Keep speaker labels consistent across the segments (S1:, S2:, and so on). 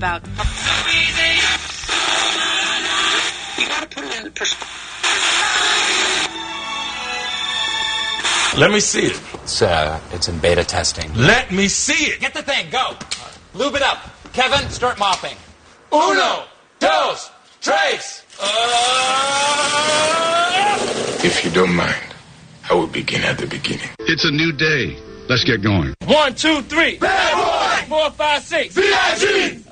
S1: about.
S2: So easy. You gotta put it in perspective.
S3: Let me see it.
S4: It's in beta testing.
S3: Let me see it.
S4: Get the thing, go. Lube it up. Kevin, start mopping.
S3: Uno, dos, tres.
S5: If you don't mind, I will begin at the beginning.
S6: It's a new day. Let's get going.
S3: 1, 2, 3. Bad boy. 4, 5, 6. VIG.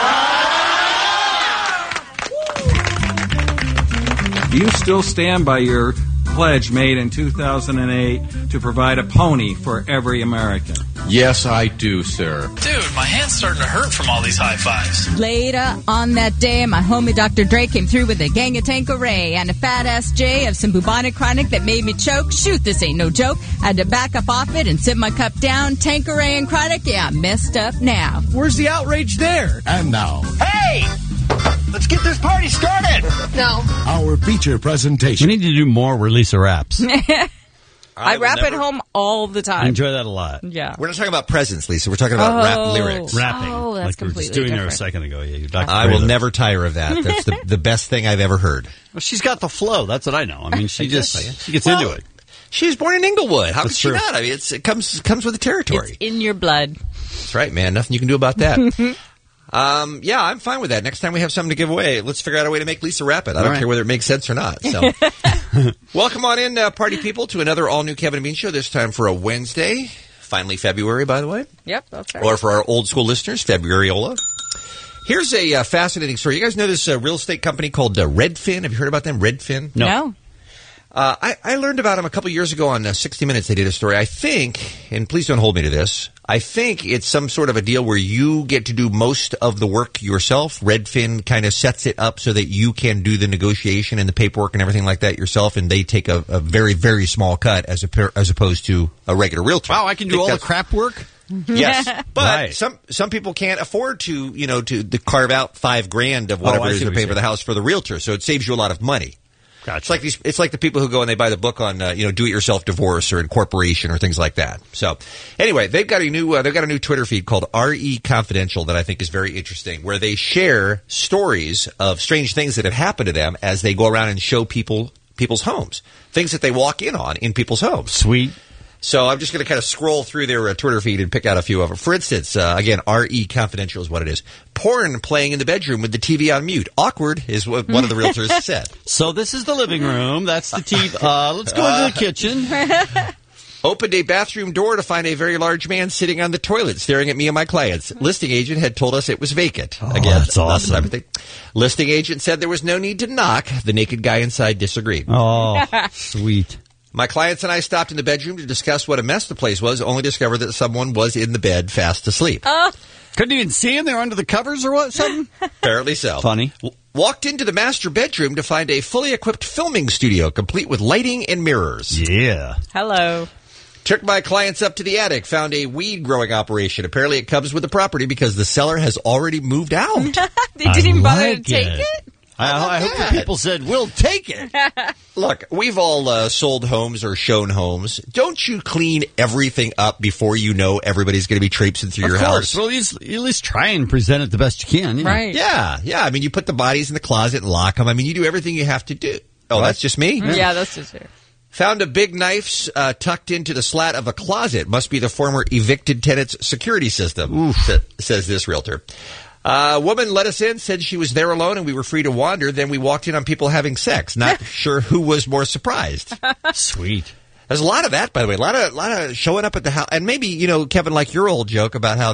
S7: Do you still stand by your pledge made in 2008 to provide a pony for every American?
S6: Yes, I do, sir.
S8: Dude, my hand's starting to hurt from all these high fives.
S9: Later on that day, my homie Dr. Dre came through with a gang of Tanqueray and a fat-ass J of some bubonic chronic that made me choke. Shoot, this ain't no joke. Had to back up off it and sit my cup down. Tanqueray and chronic, yeah, I'm messed up now.
S10: Where's the outrage there?
S6: And now,
S10: Hey! Let's get this party started!
S1: No.
S6: our feature presentation.
S11: We need to do more release of raps.
S1: I rap at home all the
S11: I
S1: time.
S11: enjoy that a lot.
S1: Yeah.
S12: We're not talking about presents, Lisa. We're talking about rap lyrics.
S11: Rapping.
S1: Oh, that's
S11: like we were just
S1: completely
S11: doing there a
S1: different.
S11: second ago. Yeah, you're Dr.
S12: I will
S11: Dre.
S12: never tire of that. That's the best thing I've ever heard.
S11: Well, she's got the flow. That's what I know. I mean, she
S12: Exactly.
S11: gets
S12: Well,
S11: into it.
S12: She was born in Inglewood. How could
S11: That's
S12: she
S11: true.
S12: not? I mean, it comes with the territory.
S1: It's in your blood.
S12: That's right, man. Nothing you can do about that. Yeah, I'm fine with that. Next time we have something to give away, let's figure out a way to make Lisa rap it. I don't care whether it makes sense or not. So, welcome on in, party people, to another all-new Kevin and Bean show, this time for a Wednesday. Finally February, by the way.
S1: Yep, that's right.
S12: Or for our old-school listeners, Februariola. Here's a fascinating story. You guys know this real estate company called Redfin? Have you heard about them, Redfin?
S1: No.
S12: I learned about them a couple years ago on 60 Minutes. They did a story. I think, and please don't hold me to this, I think it's some sort of a deal where you get to do most of the work yourself. Redfin kind of sets it up so that you can do the negotiation and the paperwork and everything like that yourself, and they take a very, very small cut as opposed to a regular realtor.
S11: Wow, I can do all the crap work?
S12: Yes, but
S11: Right.
S12: some people can't afford to carve out $5,000 of whatever
S11: I
S12: it is
S11: see
S12: they're
S11: what
S12: paying
S11: you're
S12: for the house for the realtor. So it saves you a lot of money.
S11: Gotcha.
S12: It's like the people who go and they buy the book on do-it-yourself divorce or incorporation or things like that. So anyway, they've got a new Twitter feed called RE Confidential that I think is very interesting, where they share stories of strange things that have happened to them as they go around and show people's homes, things that they walk in on in people's homes.
S11: Sweet.
S12: So I'm just going to kind of scroll through their Twitter feed and pick out a few of them. For instance, again, RE Confidential is what it is. Porn playing in the bedroom with the TV on mute. Awkward is what one of the realtors said.
S11: So this is the living room. That's the TV. Let's go into the kitchen.
S12: Opened a bathroom door to find a very large man sitting on the toilet staring at me and my clients. Listing agent had told us it was vacant. Again,
S11: that's awesome.
S12: not the type of thing. Listing agent said there was no need to knock. The naked guy inside disagreed.
S11: Oh, sweet.
S12: My clients and I stopped in the bedroom to discuss what a mess the place was, only discovered that someone was in the bed fast asleep.
S11: Couldn't even see him. They were under the covers or what? Something?
S12: Apparently so.
S11: Funny.
S12: Walked into the master bedroom to find a fully equipped filming studio, complete with lighting and mirrors.
S11: Yeah.
S1: Hello.
S12: Took my clients up to the attic, found a weed growing operation. Apparently it comes with the property because the seller has already moved out.
S1: They didn't even bother to take it?
S11: I hope the people said, we'll take it.
S12: Look, we've all sold homes or shown homes. Don't you clean everything up before you know everybody's going to be traipsing through your house?
S11: Well, at least try and present it the best you can.
S1: Right.
S12: Yeah. I mean, you put the bodies in the closet and lock them. I mean, you do everything you have to do. Oh, that's just me?
S1: Yeah, that's just here.
S12: Found a big knife tucked into the slat of a closet. Must be the former evicted tenant's security system, says this realtor. Woman let us in, said she was there alone and we were free to wander. Then we walked in on people having sex. Not sure who was more surprised.
S11: Sweet.
S12: There's a lot of that, by the way. A lot of showing up at the house. And maybe, Kevin, like your old joke about how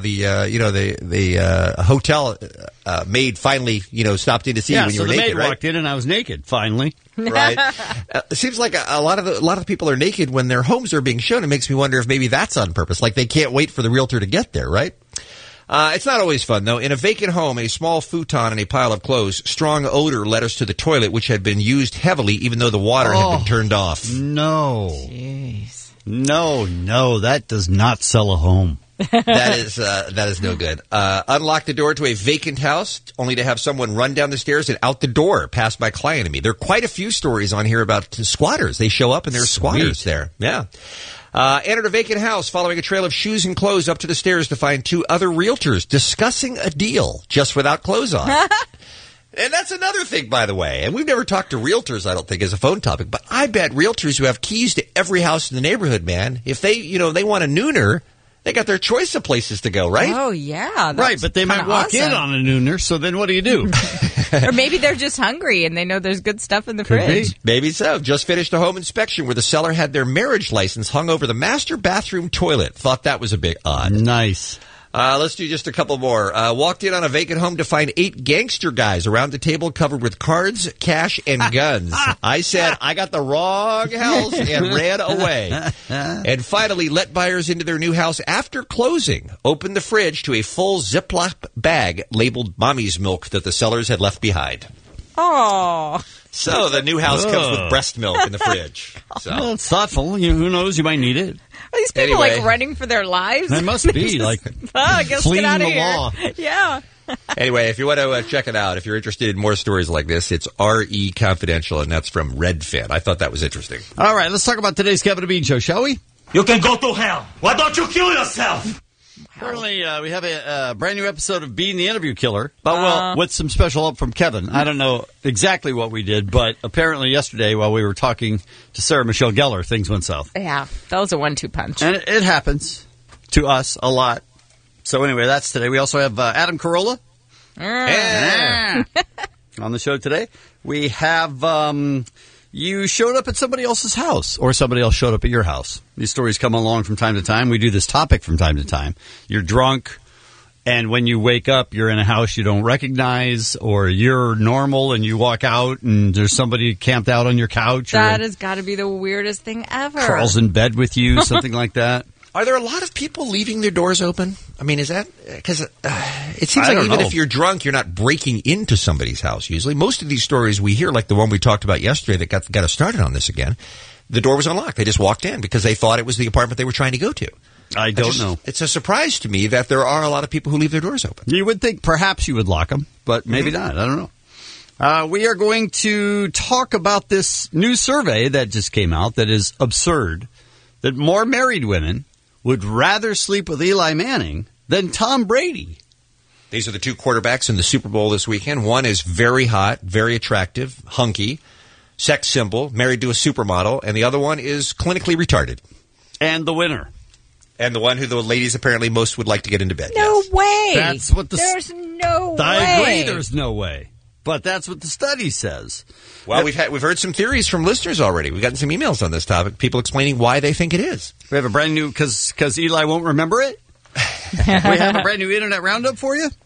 S12: the hotel maid finally, stopped in to see you when you were naked,
S11: so the maid
S12: right?
S11: walked in and I was naked, finally.
S12: Right. It seems like a lot of the people are naked when their homes are being shown. It makes me wonder if maybe that's on purpose. Like they can't wait for the realtor to get there, right? It's not always fun, though. In a vacant home, a small futon and a pile of clothes, strong odor led us to the toilet, which had been used heavily, even though the water had been turned off.
S11: No.
S1: Jeez.
S11: No, that does not sell a home.
S12: That is no good. Unlocked the door to a vacant house, only to have someone run down the stairs and out the door, past my client and me. There are quite a few stories on here about squatters. They show up and there's squatters there. Yeah. Entered a vacant house following a trail of shoes and clothes up to the stairs to find 2 other realtors discussing a deal just without clothes on. And that's another thing, by the way. And we've never talked to realtors, I don't think, as a phone topic. But I bet realtors who have keys to every house in the neighborhood, man, if they, they want a nooner, they got their choice of places to go, right?
S9: Oh, yeah.
S11: Right, but they might walk in on a nooner, so then what do you do?
S9: Or maybe they're just hungry and they know there's good stuff in the fridge.
S12: Maybe so. Just finished a home inspection where the seller had their marriage license hung over the master bathroom toilet. Thought that was a bit odd.
S11: Nice.
S12: Let's do just a couple more. Walked in on a vacant home to find 8 gangster guys around the table covered with cards, cash, and guns. I said, I got the wrong house and ran away. And finally, let buyers into their new house after closing. Opened the fridge to a full Ziploc bag labeled mommy's milk that the sellers had left behind.
S9: Oh.
S12: So the new house comes with breast milk in the fridge. So.
S11: Well, it's thoughtful. Who knows? You might need it.
S9: Are these people running for their lives?
S11: They must be
S9: I guess
S11: fleeing
S9: get out of
S11: the
S9: here.
S11: law.
S9: Yeah.
S12: Anyway, if you want to check it out, if you're interested in more stories like this, it's RE Confidential, and that's from Redfin. I thought that was interesting.
S11: All right, let's talk about today's Kevin and Bean Show, shall we?
S3: You can go to hell. Why don't you kill yourself?
S11: Currently, we have a brand new episode of Bean the Interview Killer, but with some special help from Kevin. I don't know exactly what we did, but apparently yesterday while we were talking to Sarah Michelle Gellar, things went south.
S9: Yeah, that was a 1-2 punch.
S11: And it happens to us a lot. So anyway, that's today. We also have Adam Carolla on the show today. We have... you showed up at somebody else's house, or somebody else showed up at your house. These stories come along from time to time. We do this topic from time to time. You're drunk, and when you wake up, you're in a house you don't recognize, or you're normal and you walk out and there's somebody camped out on your couch.
S9: That has got to be the weirdest thing ever.
S11: Crawls in bed with you, something like that.
S12: Are there a lot of people leaving their doors open? I mean, is that because it seems like even if you're drunk, you're not breaking into somebody's house usually. Most of these stories we hear, like the one we talked about yesterday that got us started on this again, the door was unlocked. They just walked in because they thought it was the apartment they were trying to go to.
S11: I don't know.
S12: It's a surprise to me that there are a lot of people who leave their doors open.
S11: You would think perhaps you would lock them, but maybe not. I don't know. We are going to talk about this new survey that just came out that is absurd, that more married women would rather sleep with Eli Manning than Tom Brady.
S12: These are the 2 quarterbacks in the Super Bowl this weekend. One is very hot, very attractive, hunky, sex symbol, married to a supermodel, and the other one is clinically retarded.
S11: And the winner.
S12: And the one who the ladies apparently most would like to get into bed.
S9: No way.
S11: That's what
S9: There's no way.
S11: I agree there's no way. But that's what the study says.
S12: Well, we've heard some theories from listeners already. We've gotten some emails on this topic, people explaining why they think it is.
S11: We have a brand new, because Eli won't remember it, we have a brand new Internet Roundup for you.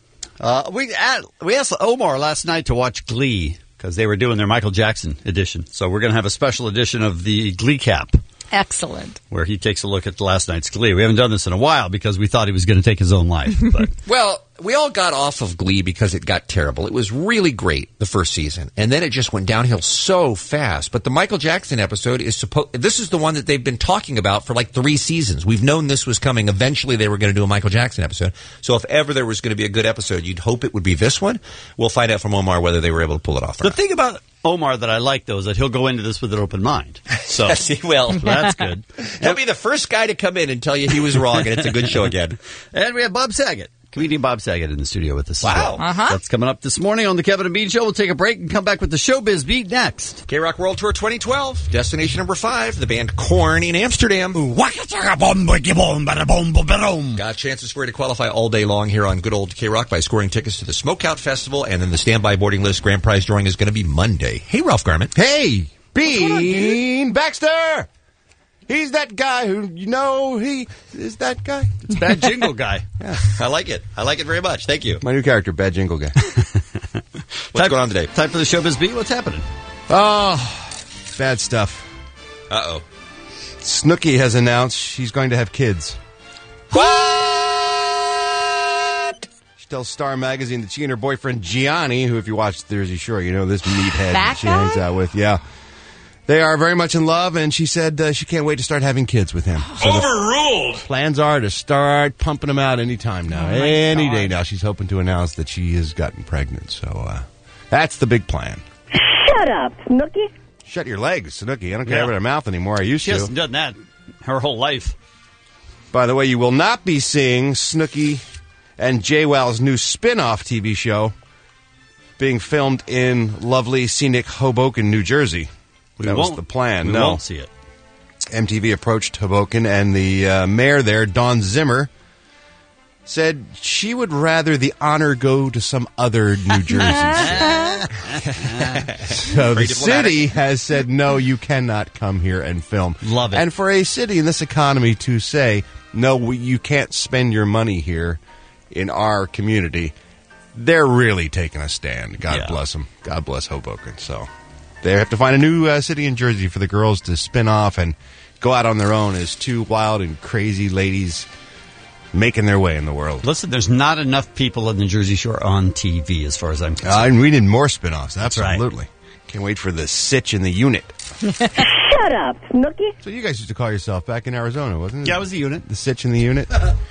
S11: We asked Omar last night to watch Glee, because they were doing their Michael Jackson edition. So we're going to have a special edition of the Glee Cap.
S9: Excellent.
S11: Where he takes a look at last night's Glee. We haven't done this in a while because we thought he was going to take his own life. But.
S12: Well, we all got off of Glee because it got terrible. It was really great the first season, and then it just went downhill so fast. But the Michael Jackson episode is this is the one that they've been talking about for like 3 seasons. We've known this was coming. Eventually, they were going to do a Michael Jackson episode. So if ever there was going to be a good episode, you'd hope it would be this one. We'll find out from Omar whether they were able to pull it off.
S11: The thing about Omar that I like, though, is that he'll go into this with an open mind. So
S12: yes, he will.
S11: So that's good.
S12: He'll be the first guy to come in and tell you he was wrong, and it's a good show again.
S11: And we have Bob Saget. Comedian Bob Saget in the studio with us.
S12: Wow.
S11: As well. That's coming up this morning on the Kevin and Bean Show. We'll take a break and come back with the Showbiz Beat next.
S12: K-Rock World Tour 2012, destination number 5, the band Korn in Amsterdam. Got chances for you to qualify all day long here on good old K-Rock by scoring tickets to the Smokeout Festival, and then the standby boarding list grand prize drawing is going to be Monday. Hey, Ralph Garman.
S13: Hey, Bean Baxter. He's that guy who, he is that guy.
S11: It's Bad Jingle Guy.
S12: Yeah, I like it. I like it very much. Thank you.
S13: My new character, Bad Jingle Guy.
S12: What's going on today?
S11: Time for the Showbiz Beat. What's happening?
S13: Oh, bad stuff.
S12: Uh-oh.
S13: Snooki has announced she's going to have kids.
S12: What?
S13: She tells Star Magazine that she and her boyfriend Gianni, who if you watch Jersey Shore, you know this meathead that she hangs out with. Yeah. They are very much in love, and she said she can't wait to start having kids with him. So
S3: overruled!
S13: Plans are to start pumping them out any time now. Any day now. She's hoping to announce that she has gotten pregnant. So that's the big plan.
S14: Shut up, Snooki.
S13: Shut your legs, Snooki. I don't care about her mouth anymore. I used
S11: she
S13: to.
S11: She hasn't done that her whole life.
S13: By the way, you will not be seeing Snooki and JWoww's new spin-off TV show being filmed in lovely, scenic Hoboken, New Jersey. That was the plan.
S11: We won't see it.
S13: MTV approached Hoboken, and the mayor there, Dawn Zimmer, said she would rather the honor go to some other New Jersey city. So the city has said, no, you cannot come here and film.
S11: Love it.
S13: And for a city in this economy to say, no, you can't spend your money here in our community, they're really taking a stand. God bless them. God bless Hoboken. So they have to find a new city in Jersey for the girls to spin off and go out on their own as two wild and crazy ladies making their way in the world.
S11: Listen, there's not enough people on the Jersey Shore on TV as far as I'm concerned.
S13: And we need more spin-offs.
S11: That's
S13: Absolutely.
S11: right.
S13: Can't wait for the Sitch in the Unit.
S14: Shut up, Snooki.
S13: So you guys used to call yourself back in Arizona, wasn't it?
S11: Yeah, it was the Unit.
S13: The Sitch in the Unit.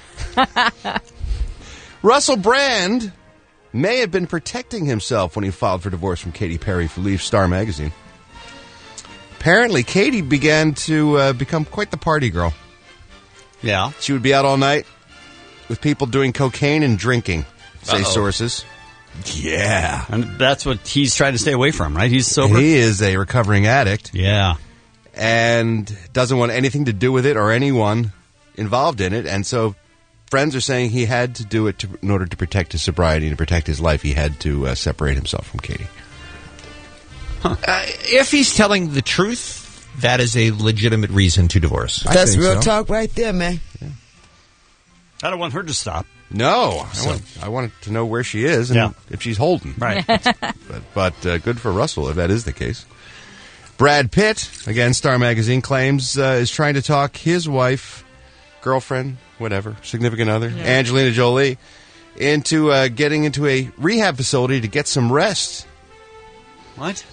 S13: Russell Brand may have been protecting himself when he filed for divorce from Katy Perry for Leaf Star magazine. Apparently, Katy began to become quite the party girl.
S11: Yeah.
S13: She would be out all night with people doing cocaine and drinking, say sources. Yeah.
S11: And that's what he's trying to stay away from, right? He's sober.
S13: He is a recovering addict.
S11: Yeah.
S13: And doesn't want anything to do with it or anyone involved in it. And so friends are saying he had to do it in order to protect his sobriety and to protect his life. He had to separate himself from Katy.
S12: Huh. If he's telling the truth, that is a legitimate reason to divorce.
S15: That's real talk right there, man.
S13: Yeah.
S11: I don't want her to stop.
S13: No. I want to know where she is and if she's holding.
S11: Right.
S13: But good for Russell if that is the case. Brad Pitt, again, Star Magazine claims, is trying to talk his wife, girlfriend, whatever, significant other, Angelina Jolie, into getting into a rehab facility to get some rest.
S11: What?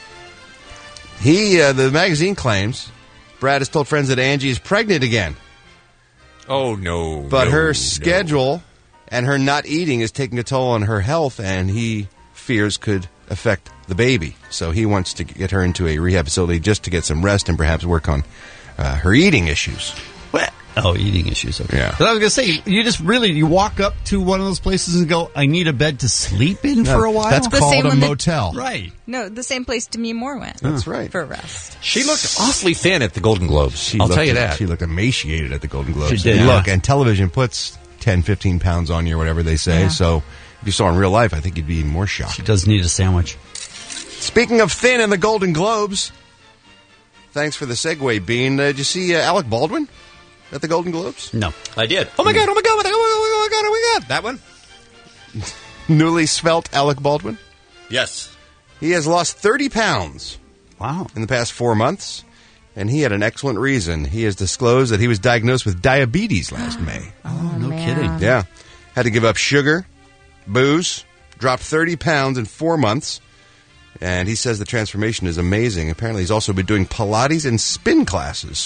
S13: The magazine claims Brad has told friends that Angie is pregnant again.
S12: Oh, no.
S13: But her schedule and her not eating is taking a toll on her health, and he fears could affect the baby. So he wants to get her into a rehab facility just to get some rest and perhaps work on her eating issues.
S11: What? Oh, eating issues. Okay.
S13: Yeah.
S11: But I was going to say, you walk up to one of those places and go, I need a bed to sleep in for a while?
S13: That's
S9: The
S13: called
S9: same
S13: a
S9: one that-
S13: motel.
S11: Right.
S9: No, the same place Demi Moore went.
S13: That's right.
S9: For rest.
S12: She looked awfully thin at the Golden Globes. I'll tell you that.
S13: She looked emaciated at the Golden Globes.
S11: She did.
S13: And
S11: Yeah.
S13: look, and television puts 10, 15 pounds on you or whatever they say.
S9: Yeah.
S13: So if you saw her in real life, I think you'd be even more shocked.
S11: She does need a sandwich.
S13: Speaking of thin in the Golden Globes, thanks for the segue, Bean. Did you see Alec Baldwin at the Golden Globes?
S11: No.
S12: I did. Oh, my God, oh, my God, oh, my God, oh, my God. That one?
S13: Newly svelte Alec Baldwin.
S12: Yes.
S13: He has lost 30 pounds.
S11: Wow.
S13: In the past 4 months, and he had an excellent reason. He has disclosed that he was diagnosed with diabetes last May.
S11: Oh, no kidding.
S13: Yeah. Had to give up sugar, booze, dropped 30 pounds in 4 months, and he says the transformation is amazing. Apparently, he's also been doing Pilates and spin classes.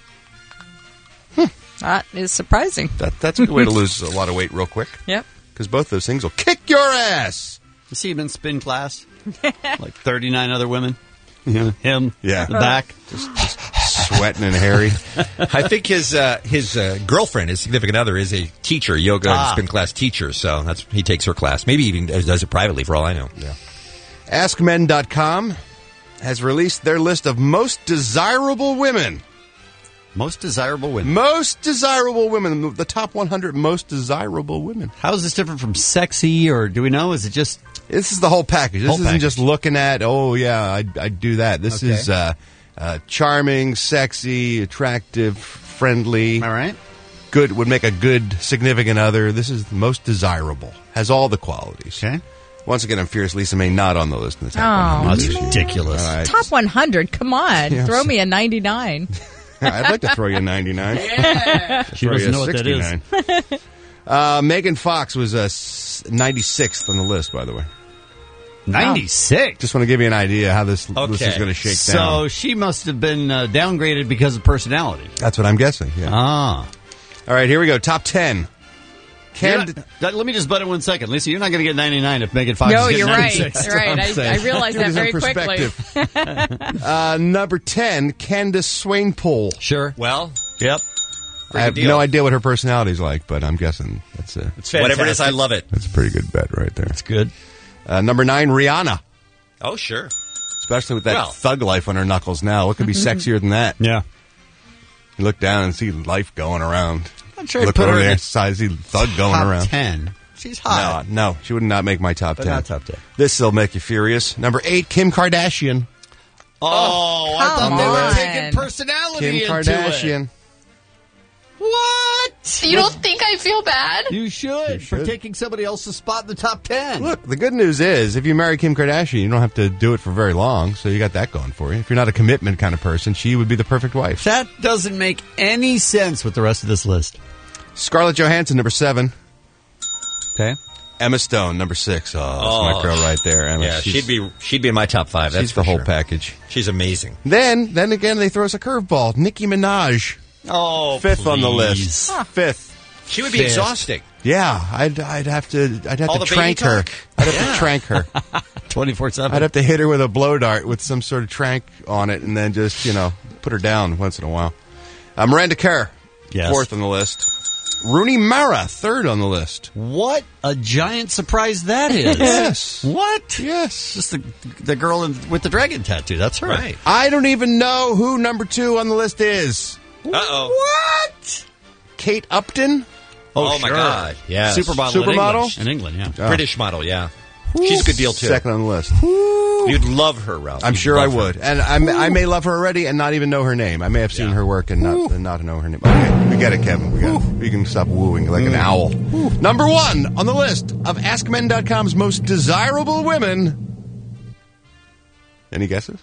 S9: That is surprising.
S13: That's a good way to lose a lot of weight real quick.
S9: Yep.
S13: Because both those things will kick your ass.
S11: You see him in spin class? Like 39 other women? Yeah. Him?
S13: Yeah.
S11: The back?
S13: Just sweating and hairy.
S12: I think his girlfriend, his significant other, is a teacher, yoga and spin class teacher. So he takes her class. Maybe even does it privately, for all I know.
S13: Yeah. AskMen.com has released their list of most desirable women.
S11: Most desirable women.
S13: Most desirable women. The top 100 most desirable women.
S11: How is this different from sexy, or do we know? Is it just...
S13: This is the whole package. This isn't just looking at, I'd do that. This is charming, sexy, attractive, friendly.
S11: All right.
S13: Good, would make a good significant other. This is the most desirable. Has all the qualities.
S11: Okay.
S13: Once again, I'm furious Lisa May not on the list in the top 100.
S11: That's ridiculous.
S13: All right.
S9: Top 100? Come on.
S13: Yeah,
S9: Throw me a 99.
S13: I'd like to throw you a 99.
S9: Yeah.
S11: She doesn't know what that is.
S13: Megan Fox was 96th on the list, by the way.
S11: 96?
S13: Just want to give you an idea how this list is going to shake down.
S11: So she must have been downgraded because of personality.
S13: That's what I'm guessing, yeah.
S11: Ah.
S13: All right, here we go. Top 10.
S11: Let me just butt in 1 second. Lisa, you're not going to get 99 if Megan Fox
S9: No,
S11: is
S9: you're
S11: getting
S9: right.
S11: 96.
S9: You're right. I realized that very quickly.
S13: Number 10, Candace Swainpool.
S11: Sure.
S12: Well,
S11: Yep.
S13: I have no idea what her personality's like, but I'm guessing that's
S12: whatever it is. I love it.
S13: That's a pretty good bet right there.
S11: That's good.
S13: Number 9, Rihanna.
S12: Oh, sure.
S13: Especially with that thug life on her knuckles now. What could be sexier than that?
S11: Yeah.
S13: You look down and see life going around.
S11: I'm sure
S13: look
S11: put
S13: over
S11: her
S13: there,
S11: in
S13: see thug going
S11: top
S13: around.
S11: 10. She's hot.
S13: No, she would not make my top 10.
S11: Not top 10.
S13: This will make you furious. Number 8, Kim Kardashian.
S11: Oh, I thought they were taking personality
S13: Kim
S11: into
S13: Kardashian.
S11: it. What?
S16: You don't think I feel bad?
S11: You should for taking somebody else's spot in the top 10.
S13: Look, the good news is if you marry Kim Kardashian, you don't have to do it for very long, so you got that going for you. If you're not a commitment kind of person, she would be the perfect wife.
S11: That doesn't make any sense with the rest of this list.
S13: Scarlett Johansson, number 7.
S11: Okay.
S13: Emma Stone, number 6. Oh, that's my girl right there. Emma.
S12: Yeah, she'd be in my top 5. That's
S13: She's the
S12: for
S13: whole
S12: sure.
S13: package.
S12: She's amazing.
S13: Then again, they throw us a curveball. Nicki Minaj.
S12: Oh,
S13: 5th on the
S12: please.
S13: list. 5th.
S12: She would be exhausting.
S13: Yeah, I'd have to
S12: All the
S13: trank
S12: baby
S13: her.
S12: talk?
S13: I'd have to trank her.
S11: 24/7.
S13: I'd have to hit her with a blow dart with some sort of trank on it, and then just put her down once in a while. Miranda Kerr,
S11: Yes.
S13: 4th on the list. Rooney Mara, 3rd on the list.
S11: What a giant surprise that is.
S13: Yes.
S11: What?
S13: Yes.
S11: Just the girl with the dragon tattoo. That's her.
S12: Right.
S13: I don't even know who number 2 on the list is.
S12: Uh-oh.
S11: What?
S13: Kate Upton?
S12: Oh, my
S11: sure.
S12: God. Yes.
S13: Supermodel?
S11: In England, yeah.
S12: British model, yeah. She's a good deal, too.
S13: 2nd on the list.
S12: You'd love her, Ralph.
S13: I'm
S12: You'd
S13: sure I
S12: love her.
S13: would. And I may love her already and not even know her name. I may have seen her work and not know her name. Okay, we get it, Kevin. We can stop wooing like an owl. Number 1 on the list of AskMen.com's most desirable women. Any guesses?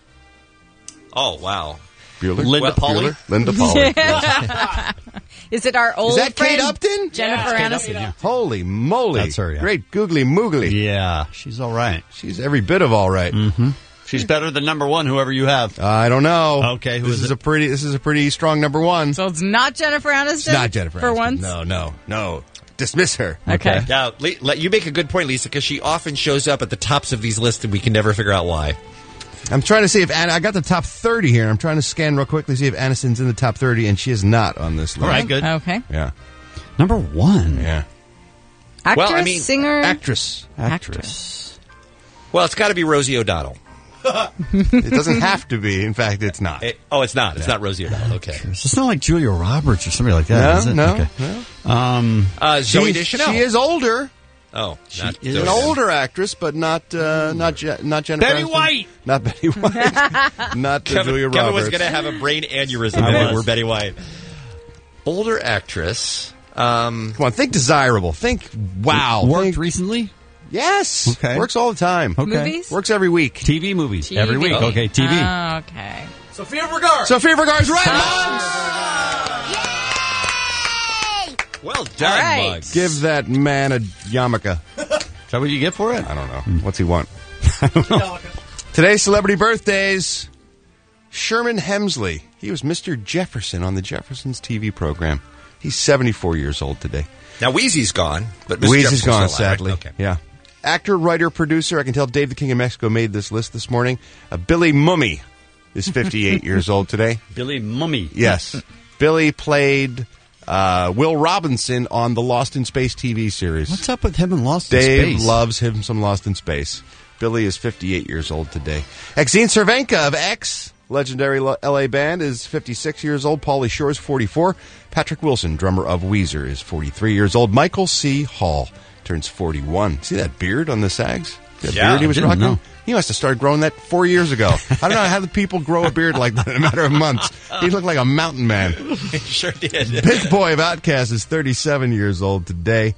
S12: Oh, wow.
S13: Bueller?
S11: Linda Pauly?
S13: Linda Pauly.
S9: Is it our old
S13: Is that
S9: friend
S13: Kate Upton?
S9: Jennifer Aniston?
S11: Yeah.
S13: Holy moly.
S11: That's her, yeah.
S13: Great googly moogly.
S11: Yeah, she's all right.
S13: She's every bit of all right.
S11: Mm-hmm. She's better than number 1, whoever you have.
S13: I don't know.
S11: Okay,
S13: This is a pretty strong number 1.
S9: So it's not Jennifer Aniston?
S13: It's not Jennifer
S9: For
S13: Aniston.
S9: once?
S13: No. Dismiss her.
S9: Okay.
S12: Yeah, you make a good point, Lisa, because she often shows up at the tops of these lists and we can never figure out why.
S13: I'm trying to see if I got the top 30 here. I'm trying to scan real quickly, see if Aniston's in the top 30, and she is not on this list.
S11: All right, good.
S9: Okay.
S13: Yeah.
S11: Number 1.
S13: Yeah.
S9: Actress, singer?
S13: Actress.
S12: Well, it's got to be Rosie O'Donnell.
S13: It doesn't have to be. In fact, it's not.
S12: It's not. It's not Rosie O'Donnell. Okay.
S11: It's not like Julia Roberts or somebody like that, is it?
S13: No.
S11: Okay.
S12: Zoe Deschanel.
S13: She is older.
S12: Oh, not
S11: is
S12: Zoe.
S13: An older actress, but not Jennifer
S12: Betty
S13: Aniston.
S12: White.
S13: Not Betty White. Not Julia Roberts.
S12: Kevin was going to have a brain aneurysm if it were Betty White. Older actress.
S13: Come on, think desirable. Think wow.
S11: Worked recently?
S13: Yes.
S11: Okay.
S13: Works all the time.
S11: Okay.
S9: Movies?
S13: Works every week.
S11: TV movies.
S9: TV.
S11: Every week. Okay, TV.
S9: Oh, okay.
S3: Sophia Vergara.
S13: Sophia Vergara's right.
S12: Well done,
S9: All right.
S12: Muggs.
S13: Give that man a yarmulke.
S11: Is that what you get for it?
S13: I don't know. What's he want? Today's celebrity birthdays. Sherman Hemsley. He was Mr. Jefferson on the Jeffersons TV program. He's 74 years old today.
S12: Now, Wheezy's gone, but Mr.
S13: Wheezy's
S12: Jefferson's
S13: gone,
S12: still alive,
S13: sadly.
S12: right? Okay.
S13: Yeah. Actor, writer, producer. I can tell Dave the King of Mexico made this list this morning. Billy Mummy is 58 years old today.
S11: Billy Mummy.
S13: Yes. Billy played Will Robinson on the Lost in Space TV series.
S11: What's up with him and Lost in
S13: Dave
S11: Space?
S13: loves him some Lost in Space. Billy is 58 years old today. Exene Cervenka of X, legendary L.A. band, is 56 years old. Pauly Shore is 44. Patrick Wilson, drummer of Weezer, is 43 years old. Michael C. Hall turns 41. See that beard on the Sags? That beard he was
S11: didn't
S13: rocking?
S11: know.
S13: He must have started growing that 4 years ago. I don't know how the people grow a beard like that in a matter of months. He looked like a mountain man.
S12: He sure did.
S13: Big Boy of Outkast is 37 years old today.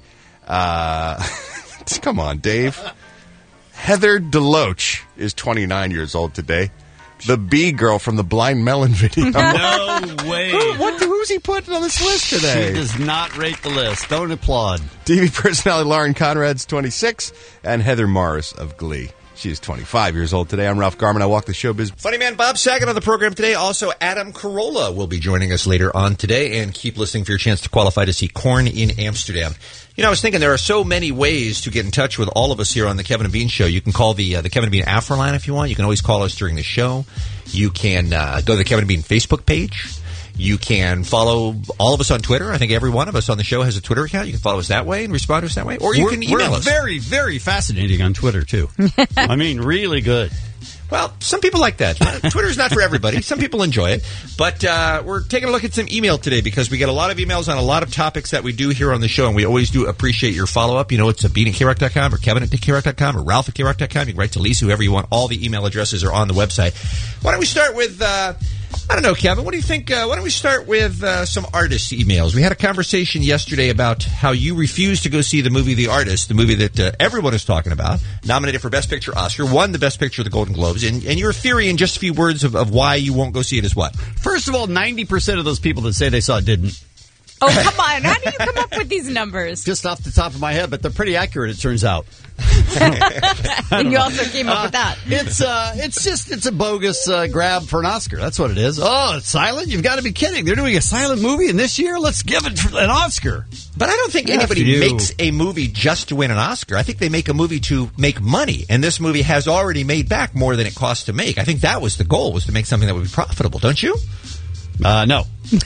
S13: Come on, Dave. Heather DeLoach is 29 years old today. The Bee Girl from the Blind Melon video.
S11: No way.
S13: Who's he putting on this list
S11: She
S13: today?
S11: does not rate the list. Don't applaud.
S13: TV personality Lauren Conrad's 26, and Heather Morris of Glee. She is 25 years old today. I'm Ralph Garman. I walk the showbiz.
S12: Funny man Bob Saget on the program today. Also, Adam Carolla will be joining us later on today. And keep listening for your chance to qualify to see Korn in Amsterdam. You know, I was thinking there are so many ways to get in touch with all of us here on the Kevin and Bean Show. You can call the Kevin and Bean After line if you want. You can always call us during the show. You can go to the Kevin and Bean Facebook page. You can follow all of us on Twitter. I think every one of us on the show has a Twitter account. You can follow us that way and respond to us that way. Or you can email us.
S11: We're very, very fascinating on Twitter, too. I mean, really good.
S12: Well, some people like that. Twitter's not for everybody. Some people enjoy it. But we're taking a look at some email today because we get a lot of emails on a lot of topics that we do here on the show, and we always do appreciate your follow-up. You know, it's Bean at KROC.com or Kevin at KROC.com or Ralph at KROC.com. You can write to Lisa, whoever you want. All the email addresses are on the website. Why don't we start with... I don't know, Kevin. What do you think? Why don't we start with some artist emails? We had a conversation yesterday about how you refused to go see the movie The Artist, the movie that everyone is talking about, nominated for Best Picture Oscar, won the Best Picture of the Golden Globes, and your theory in just a few words of why you won't go see it is what?
S11: First of all, 90% of those people that say they saw it didn't.
S9: Oh, come on. How do you come up with these numbers?
S11: Just off the top of my head, but they're pretty accurate, it turns out.
S9: And you also came up with that.
S11: It's a bogus grab for an Oscar. That's what it is. Oh, it's silent? You've got to be kidding. They're doing a silent movie, and this year, let's give it an Oscar.
S12: But I don't think anybody makes a movie just to win an Oscar. I think they make a movie to make money, and this movie has already made back more than it cost to make. I think that was the goal, was to make something that would be profitable, don't you?
S11: No.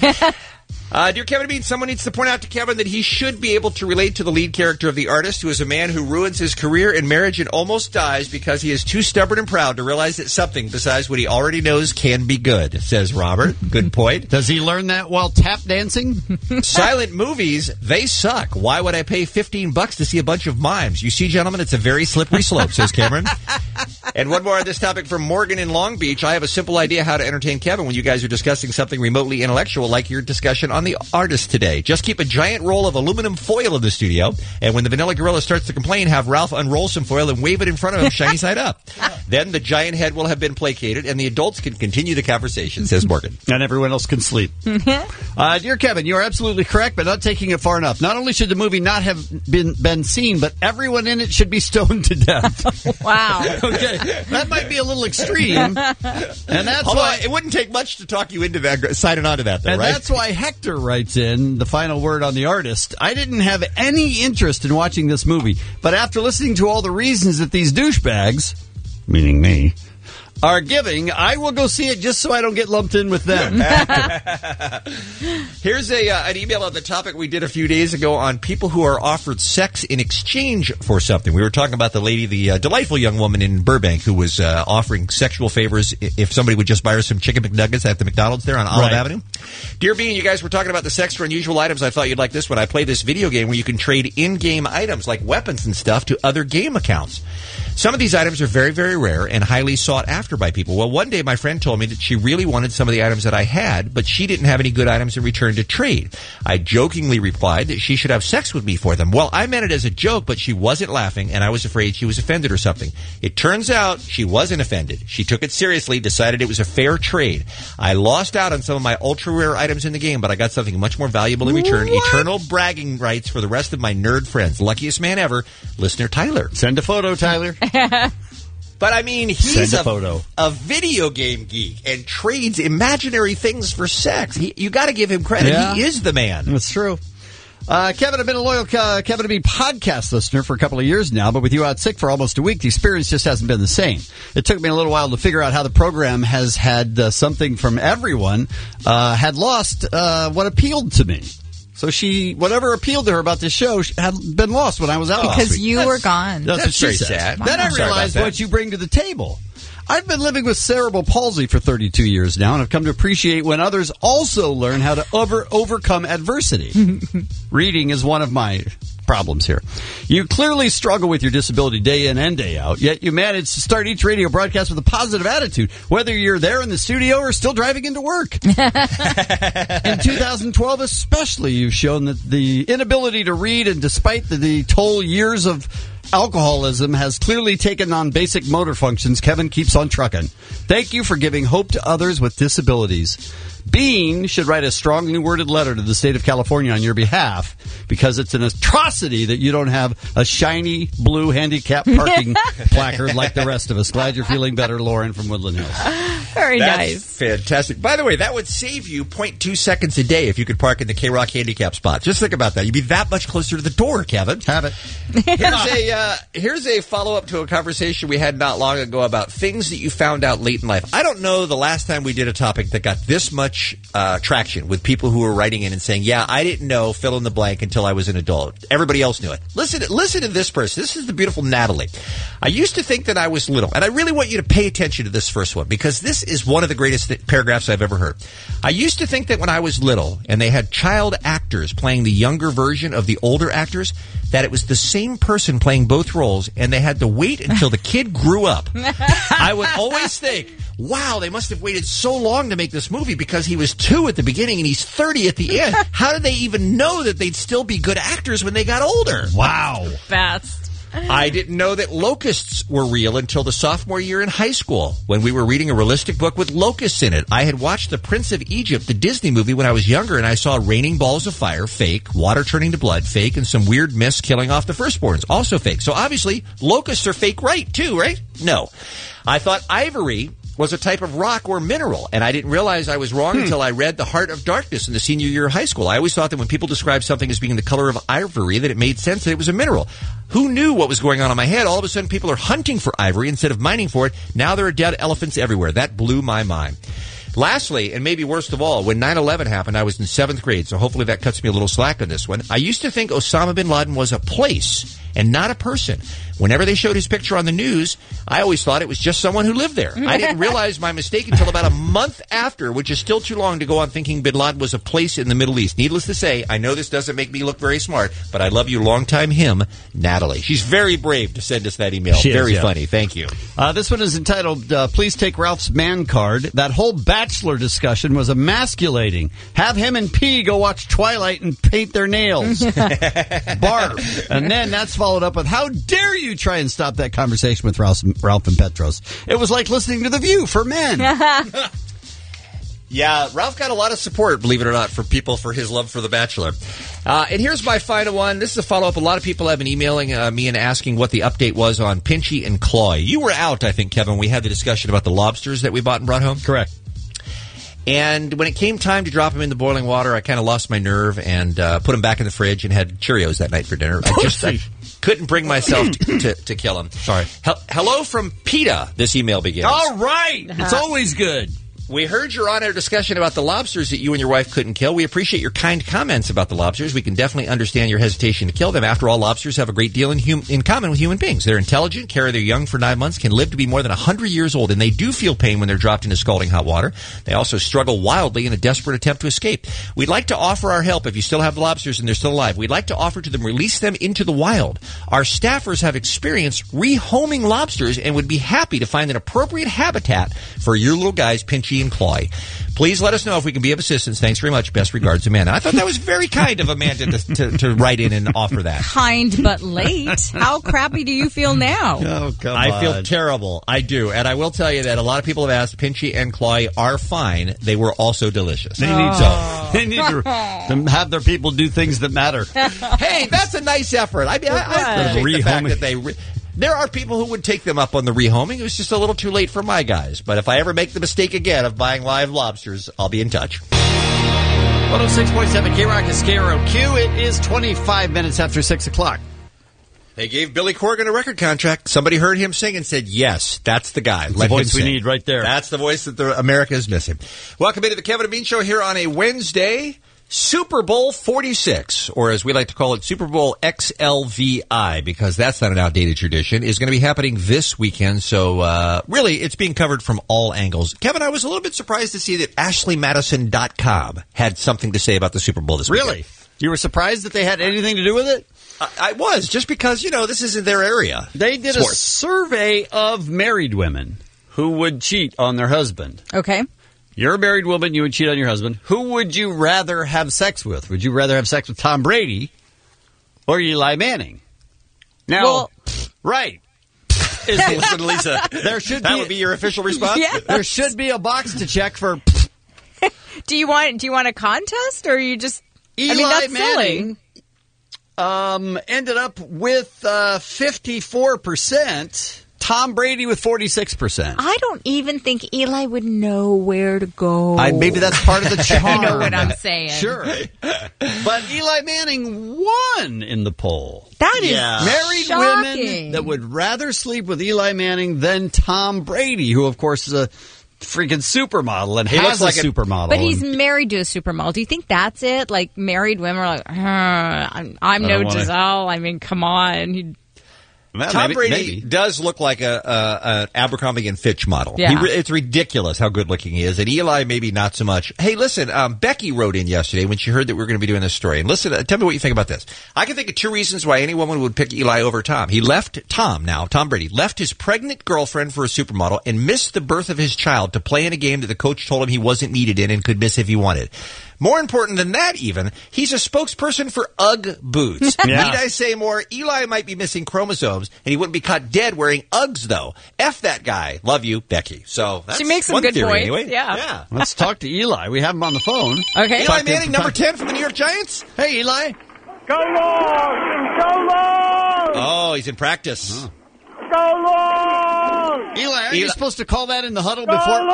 S12: Dear Kevin Bean, someone needs to point out to Kevin that he should be able to relate to the lead character of The Artist, who is a man who ruins his career and marriage and almost dies because he is too stubborn and proud to realize that something besides what he already knows can be good, says Robert. Good point.
S11: Does he learn that while tap dancing?
S12: Silent movies, they suck. Why would I pay $15 to see a bunch of mimes? You see, gentlemen, it's a very slippery slope, says Cameron. And one more on this topic from Morgan in Long Beach. I have a simple idea how to entertain Kevin when you guys are discussing something remotely intellectual like your discussion on The Artist today. Just keep a giant roll of aluminum foil in the studio, and when the Vanilla Gorilla starts to complain, have Ralph unroll some foil and wave it in front of him shiny side up. Then the giant head will have been placated, and the adults can continue the conversation, says Morgan.
S11: And everyone else can sleep. Dear Kevin, you are absolutely correct, but not taking it far enough. Not only should the movie not have been seen, but everyone in it should be stoned to death.
S9: Wow.
S11: Okay, that might be a little extreme, and that's why
S12: it wouldn't take much to talk you into that, signing on to that, though,
S11: and
S12: right?
S11: that's why Hector writes in the final word on The Artist. I didn't have any interest in watching this movie, but after listening to all the reasons that these douchebags, meaning me, are giving, I will go see it just so I don't get lumped in with them.
S12: Here's an email on the topic we did a few days ago on people who are offered sex in exchange for something. We were talking about the lady, the delightful young woman in Burbank who was offering sexual favors if somebody would just buy her some chicken McNuggets at the McDonald's there on Olive Avenue. Dear Bean, you guys were talking about the sex for unusual items. I thought you'd like this one. I play this video game where you can trade in-game items like weapons and stuff to other game accounts. Some of these items are very, very rare and highly sought after by people. Well, one day my friend told me that she really wanted some of the items that I had, but she didn't have any good items in return to trade. I jokingly replied that she should have sex with me for them. Well, I meant it as a joke, but she wasn't laughing, and I was afraid she was offended or something. It turns out she wasn't offended. She took it seriously, decided it was a fair trade. I lost out on some of my ultra-rare items in the game, but I got something much more valuable in return. What? Eternal bragging rights for the rest of my nerd friends. Luckiest man ever, listener Tyler.
S11: Send a photo, Tyler.
S12: But, I mean, he's a video game geek and trades imaginary things for sex. You got to give him credit. Yeah. He is the man.
S11: That's true. Kevin, I've been a loyal Kevin to Be podcast listener for a couple of years now, but with you out sick for almost a week, the experience just hasn't been the same. It took me a little while to figure out how the program has had something from everyone had lost what appealed to me. So whatever appealed to her about this show had been lost when I was out.
S9: Because you were gone.
S11: That's very sad. Then I realized what you bring to the table. I've been living with cerebral palsy for 32 years now, and I've come to appreciate when others also learn how to overcome adversity. Reading is one of my problems here. You clearly struggle with your disability day in and day out, yet you manage to start each radio broadcast with a positive attitude, whether you're there in the studio or still driving into work. In 2012 especially, you've shown that the inability to read, and despite the toll years of alcoholism has clearly taken on basic motor functions, Kevin keeps on trucking. Thank you for giving hope to others with disabilities. Bean should write a strongly worded letter to the state of California on your behalf, because it's an atrocity that you don't have a shiny blue handicap parking placard like the rest of us. Glad you're feeling better, Lauren from Woodland Hills.
S9: Very nice.
S12: Fantastic. By the way, that would save you 0.2 seconds a day if you could park in the K-Rock handicap spot. Just think about that. You'd be that much closer to the door, Kevin.
S11: Have it.
S12: Here's a follow-up to a conversation we had not long ago about things that you found out late in life. I don't know the last time we did a topic that got this much much traction with people who were writing in and saying, yeah, I didn't know fill in the blank until I was an adult. Everybody else knew it. Listen to this person. This is the beautiful Natalie. I used to think that I was little, and I really want you to pay attention to this first one because this is one of the greatest paragraphs I've ever heard. I used to think that when I was little and they had child actors playing the younger version of the older actors, that it was the same person playing both roles, and they had to wait until the kid grew up. I would always think, wow, they must have waited so long to make this movie because he was 2 at the beginning and he's 30 at the end. How did they even know that they'd still be good actors when they got older?
S11: Wow.
S9: Fast.
S12: I didn't know that locusts were real until the sophomore year in high school when we were reading a realistic book with locusts in it. I had watched The Prince of Egypt, the Disney movie, when I was younger, and I saw raining balls of fire, fake, water turning to blood, fake, and some weird mist killing off the firstborns, also fake. So obviously, locusts are fake too, right? No. I thought ivory was a type of rock or mineral, and I didn't realize I was wrong until I read The Heart of Darkness in the senior year of high school. I always thought that when people described something as being the color of ivory, that it made sense that it was a mineral. Who knew what was going on in my head? All of a sudden, people are hunting for ivory instead of mining for it. Now there are dead elephants everywhere. That blew my mind. Lastly, and maybe worst of all, when 9/11 happened, I was in 7th grade, so hopefully that cuts me a little slack on this one. I used to think Osama bin Laden was a place and not a person. Whenever they showed his picture on the news, I always thought it was just someone who lived there. I didn't realize my mistake until about a month after, which is still too long to go on thinking bin Laden was a place in the Middle East. Needless to say, I know this doesn't make me look very smart, but I love you, longtime him, Natalie. She's very brave to send us that email. Very funny. Thank you.
S11: This one is entitled, Please Take Ralph's Man Card. That whole Bachelor discussion was emasculating. Have him and P go watch Twilight and paint their nails. Barb. And then that's followed up with, how dare you try and stop that conversation with Ralph and Petros. It was like listening to The View for men.
S12: Yeah, Ralph got a lot of support, believe it or not, from people for his love for The Bachelor. And here's my final one. This is a follow-up. A lot of people have been emailing me and asking what the update was on Pinchy and Cloy. You were out, I think, Kevin. We had the discussion about the lobsters that we bought and brought home.
S11: Correct.
S12: And when it came time to drop them in the boiling water, I kind of lost my nerve and put them back in the fridge and had Cheerios that night for dinner. I couldn't bring myself to kill them. Sorry. Hello from PETA, this email begins.
S11: All right. It's always good.
S12: We heard your on-air discussion about the lobsters that you and your wife couldn't kill. We appreciate your kind comments about the lobsters. We can definitely understand your hesitation to kill them. After all, lobsters have a great deal in common with human beings. They're intelligent, carry their young for 9 months, can live to be more than 100 years old, and they do feel pain when they're dropped into scalding hot water. They also struggle wildly in a desperate attempt to escape. We'd like to offer our help if you still have the lobsters and they're still alive. We'd like to offer to them release them into the wild. Our staffers have experience rehoming lobsters and would be happy to find an appropriate habitat for your little guys, Pinchy and Cloy. Please let us know if we can be of assistance. Thanks very much. Best regards, Amanda. I thought that was very kind of Amanda to write in and offer that.
S9: Kind but late. How crappy do you feel now?
S11: Oh, come on.
S12: I feel terrible. I do. And I will tell you that a lot of people have asked, Pinchy and Cloy are fine. They were also delicious.
S11: They need to have their people do things that matter.
S12: Hey, that's a nice effort. I appreciate the fact that there are people who would take them up on the rehoming. It was just a little too late for my guys. But if I ever make the mistake again of buying live lobsters, I'll be in touch.
S11: 106.7 K-Rock is KROQ. It is 25 minutes after 6 o'clock.
S12: They gave Billy Corgan a record contract. Somebody heard him sing and said, yes, that's the guy.
S11: That's the voice we need right there.
S12: That's the voice that America is missing. Welcome into the Kevin and Bean Show here on a Wednesday. Super Bowl 46, or as we like to call it, Super Bowl XLVI, because that's not an outdated tradition, is going to be happening this weekend. So, really, it's being covered from all angles. Kevin, I was a little bit surprised to see that AshleyMadison.com had something to say about the Super Bowl this weekend.
S11: Really? You were surprised that they had anything to do with it?
S12: I was, just because, this isn't their area.
S11: They did a survey of married women who would cheat on their husband.
S9: Okay.
S11: You're a married woman, you would cheat on your husband. Who would you rather have sex with? Would you rather have sex with Tom Brady or Eli Manning? Now, right.
S12: Listen, Lisa,
S11: that
S12: would be your official response?
S9: Yeah.
S11: There should be a box to check for.
S9: Do you want a contest, or are you just...
S11: Eli
S9: that's
S11: Manning ended up with 54%. Tom Brady with 46%.
S9: I don't even think Eli would know where to go.
S11: Maybe that's part of the charm.
S9: You know what I'm saying.
S11: Sure. But Eli Manning won in the poll.
S9: That is
S11: married
S9: shocking.
S11: Women that would rather sleep with Eli Manning than Tom Brady, who, of course, is a freaking supermodel and
S12: He
S11: has
S12: looks like
S11: a supermodel.
S9: But he's married to a supermodel. Do you think that's it? Like, married women are like, I'm no Giselle. I mean, come on.
S12: Tom Brady does look like an Abercrombie and Fitch model.
S9: Yeah.
S12: It's ridiculous how good looking he is. And Eli, maybe not so much. Hey, listen, Becky wrote in yesterday when she heard that we were going to be doing this story. And listen, tell me what you think about this. I can think of 2 reasons why any woman would pick Eli over Tom. Tom Brady left his pregnant girlfriend for a supermodel and missed the birth of his child to play in a game that the coach told him he wasn't needed in and could miss if he wanted. More important than that, even, he's a spokesperson for UGG boots.
S11: Yeah.
S12: Need I say more? Eli might be missing chromosomes, and he wouldn't be caught dead wearing Uggs, though. F that guy. Love you, Becky. So that's
S9: she makes some
S12: one
S9: good
S12: theory,
S9: points.
S12: anyway.
S9: Yeah.
S11: Let's talk to Eli. We have him on the phone.
S9: Okay.
S12: Eli Manning, number 10 from the New York Giants.
S11: Hey, Eli.
S3: Go long! Go long!
S12: Oh, he's in practice.
S11: Oh.
S3: Go long!
S11: Eli, are you supposed to call that in the huddle
S3: Go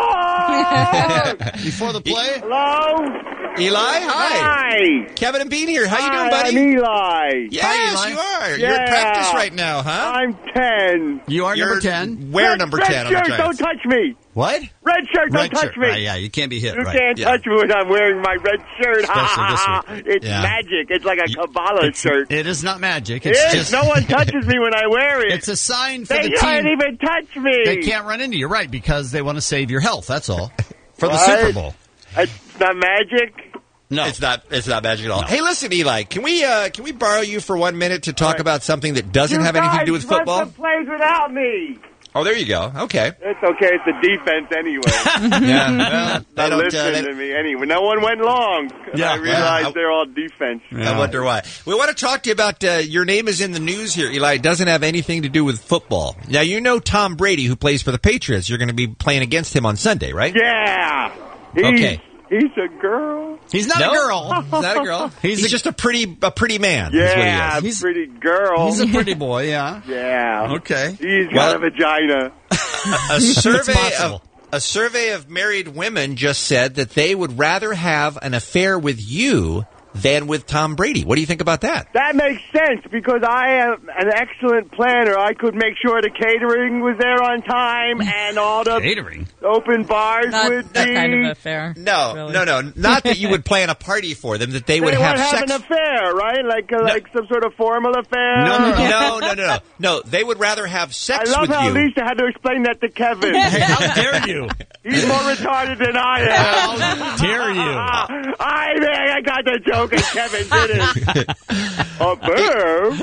S3: long!
S11: before the play?
S3: Hello?
S12: Eli, hi.
S3: Hi.
S12: Kevin and Bean here. How you doing, buddy?
S3: I'm Eli.
S12: Yes,
S11: Hi, Eli.
S12: you are.
S3: Yeah.
S12: You're in practice right now, huh?
S3: I'm 10.
S11: You are
S12: You're
S11: number 10.
S12: Where number 10 on the
S3: Red shirt,
S12: Giants?
S3: don't touch me.
S11: What?
S3: Red shirt, don't
S11: Red
S3: touch
S11: shirt.
S3: me.
S11: Right, yeah, you can't be hit.
S3: You
S11: right.
S3: can't
S11: Yeah.
S3: touch me when I'm wearing my red shirt.
S11: Especially this week.
S3: It's
S11: Yeah.
S3: magic. It's like a Kabbalah shirt.
S11: It is not magic.
S3: It
S11: It's
S3: is.
S11: just
S3: No one touches me when I wear it.
S11: It's a sign for
S3: They
S11: the
S3: can't
S11: team.
S3: even touch me.
S11: They can't run into you, right? Because they want to save your health. That's all. For the
S3: What?
S11: Super Bowl.
S3: It's not magic.
S12: No, it's not magic at all. Hey, listen, Eli, can we borrow you for 1 minute to talk about something that doesn't have anything to do with football?
S3: You guys plays without me.
S12: Oh, there you go. Okay.
S3: It's okay. It's the defense anyway.
S12: Yeah.
S3: They don't listen to me anyway. No one went long.
S12: Yeah.
S3: I realized
S12: Yeah.
S3: they're all defense.
S12: I wonder why. We want to talk to you about your name is in the news here, Eli. It doesn't have anything to do with football. Now, you know Tom Brady, who plays for the Patriots. You're going to be playing against him on Sunday, right?
S3: Yeah.
S12: Okay.
S3: He's a girl.
S11: He's not a girl.
S12: He's not a girl. He's just a pretty man.
S3: Yeah,
S12: is what he is.
S3: a pretty girl.
S11: He's a pretty boy, yeah.
S3: Yeah.
S11: Okay.
S3: He's got a vagina.
S12: A survey of married women just said that they would rather have an affair with you than with Tom Brady. What do you think about that?
S3: That makes sense because I am an excellent planner. I could make sure the catering was there on time and all the
S11: catering
S3: open bars
S9: Not
S3: would
S9: that
S3: be.
S9: kind of affair.
S12: No,
S9: really.
S12: no. Not that you would plan a party for them, that they would have sex.
S3: An affair, right? Like some sort of formal affair.
S12: No. They would rather have sex
S3: I love
S12: with
S3: how
S12: you.
S3: Lisa had to explain that to Kevin.
S11: Hey, how dare you?
S3: He's more retarded than I am.
S11: How dare you?
S3: I got the joke and Kevin didn't. A bear?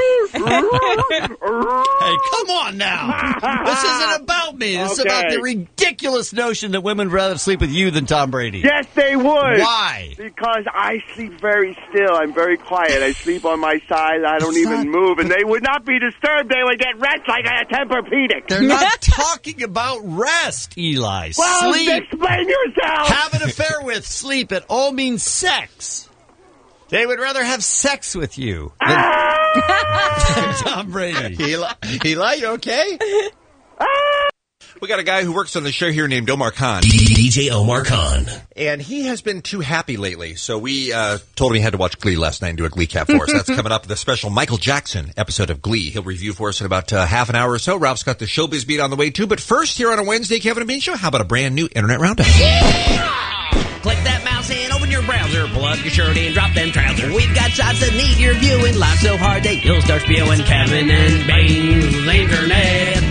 S11: Hey, come on now. This isn't about me. This is about the ridiculous notion that women would rather sleep with you than Tom Brady.
S3: Yes, they would.
S11: Why?
S3: Because I sleep very still. I'm very quiet. I sleep on my side. I don't even move. And they would not be disturbed. They would get rest like a Tempur-Pedic.
S11: They're not talking about rest, Eli.
S3: Well,
S11: sleep.
S3: explain yourself.
S11: Have an affair with. Sleep. It all means sex. They would rather have sex with you than Tom Brady.
S12: Eli, you okay? We got a guy who works on the show here named Omar Khan.
S16: DJ Omar Khan.
S12: And he has been too happy lately, so we told him he had to watch Glee last night and do a Glee cap for us. That's coming up, the special Michael Jackson episode of Glee. He'll review for us in about half an hour or so. Ralph's got the Showbiz Beat on the way, too. But first, here on a Wednesday Kevin and Bean Show, how about a brand new Internet Roundup?
S16: Click that mouse and open your browser. Pull up your shirt and drop them trousers. We've got shots that need your viewing. Live so hard that you'll start spewing. Kevin and Bean's Internet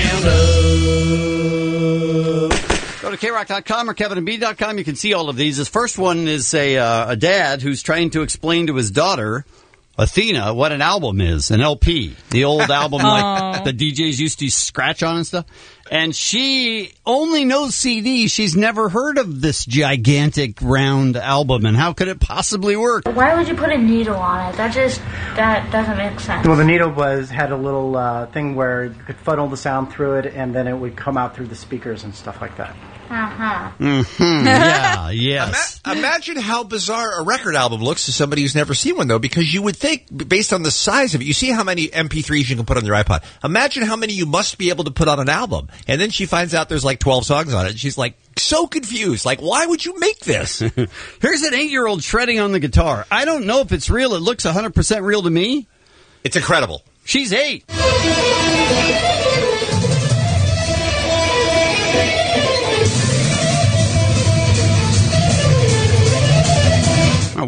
S16: Roundup.
S11: Go to KRock.com or KevinandB.com. You can see all of these. This first one is a dad who's trying to explain to his daughter, Athena, what an album is, an LP. The old album like the DJs used to scratch on and stuff. And she only knows CD. She's never heard of this gigantic round album. And how could it possibly work?
S17: Why would you put a needle on it? That doesn't make sense.
S18: Well, the needle had a little thing where you could funnel the sound through it, and then it would come out through the speakers and stuff like that.
S17: Uh-huh.
S11: Mm-hmm. Yeah, yes.
S12: Imagine how bizarre a record album looks to somebody who's never seen one, though, because you would think, based on the size of it, you see how many MP3s you can put on your iPod. Imagine how many you must be able to put on an album. And then she finds out there's like 12 songs on it. And she's like, so confused. Like, why would you make this?
S11: Here's an 8-year-old shredding on the guitar. I don't know if it's real. It looks 100% real to me.
S12: It's incredible.
S11: She's 8.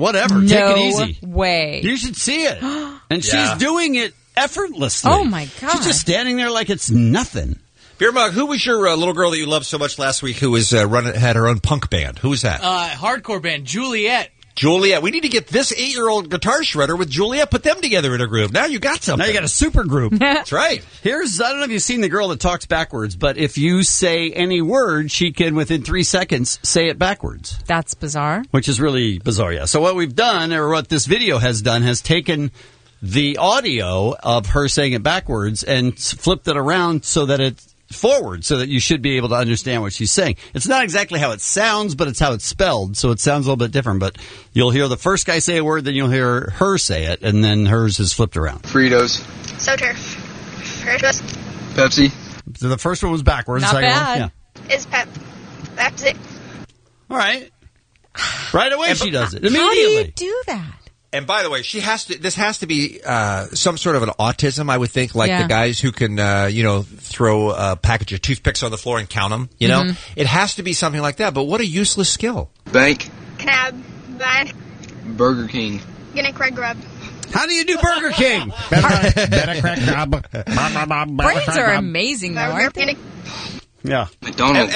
S11: whatever.
S9: No
S11: Take it easy.
S9: way.
S11: You should see it. And she's
S12: Yeah.
S11: doing it effortlessly.
S9: Oh, my God.
S11: She's just standing there like it's nothing.
S12: Beer Mug, who was your little girl that you loved so much last week who was had her own punk band? Who was that?
S8: Hardcore band, Juliet.
S12: Juliet. We need to get this 8-year-old guitar shredder with Juliet, put them together in a group. Now you got something.
S11: Now you got a super group.
S12: That's right.
S11: I don't know if you've seen the girl that talks backwards, but if you say any word, she can, within 3 seconds, say it backwards.
S9: That's bizarre.
S11: Which is really bizarre, yeah. So what we've done, or what this video has done, has taken the audio of her saying it backwards and flipped it around so that it's forward, so that you should be able to understand what she's saying. It's not exactly how it sounds, but it's how it's spelled, so it sounds a little bit different. But you'll hear the first guy say a word, then you'll hear her say it, and then hers is flipped around.
S19: Fritos.
S20: Soter. Fritos.
S19: Pepsi.
S11: So the first one was backwards.
S9: Not
S11: the second
S9: bad.
S11: One,
S20: Is Pep. That's it.
S11: All right. Right away she does it.
S9: How do
S11: Immediately.
S9: you do that?
S12: And by the way, this has to be some sort of an autism, I would think, like
S9: Yeah.
S12: the guys who can, throw a package of toothpicks on the floor and count them. You know, it has to be something like that. But what a useless skill!
S19: Bank.
S20: Knab. Vine.
S19: Burger King.
S20: Gonna Craig Grub.
S11: How do you do Burger King?
S9: Brains are amazing, though, aren't they?
S11: Yeah.
S19: McDonald's.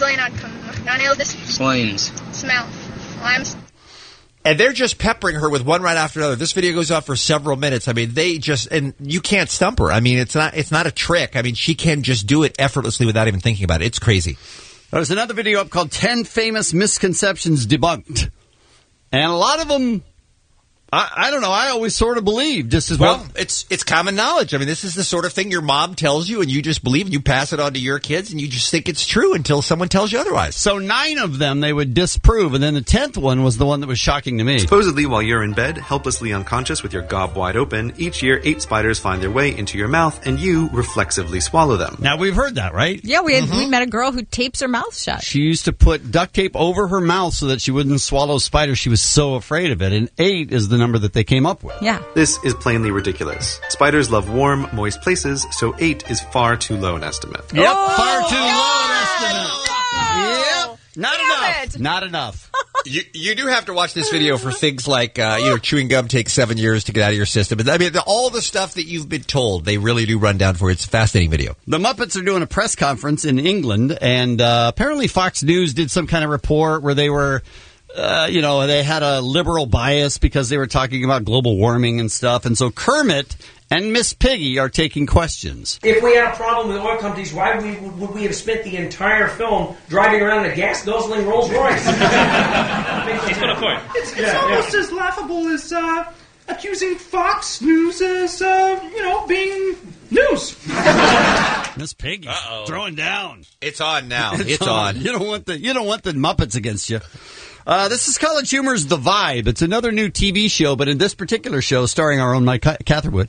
S20: Slanes. Smell. Limes.
S12: And they're just peppering her with one right after another. This video goes on for several minutes. I mean, and you can't stump her. I mean, it's not a trick. I mean, she can just do it effortlessly without even thinking about it. It's crazy.
S11: There's another video up called 10 Famous Misconceptions Debunked. And a lot of them, I don't know, I always sort of believe just as well.
S12: It's common knowledge. I mean, this is the sort of thing your mom tells you and you just believe and you pass it on to your kids and you just think it's true until someone tells you otherwise.
S11: So 9 of them they would disprove, and then the 10th one was the one that was shocking to me.
S21: Supposedly, while you're in bed, helplessly unconscious with your gob wide open, each year 8 spiders find their way into your mouth and you reflexively swallow them.
S11: Now, we've heard that, right?
S9: Yeah, we met a girl who tapes her mouth shut.
S11: She used to put duct tape over her mouth so that she wouldn't swallow spiders. She was so afraid of it. And 8 is the number that they came up with.
S9: Yeah.
S21: This is plainly ridiculous. Spiders love warm, moist places, so 8 is far too low an estimate.
S11: Yep, far too low an estimate. Yep, not enough.
S12: You do have to watch this video for things like, chewing gum takes 7 years to get out of your system. I mean, all the stuff that you've been told, they really do run down for you. It's a fascinating video.
S11: The Muppets are doing a press conference in England, and apparently Fox News did some kind of report where they were... they had a liberal bias because they were talking about global warming and stuff. And so Kermit and Miss Piggy are taking questions.
S22: If we had a problem with oil companies, why would we have spent the entire film driving around in a gas-guzzling Rolls-Royce?
S8: He's got a point.
S22: It's almost as laughable as accusing Fox News as, being news.
S11: Miss Piggy throwing down.
S12: It's on now. It's on.
S11: You don't want the Muppets against you. This is College Humor's The Vibe. It's another new TV show, but in this particular show, starring our own Mike Catherwood,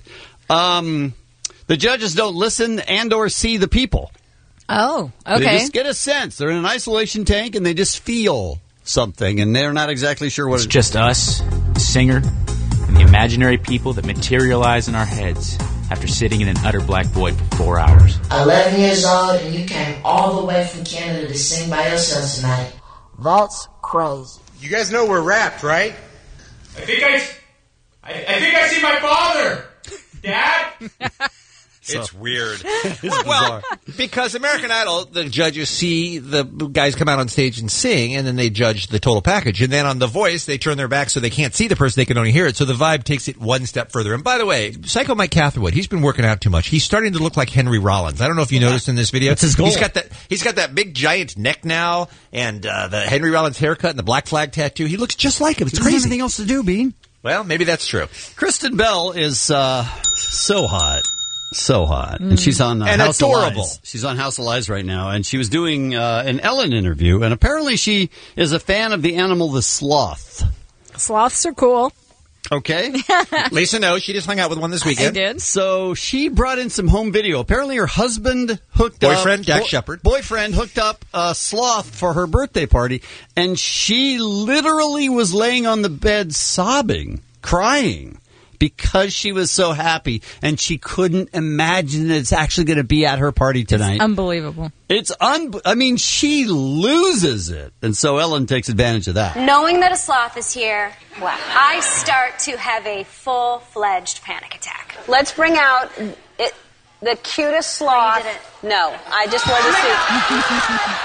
S11: the judges don't listen and or see the people.
S9: Oh, okay.
S11: They just get a sense. They're in an isolation tank, and they just feel something, and they're not exactly sure what
S23: it's just us, the singer, and the imaginary people that materialize in our heads after sitting in an utter black void for 4 hours.
S24: 11 years old, and you came all the way from Canada to sing by yourself tonight. That's crazy.
S10: You guys know we're wrapped, right?
S8: I think I see my father. Dad?
S12: It's weird. Well, because American Idol, the judges see the guys come out on stage and sing, and then they judge the total package. And then on The Voice, they turn their back so they can't see the person, they can only hear it. So The Vibe takes it one step further. And by the way, Psycho Mike Catherwood, he's been working out too much. He's starting to look like Henry Rollins. I don't know if you noticed in this video.
S11: That's his goal.
S12: He's got that big giant neck now, and the Henry Rollins haircut and the black flag tattoo. He looks just like him. It's crazy.
S11: Anything else to do, Bean?
S12: Well, maybe that's true.
S11: Kristen Bell is so hot. So hot. And she's on House
S12: adorable.
S11: of Lies. She's on House of Lies right now. And she was doing an Ellen interview. And apparently she is a fan of the animal, the sloth.
S9: Sloths are cool.
S11: Okay.
S12: Lisa knows. She just hung out with one this weekend.
S9: I did.
S11: So she brought in some home video. Apparently her husband hooked up...
S12: Boyfriend, Jack Shepard.
S11: Boyfriend hooked up a sloth for her birthday party. And she literally was laying on the bed sobbing, crying, because she was so happy and she couldn't imagine that it's actually going to be at her party tonight.
S9: Unbelievable.
S11: I mean, she loses it. And so Ellen takes advantage of that.
S2: Knowing that a sloth is here, I start to have a full-fledged panic attack.
S4: Let's bring out the cutest sloth.
S2: You did it.
S4: No, I just wanted to see.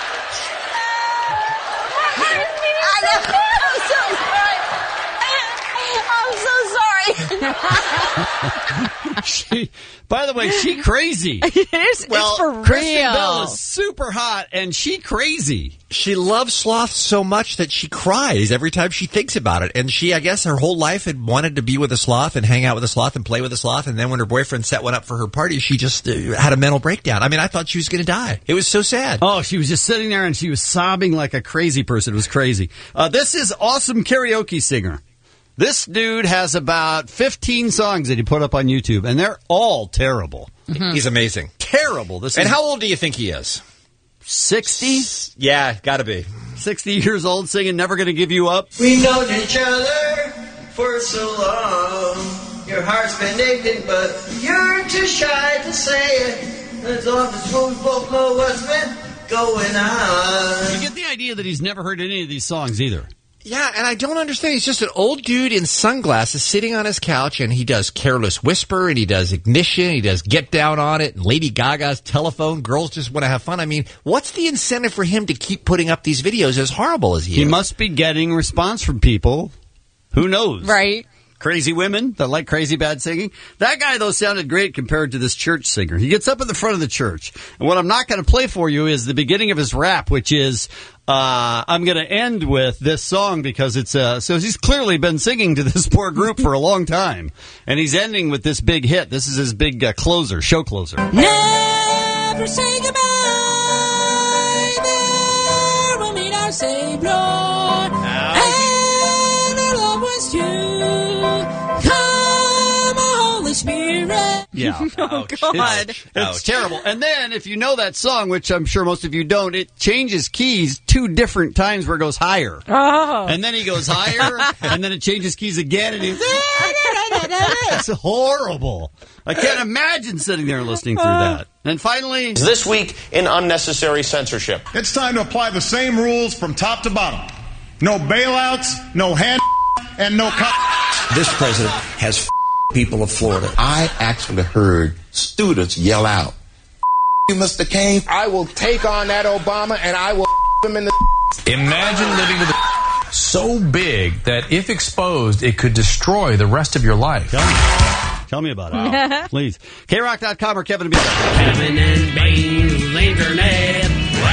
S4: I'm so sorry.
S11: By the way, she crazy.
S9: It's for real.
S11: Kristen Bell is super hot, and she crazy.
S12: She loves sloths so much that she cries every time she thinks about it. And she, I guess, her whole life had wanted to be with a sloth and hang out with a sloth and play with a sloth. And then when her boyfriend set one up for her party, she just had a mental breakdown. I mean, I thought she was going to die. It was so sad.
S11: Oh, she was just sitting there, and she was sobbing like a crazy person. It was crazy. This is Awesome Karaoke Singer. This dude has about 15 songs that he put up on YouTube, and they're all terrible.
S12: Mm-hmm. He's amazing.
S11: Terrible.
S12: How old do you think he is?
S11: 60?
S12: Yeah, gotta be.
S11: 60 years old singing Never Gonna Give You Up.
S5: We've known each other for so long. Your heart's been aching, but you're too shy to say it. As long as we both know what's been going on.
S11: You get the idea that he's never heard any of these songs either.
S12: Yeah, and I don't understand. He's just an old dude in sunglasses sitting on his couch, and he does Careless Whisper, and he does Ignition, he does Get Down on It, and Lady Gaga's Telephone. Girls just want to have fun. I mean, what's the incentive for him to keep putting up these videos as horrible as he is?
S11: He must be getting response from people. Who knows?
S9: Right.
S11: Crazy women that like crazy bad singing. That guy, though, sounded great compared to this church singer. He gets up in the front of the church. And what I'm not going to play for you is the beginning of his rap, which is, I'm going to end with this song because it's, so he's clearly been singing to this poor group for a long time. And he's ending with this big hit. This is his big closer, show closer.
S5: Never say goodbye. There will meet our Savior. And our loved ones too. Spirit.
S11: Yeah.
S9: Oh, God.
S11: It's terrible. And then, if you know that song, which I'm sure most of you don't, it changes keys 2 different times where it goes higher.
S9: Oh.
S11: And then he goes higher, and then it changes keys again, and he's... It's horrible. I can't imagine sitting there listening through that. And finally...
S7: This week in unnecessary censorship.
S25: It's time to apply the same rules from top to bottom. No bailouts, no hand and no...
S26: This president has people of Florida. I actually heard students yell out, "You, Mr. Kane,
S10: I will take on that Obama and I will him in the."
S27: Imagine living with a so big that if exposed, it could destroy the rest of your life.
S11: Tell me about it. Please. KRock.com or Kevin and Bean.
S16: Kevin and Bean's Internet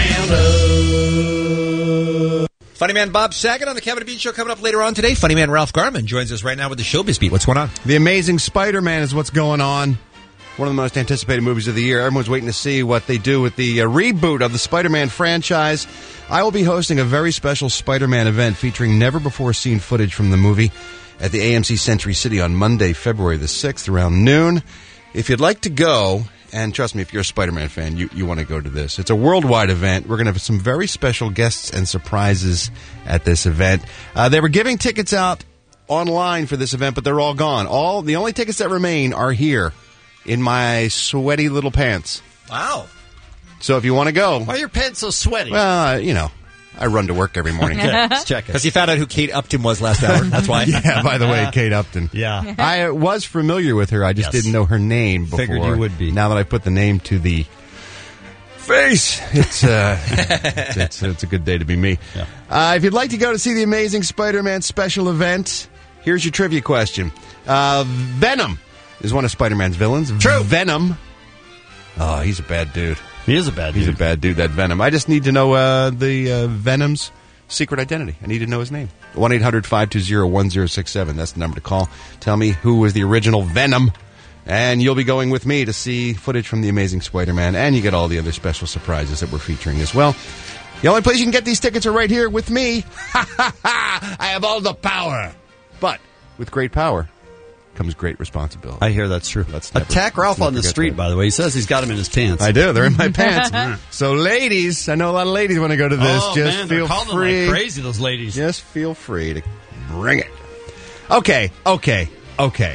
S16: Roundup.
S12: Funny man Bob Saget on the Kevin and Bean Show coming up later on today. Funny man Ralph Garman joins us right now with the Showbiz Beat. What's going on?
S13: The Amazing Spider-Man is what's going on. One of the most anticipated movies of the year. Everyone's waiting to see what they do with the reboot of the Spider-Man franchise. I will be hosting a very special Spider-Man event featuring never-before-seen footage from the movie at the AMC Century City on Monday, February the 6th, around noon. If you'd like to go, and trust me, if you're a Spider-Man fan, you want to go to this. It's a worldwide event. We're going to have some very special guests and surprises at this event. They were giving tickets out online for this event, but they're all gone. The only tickets that remain are here in my sweaty little pants.
S12: Wow.
S13: So if you want to go...
S11: Why are your pants so sweaty?
S13: Well, I run to work every morning.
S11: Let's check it.
S12: Because he found out who Kate Upton was last hour. That's why.
S13: Yeah, by the way, Kate Upton.
S11: Yeah.
S13: I was familiar with her. I just didn't know her name before.
S11: Figured you would be.
S13: Now that I put the name to the face, it's a good day to be me. Yeah. If you'd like to go to see the Amazing Spider-Man special event, here's your trivia question. Venom is one of Spider-Man's villains.
S11: True.
S13: Venom. Oh, he's a bad dude.
S11: He is a bad dude.
S13: He's a bad dude, that Venom. I just need to know the Venom's secret identity. I need to know his name. 1-800-520-1067. That's the number to call. Tell me who was the original Venom. And you'll be going with me to see footage from The Amazing Spider-Man. And you get all the other special surprises that we're featuring as well. The only place you can get these tickets are right here with me. I have all the power. But with great power comes great responsibility.
S11: I hear that's true. Attack Ralph on the street, by the way. He says he's got them in his pants.
S13: I do. They're in my pants. So, ladies, I know a lot of ladies want to go to this.
S11: Just
S13: feel free.
S11: Like crazy, those ladies.
S13: Just feel free to bring it. Okay.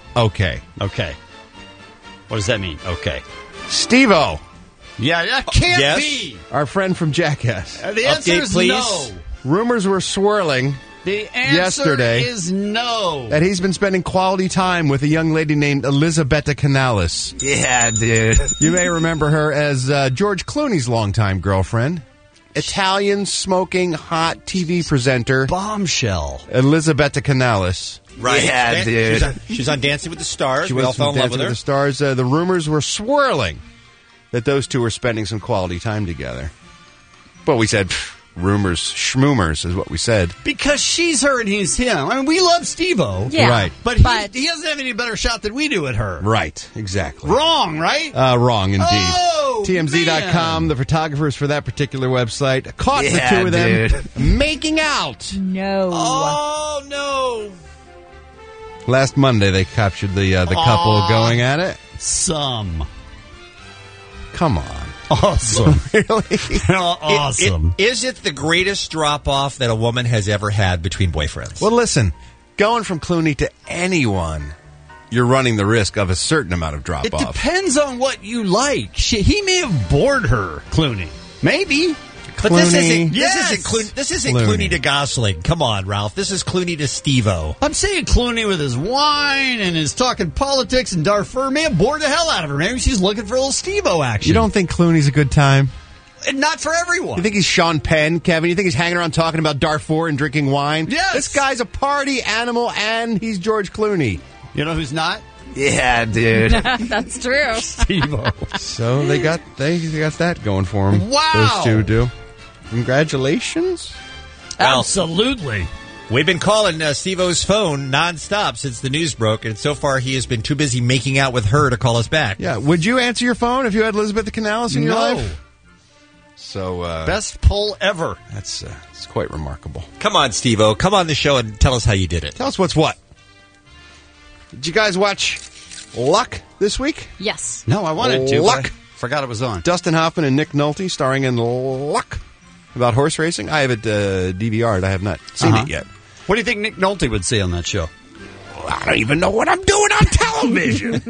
S13: okay.
S11: Okay. What does that mean? Okay.
S13: Steve-O.
S11: Yeah, that can't
S12: Yes.
S11: be.
S13: Our friend from Jackass.
S11: The answer
S12: Update,
S11: is
S12: please.
S11: no.
S13: Rumors were swirling
S11: The answer
S13: yesterday
S11: is no.
S13: that he's been spending quality time with a young lady named Elisabetta Canalis.
S12: Yeah, dude.
S13: You may remember her as George Clooney's longtime girlfriend. Italian smoking hot TV presenter
S11: Bombshell.
S13: Elisabetta Canalis.
S12: Right.
S11: Yeah, dude.
S12: She's on Dancing with the Stars.
S13: She
S12: We all
S13: was
S12: fell
S13: from
S12: in love
S13: Dancing
S12: with her.
S13: the Stars. The rumors were swirling that those two were spending some quality time together. But we said, rumors, schmoomers is what we said.
S11: Because she's her and he's him. I mean, we love Steve-O.
S9: Yeah,
S13: Right.
S11: But he doesn't have any better shot than we do at her.
S13: Right, exactly.
S11: Wrong, right?
S13: Wrong indeed.
S11: Oh,
S13: TMZ.com, the photographers for that particular website, caught the two of them making out.
S9: No.
S11: Oh, no.
S13: Last Monday, they captured the couple going at it.
S11: Some.
S13: Come on.
S11: Awesome.
S13: Really?
S11: Awesome.
S12: Is it the greatest drop-off that a woman has ever had between boyfriends?
S13: Well, listen, going from Clooney to anyone, you're running the risk of a certain amount of
S11: It
S13: drop-off.
S11: depends on what you like. He may have bored her, Clooney. Maybe.
S12: But this
S13: Clooney.
S12: isn't
S13: Clooney.
S12: Clooney to Gosling. Come on, Ralph. This is Clooney to Steve-O.
S11: I'm saying Clooney with his wine and his talking politics and Darfur may have bored the hell out of her. Maybe she's looking for a little Steve-O action.
S13: You don't think Clooney's a good time?
S11: And not for everyone.
S13: You think he's Sean Penn, Kevin? You think he's hanging around talking about Darfur and drinking wine?
S11: Yes.
S13: This guy's a party animal, and he's George Clooney.
S11: You know who's not?
S12: Yeah, dude.
S9: That's true.
S11: Steve-O.
S13: So they got that going for him.
S11: Wow.
S13: Those two do. Congratulations.
S11: Absolutely.
S12: We've been calling Steve-O's phone nonstop since the news broke, and so far he has been too busy making out with her to call us back.
S13: Yeah. Would you answer your phone if you had Elizabeth Canalis in your
S11: No.
S13: life? So
S11: Best pull ever.
S13: that's it's quite remarkable.
S12: Come on, Steve-O. Come on the show and tell us how you did it.
S13: Tell us what's what. Did you guys watch Luck this week?
S9: Yes.
S11: No, I wanted to.
S13: Luck.
S11: but I forgot it was on.
S13: Dustin Hoffman and Nick Nolte starring in Luck about horse racing. I have it DVR'd. I have not seen it yet.
S11: What do you think Nick Nolte would say on that show?
S13: I don't even know what I'm doing on television.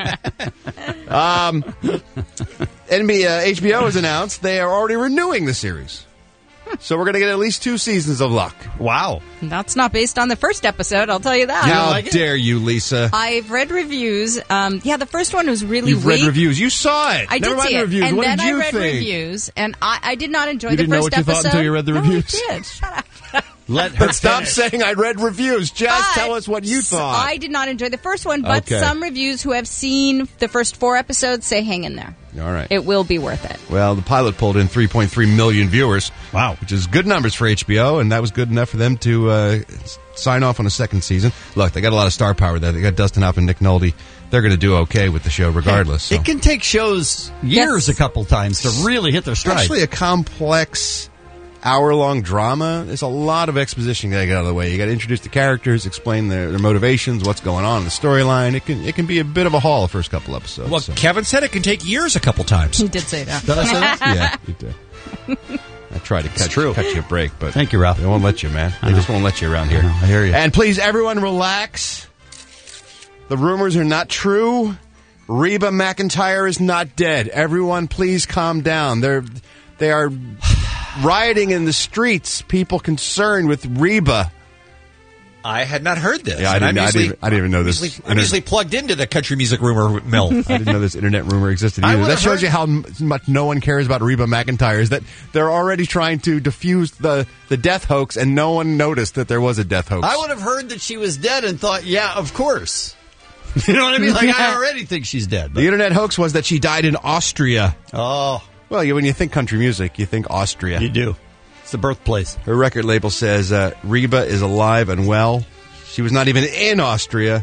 S13: HBO has announced they are already renewing the series. So we're going to get at least 2 seasons of Luck.
S11: Wow.
S9: That's not based on the first episode, I'll tell you that.
S13: How dare you, Lisa?
S9: I've read reviews. The first one was really
S13: You've
S9: weak.
S13: read reviews. You saw it.
S9: I
S13: Never
S9: did
S13: mind
S9: see
S13: the
S9: it.
S13: reviews.
S9: And
S13: What
S9: then
S13: did you
S9: I read
S13: think?
S9: reviews, and I did not enjoy
S13: You
S9: the
S13: didn't know
S9: first
S13: what you thought
S9: episode.
S13: until you read the
S9: No,
S13: reviews?
S9: I did. Shut up.
S11: Let her
S13: But stop saying I read reviews. Just tell us what you thought.
S9: I did not enjoy the first one, but
S13: Okay.
S9: some reviews who have seen the first 4 episodes say hang in there.
S13: All right.
S9: It will be worth it.
S13: Well, the pilot pulled in 3.3 million viewers.
S11: Wow.
S13: Which is good numbers for HBO, and that was good enough for them to sign off on a second season. Look, they got a lot of star power there. They got Dustin Hoffman and Nick Nolte. They're going to do okay with the show regardless. So.
S11: It can take shows years a couple times to really hit their stride.
S13: Especially a complex hour-long drama. There's a lot of exposition that got out of the way. You got to introduce the characters, explain their motivations, what's going on in the storyline. It can be a bit of a haul the first couple episodes.
S12: Well,
S13: so.
S12: Kevin said it can take years a couple times.
S9: He did say that.
S11: Did I say that?
S13: Yeah, you did. I tried to cut you a break, but
S11: Thank you, Ralph.
S13: they won't let you, man. They just won't let you around here.
S11: I hear you.
S13: And please, everyone, relax. The rumors are not true. Reba McEntire is not dead. Everyone, please calm down. They are rioting in the streets. People concerned with Reba.
S12: I had not heard this.
S13: Yeah, I
S12: And
S13: didn't even know this.
S12: I'm usually plugged into the country music rumor mill.
S13: I didn't know this internet rumor existed
S12: I
S13: either.
S12: would've
S13: That shows
S12: heard-
S13: you how much no one cares about Reba McEntire. Is that they're already trying to diffuse the death hoax, and no one noticed that there was a death hoax.
S11: I would have heard that she was dead and thought, yeah, of course. You know what I mean? Like, I already think she's dead.
S13: The internet hoax was that she died in Austria.
S11: Oh.
S13: Well, when you think country music, you think Austria.
S11: You do. It's the birthplace.
S13: Her record label says Reba is alive and well. She was not even in Austria.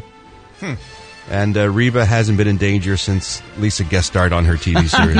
S13: And Reba hasn't been in danger since Lisa guest starred on her TV series.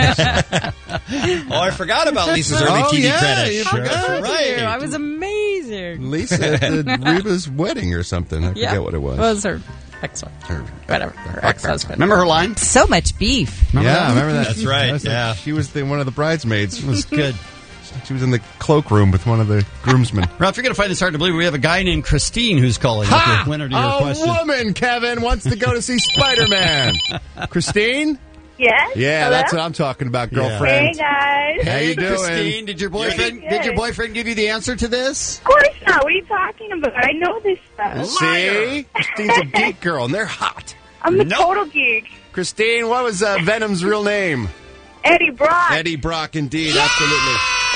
S12: Oh, I forgot about Lisa's early TV credits.
S13: you
S12: Sure.
S13: forgot.
S12: That's right.
S9: I was amazing.
S13: Lisa at Reba's wedding or something. I forget what it was.
S9: Was her ex-wife. Whatever. Her ex-husband.
S11: Remember her line?
S9: So much beef.
S13: Remember that?
S12: That's right,
S13: That was
S12: yeah.
S13: She was one of the bridesmaids.
S11: It was good.
S13: She was in the cloakroom with one of the groomsmen.
S11: Ralph, you're going to find this hard to believe. We have a guy named Christine who's calling.
S13: Ha!
S11: The winner to your question.
S13: A woman, Kevin, wants to go to see Spider-Man. Christine?
S1: Yes.
S13: Yeah,
S1: Hello?
S13: that's what I'm talking about, girlfriend.
S1: Hey guys.
S13: How you doing?
S11: Christine, did your boyfriend give you the answer to this?
S1: Of course not. What are you talking about? I know this stuff.
S13: See? Christine's a geek girl, and they're hot.
S1: I'm a total geek.
S13: Christine, what was Venom's real name?
S1: Eddie Brock.
S13: Eddie Brock, indeed. Absolutely.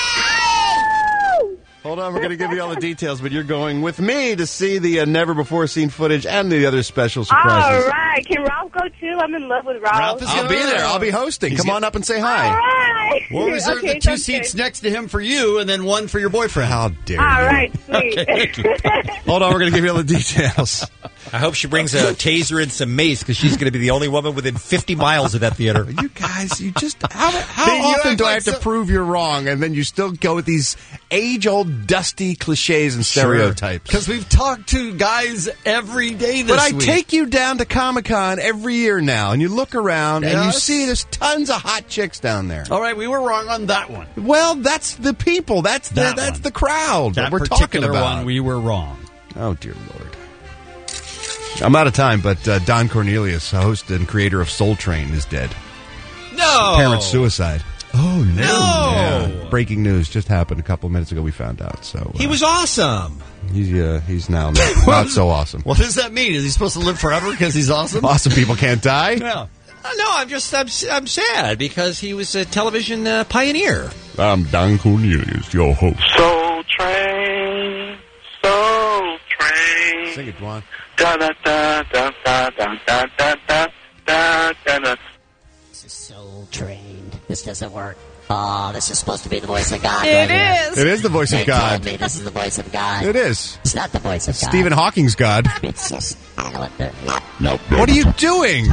S13: Hold on, we're going to give you all the details, but you're going with me to see the never-before-seen footage and the other special surprises.
S1: All right. Can Ralph go, too? I'm in love with Ralph.
S13: I'll be there. I'll be hosting. Come on up and say hi.
S1: All right.
S11: We'll reserve the 2 seats next to him for you and then 1 for your boyfriend.
S13: How dare you.
S1: All right, sweet.
S11: Okay, thank you.
S13: Hold on, we're going to give you all the details.
S12: I hope she brings a taser and some mace because she's going to be the only woman within 50 miles of that theater.
S13: You guys, you just... How often do I have to prove you're wrong and then you still go with these age-old dusty cliches and stereotypes?
S11: Because we've talked to guys every day this week.
S13: But I take you down to Comic-Con every year now, and you look around and you see there's tons of hot chicks down there.
S11: All right, we were wrong on that one.
S13: Well, that's the people. That's the crowd that we're talking about.
S11: One, we were wrong.
S13: Oh, dear Lord. I'm out of time, but Don Cornelius, host and creator of Soul Train, is dead.
S12: No!
S13: Apparent suicide.
S11: Oh, no.
S13: Yeah. Breaking news just happened a couple of minutes ago. We found out. So
S12: he was awesome.
S13: He's now not so awesome.
S11: What does that mean? Is he supposed to live forever because he's awesome?
S13: Awesome people can't die?
S11: Yeah.
S12: No, I'm sad because he was a television pioneer.
S13: I'm Don Cornelius, your host.
S3: Soul Train, Soul Train.
S13: Sing it, Juan.
S3: Da da da da da da da da da da da.
S24: This is Soul Train. This doesn't work. Oh, this is supposed to be the voice of God.
S9: It
S24: right
S9: is.
S13: It is the voice of God.
S24: Told me this is the voice of God.
S13: It is.
S24: It's not the voice of God.
S13: Stephen Hawking's God.
S24: It's just, I don't know what
S13: Nope. What are you doing?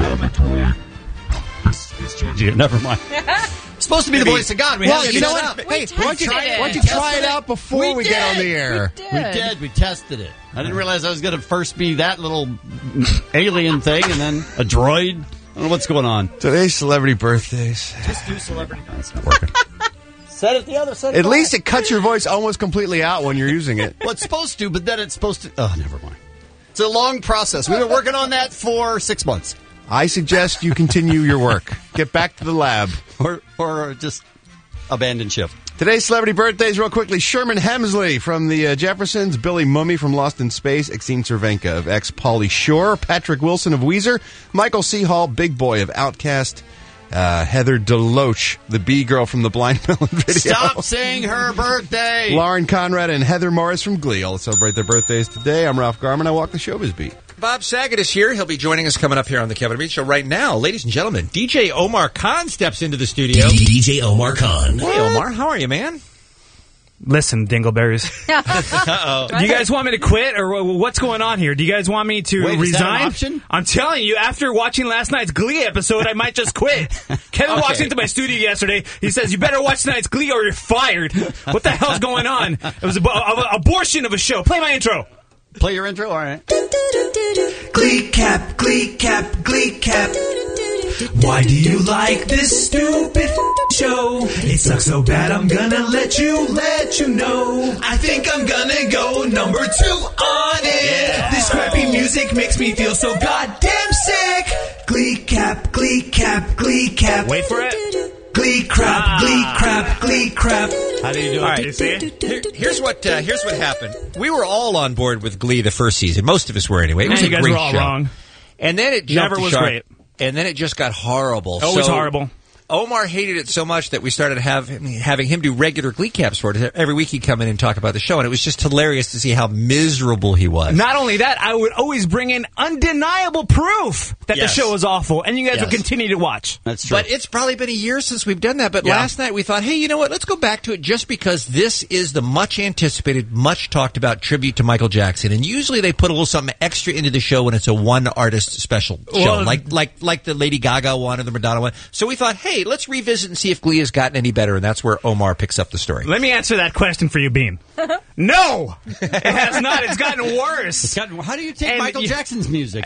S11: Never mind. It's supposed to be the voice of God.
S13: Well, you know what? Hey, why don't you try it out before we get on the air?
S11: We tested it. I didn't realize I was going to first be that little alien thing and then a droid. I don't know what's going on.
S13: Today's celebrity birthdays.
S11: Just do celebrity birthdays.
S13: Not working.
S11: Set it the other side.
S13: At least it cuts your voice almost completely out when you're using it.
S11: Well, it's supposed to, but then it's supposed to... Oh, never mind. It's a long process. We've been working on that for 6 months.
S13: I suggest you continue your work. Get back to the lab.
S11: Or just abandon ship.
S13: Today's celebrity birthdays, real quickly. Sherman Hemsley from the Jeffersons, Billy Mumy from Lost in Space, Exene Cervenka of Pauly Shore, Patrick Wilson of Weezer, Michael C. Hall, Big Boy of Outkast, Heather DeLoach, the B-girl from the Blind Melon video.
S11: Stop saying her birthday!
S13: Lauren Conrad and Heather Morris from Glee all celebrate their birthdays today. I'm Ralph Garman. I walk the showbiz beat.
S12: Bob Saget is here. He'll be joining us coming up here on the Kevin and Bean Show right now. Ladies and gentlemen, DJ Omar Khan steps into the studio.
S6: DJ Omar Khan.
S12: Hey, Omar. How are you, man?
S14: Listen, Dingleberries.
S12: Uh-oh.
S14: Do you guys want me to quit, or what's going on here? Do you guys want me to
S11: resign?
S14: resign?
S11: Is that an option?
S14: I'm telling you, after watching last night's Glee episode, I might just quit. Kevin walks into my studio yesterday. He says, "You better watch tonight's Glee or you're fired." What the hell's going on? It was an abortion of a show. Play my intro.
S11: Play your intro? All right.
S15: Glee cap, Glee cap, Glee cap. Why do you like this stupid show? It sucks so bad I'm gonna let you know. I think I'm gonna go number 2 on it. Yeah. This crappy music makes me feel so goddamn sick. Glee cap, Glee cap, Glee cap.
S14: Wait for it.
S15: Glee crap, Glee crap, Glee crap.
S11: How do you do it?
S14: All right, you see it?
S12: Here's what happened. We were all on board with Glee the first season. Most of us were anyway. It was
S14: you
S12: a
S14: guys
S12: great
S14: were all
S12: show.
S14: wrong.
S12: And then it jumped
S14: Never
S12: the
S14: was
S12: shark,
S14: great.
S12: And then it just got horrible.
S14: Always horrible.
S12: Omar hated it so much that we started having him do regular Glee caps for it. Every week he'd come in and talk about the show, and it was just hilarious to see how miserable he was.
S14: Not only that, I would always bring in undeniable proof that
S12: Yes.
S14: the show was awful, and you guys
S12: Yes.
S14: would continue to watch.
S11: That's true.
S12: But it's probably been a year since we've done that. But
S14: Yeah.
S12: last night we thought, hey, you know what? Let's go back to it just because this is the much anticipated, much talked about tribute to Michael Jackson. And usually they put a little something extra into the show when it's a one artist special show,
S14: Well,
S12: like the Lady Gaga one or the Madonna one. So we thought, hey, let's revisit and see if Glee has gotten any better. And that's where Omar picks up the story.
S14: Let me answer that question for you, Bean. No, it has not. It's gotten worse.
S11: How do you take Michael Jackson's music?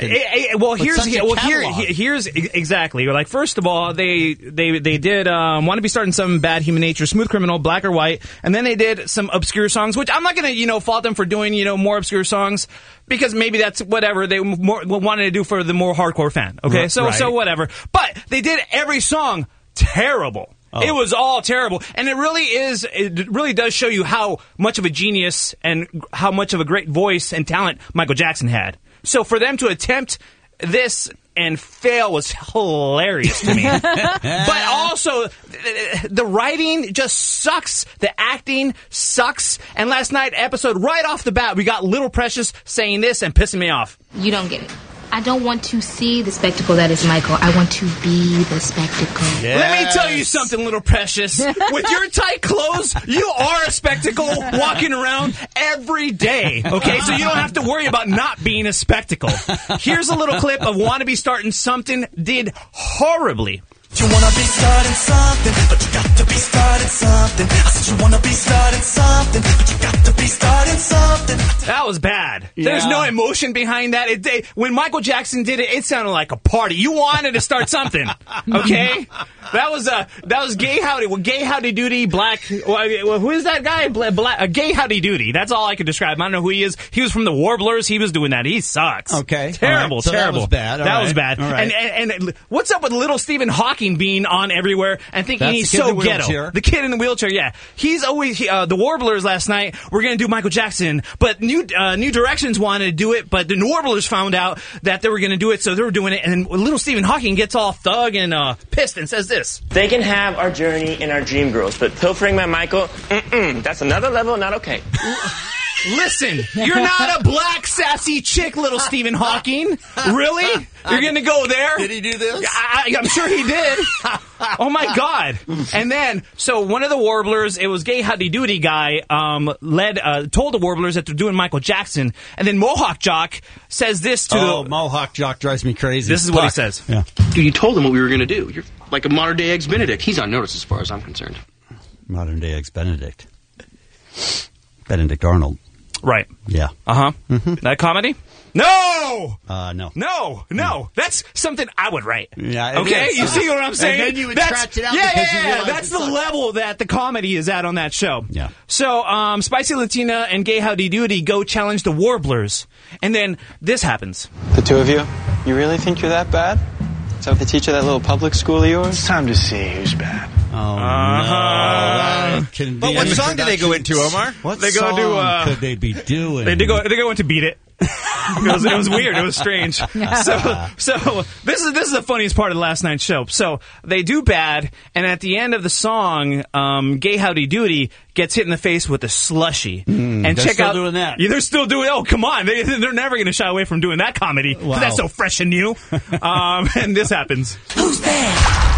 S14: Here's exactly. Like, first of all, they did Want to Be Starting Some, Bad Human Nature, Smooth Criminal, Black or White, and then they did some obscure songs, which I'm not going to fault them for doing more obscure songs, because maybe that's whatever they wanted to do for the more hardcore fan. Okay, so whatever. But they did every song terrible. It was all terrible, and it really does show you how much of a genius and how much of a great voice and talent Michael Jackson had. So for them to attempt this and fail was hilarious to me. But also, the writing just sucks. The acting sucks. And last night episode, right off the bat, we got Little Precious saying this and pissing me off.
S6: You don't get it. I don't want to see the spectacle that is Michael. I want to be the spectacle.
S14: Yes. Let me tell you something, Little Precious. With your tight clothes, you are a spectacle walking around every day. Okay, so you don't have to worry about not being a spectacle. Here's a little clip of Want to Be Starting Something did horribly.
S15: You wanna be starting something, but you got to be starting something. I said you wanna be starting something, but you got to be starting something.
S14: That was bad. Yeah. There's no emotion behind that. When Michael Jackson did it, it sounded like a party. You wanted to start something, okay? That was Gay Howdy. Well, Gay Howdy Doody, Black. Well, who is that guy? Gay Howdy Doody. That's all I could describe. I don't know who he is. He was from the Warblers. He was doing that. He sucks.
S11: Okay,
S14: terrible,
S11: right. So
S14: terrible.
S11: That was bad.
S14: That was bad.
S11: All right.
S14: And what's up with little Stephen Hawking being on everywhere and thinking he's so ghetto? The kid in the wheelchair. Yeah, he's always the Warblers. Last night we're gonna do Michael Jackson, but New Directions wanted to do it, but the Warblers found out that they were gonna do it, so they were doing it. And then little Stephen Hawking gets all thug and pissed and says this.
S17: They can have our journey and our dream girls, but pilfering my Michael, that's another level, not okay.
S14: Listen, you're not a black sassy chick, little Stephen Hawking. Really? You're going to go there?
S11: Did he do this?
S14: I'm sure he did. Oh, my God. And then, so one of the Warblers, it was Gay Howdy Doody guy, told the Warblers that they're doing Michael Jackson. And then Mohawk Jock says this to
S11: Mohawk Jock drives me crazy.
S14: This is what he says.
S11: Yeah.
S18: Dude, you told him what we were going to do. You're like a modern-day Eggs Benedict. He's on notice as far as I'm concerned.
S11: Modern-day Eggs Benedict. Benedict Arnold.
S14: Right.
S11: Yeah.
S14: Uh-huh. Mm-hmm. That comedy? No!
S11: No.
S14: No. That's something I would write.
S11: Yeah,
S14: okay?
S11: Is.
S14: You see what I'm saying?
S11: And then you would scratch it out because you realize
S14: that's the level that the comedy is at on that show.
S11: Yeah.
S14: So, Spicy Latina and Gay Howdy Doody go challenge the Warblers. And then this happens.
S19: The two of you really think you're that bad? Is that what they teach at that little public school of yours? It's time to see who's bad.
S11: Oh, no.
S12: But what song did they go into, Omar?
S11: What
S14: they
S11: song
S14: go to,
S11: could they be doing?
S14: They go into Beat It. It was weird. It was strange. So this is the funniest part of last night's show. So they do bad, and at the end of the song, Gay Howdy Doody gets hit in the face with a slushie.
S11: And check out doing that.
S14: Yeah, they're still doing. Oh, come on! They're never going to shy away from doing that comedy. Wow. That's so fresh and new. And this happens.
S15: Who's there?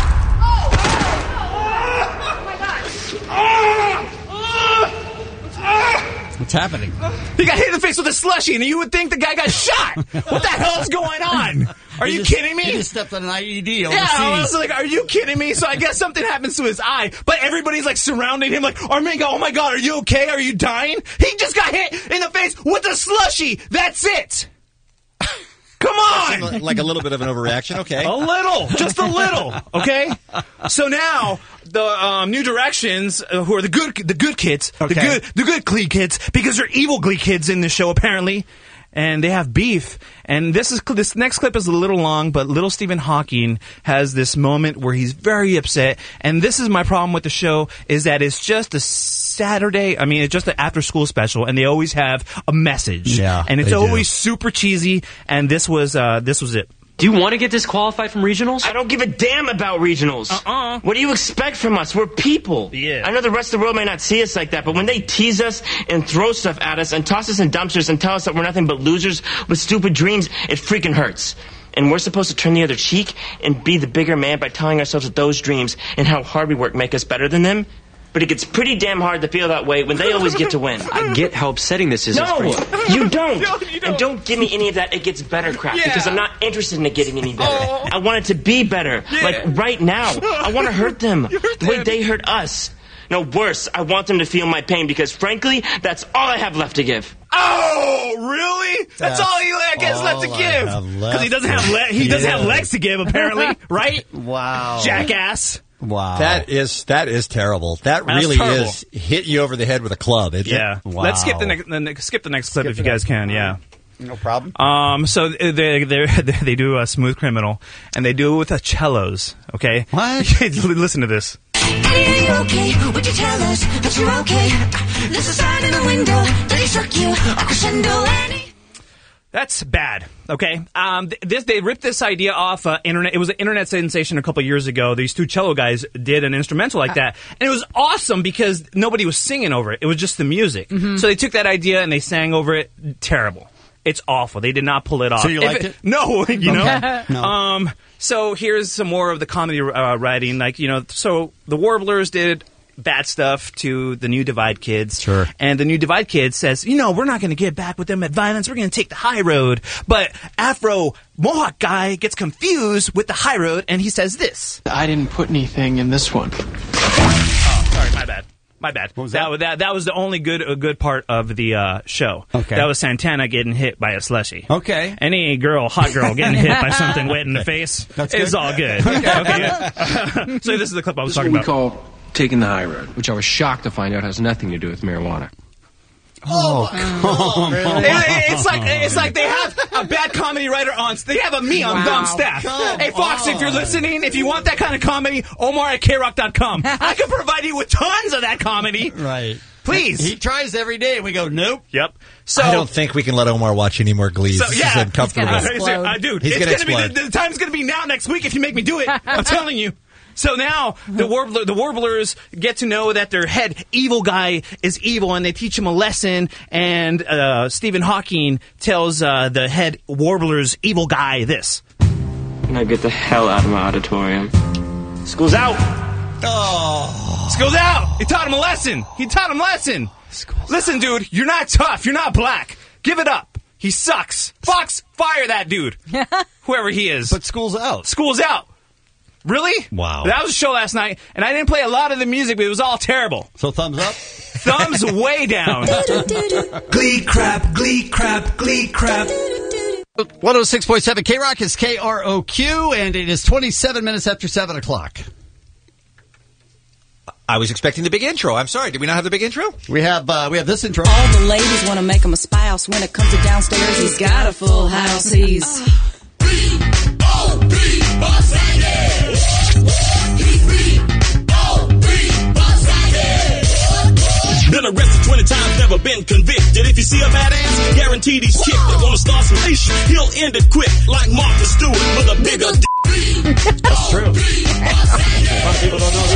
S11: What's happening?
S14: He got hit in the face with a slushie, and you would think the guy got shot. What the hell's going on? Are you kidding me?
S11: He just stepped on an IED overseas.
S14: Yeah, I was like, are you kidding me? So I guess something happens to his eye, but everybody's like surrounding him like, oh my God, are you okay? Are you dying? He just got hit in the face with a slushie. That's it. Come on!
S12: Like a little bit of an overreaction, okay.
S14: A little. Just a little, okay? So now, the New Directions, who are the good kids,
S11: okay.
S14: the good Glee kids, because they're evil Glee kids in this show, apparently, and they have beef. And this next clip is a little long, but little Stephen Hawking has this moment where he's very upset. And this is my problem with the show, is that it's just a Saturday, it's just an after-school special, and they always have a message.
S11: Yeah,
S14: and it's always super cheesy, and this was it.
S18: Do you want to get disqualified from regionals?
S17: I don't give a damn about regionals. What do you expect from us? We're people.
S14: Yeah.
S17: I know the rest of the world may not see us like that, but when they tease us and throw stuff at us and toss us in dumpsters and tell us that we're nothing but losers with stupid dreams, it freaking hurts. And we're supposed to turn the other cheek and be the bigger man by telling ourselves that those dreams and how hard we work make us better than them. But it gets pretty damn hard to feel that way when they always get to win.
S18: I get how upsetting this is.
S17: No, you don't. No, you don't. And don't give me any of that it gets better crap, because I'm not interested in it getting any better. I want it to be better. Yeah. Like right now. I want to hurt them the way they hurt us. No, worse. I want them to feel my pain because, frankly, that's all I have left to give.
S14: Oh, really? That's all he has left to give. Because he doesn't have legs to give, apparently, right?
S11: Wow.
S14: Jackass.
S11: Wow.
S12: That is terrible. That really is hit you over the head with a club, isn't it?
S14: Wow. Let's skip the next clip if you guys can. Yeah.
S11: No problem.
S14: So they do a Smooth Criminal, and they do it with cellos. Okay.
S11: What?
S14: Listen to this.
S2: Eddie, are you okay? Would you tell us that you're okay? There's a sign in the window that he struck you. A crescendo, Eddie.
S14: That's bad. Okay. They ripped this idea off internet. It was an internet sensation a couple years ago. These two cello guys did an instrumental like that, and it was awesome because nobody was singing over it. It was just the music.
S11: Mm-hmm.
S14: So they took that idea and they sang over it. Terrible. It's awful. They did not pull it off.
S11: So you liked it?
S14: No, you know.
S11: No.
S14: So here's some more of the comedy writing. Like, so the Warblers did bad stuff to the New Divide kids.
S11: Sure.
S14: And the New Divide kid says, we're not going to get back with them at violence. We're going to take the high road. But Afro Mohawk guy gets confused with the high road, and he says this.
S19: I didn't put anything in this one.
S14: Oh, sorry, my bad. My bad.
S11: What was that?
S14: That was the only good part of the show.
S11: Okay.
S14: That was Santana getting hit by a slushy.
S11: Okay.
S14: Any hot girl getting hit by something wet in the face is all good. Okay. So this is the clip I was talking about.
S18: This is what we call taking the high road, which I was shocked to find out has nothing to do with marijuana.
S11: Oh, come on.
S14: It's like they have a bad comedy writer on. They have me on staff. Hey, Fox, if you're listening, if you want that kind of comedy, Omar at KRock.com. I can provide you with tons of that comedy.
S11: Right.
S14: Please.
S11: He tries every day, and we go, nope.
S14: Yep. So
S12: I don't think we can let Omar watch any more Glees.
S14: So,
S12: This is uncomfortable.
S14: Dude,
S12: He's going to explode.
S14: The time's going to be now next week if you make me do it. I'm telling you. So now the Warblers get to know that their head evil guy is evil, and they teach him a lesson. And Stephen Hawking tells the head Warblers evil guy this.
S17: Now get the hell out of my auditorium. School's out.
S14: Oh, school's out. He taught him a lesson. Listen, dude, you're not tough. You're not black. Give it up. He sucks. Fox, fire that dude. Whoever he is.
S11: But school's out.
S14: School's out. Really?
S11: Wow.
S14: That was a show last night, and I didn't play a lot of the music, but it was all terrible.
S11: So thumbs up?
S14: Thumbs way down.
S15: Glee crap, glee crap, glee crap.
S11: 106.7 K-Rock is KROQ, and it is 27 minutes after 7 o'clock.
S12: I was expecting the big intro. I'm sorry. Did we not have the big intro?
S11: We have this intro.
S4: All the ladies want to make him a spouse. When it comes to downstairs, he's got a full house. He's...
S8: Been arrested 20 times, never been convicted. If you see a badass, guaranteed he's kicked. They wanna start some ish, he'll end it quick, like Martha Stewart with a bigger d.
S11: That's true. A lot of people don't know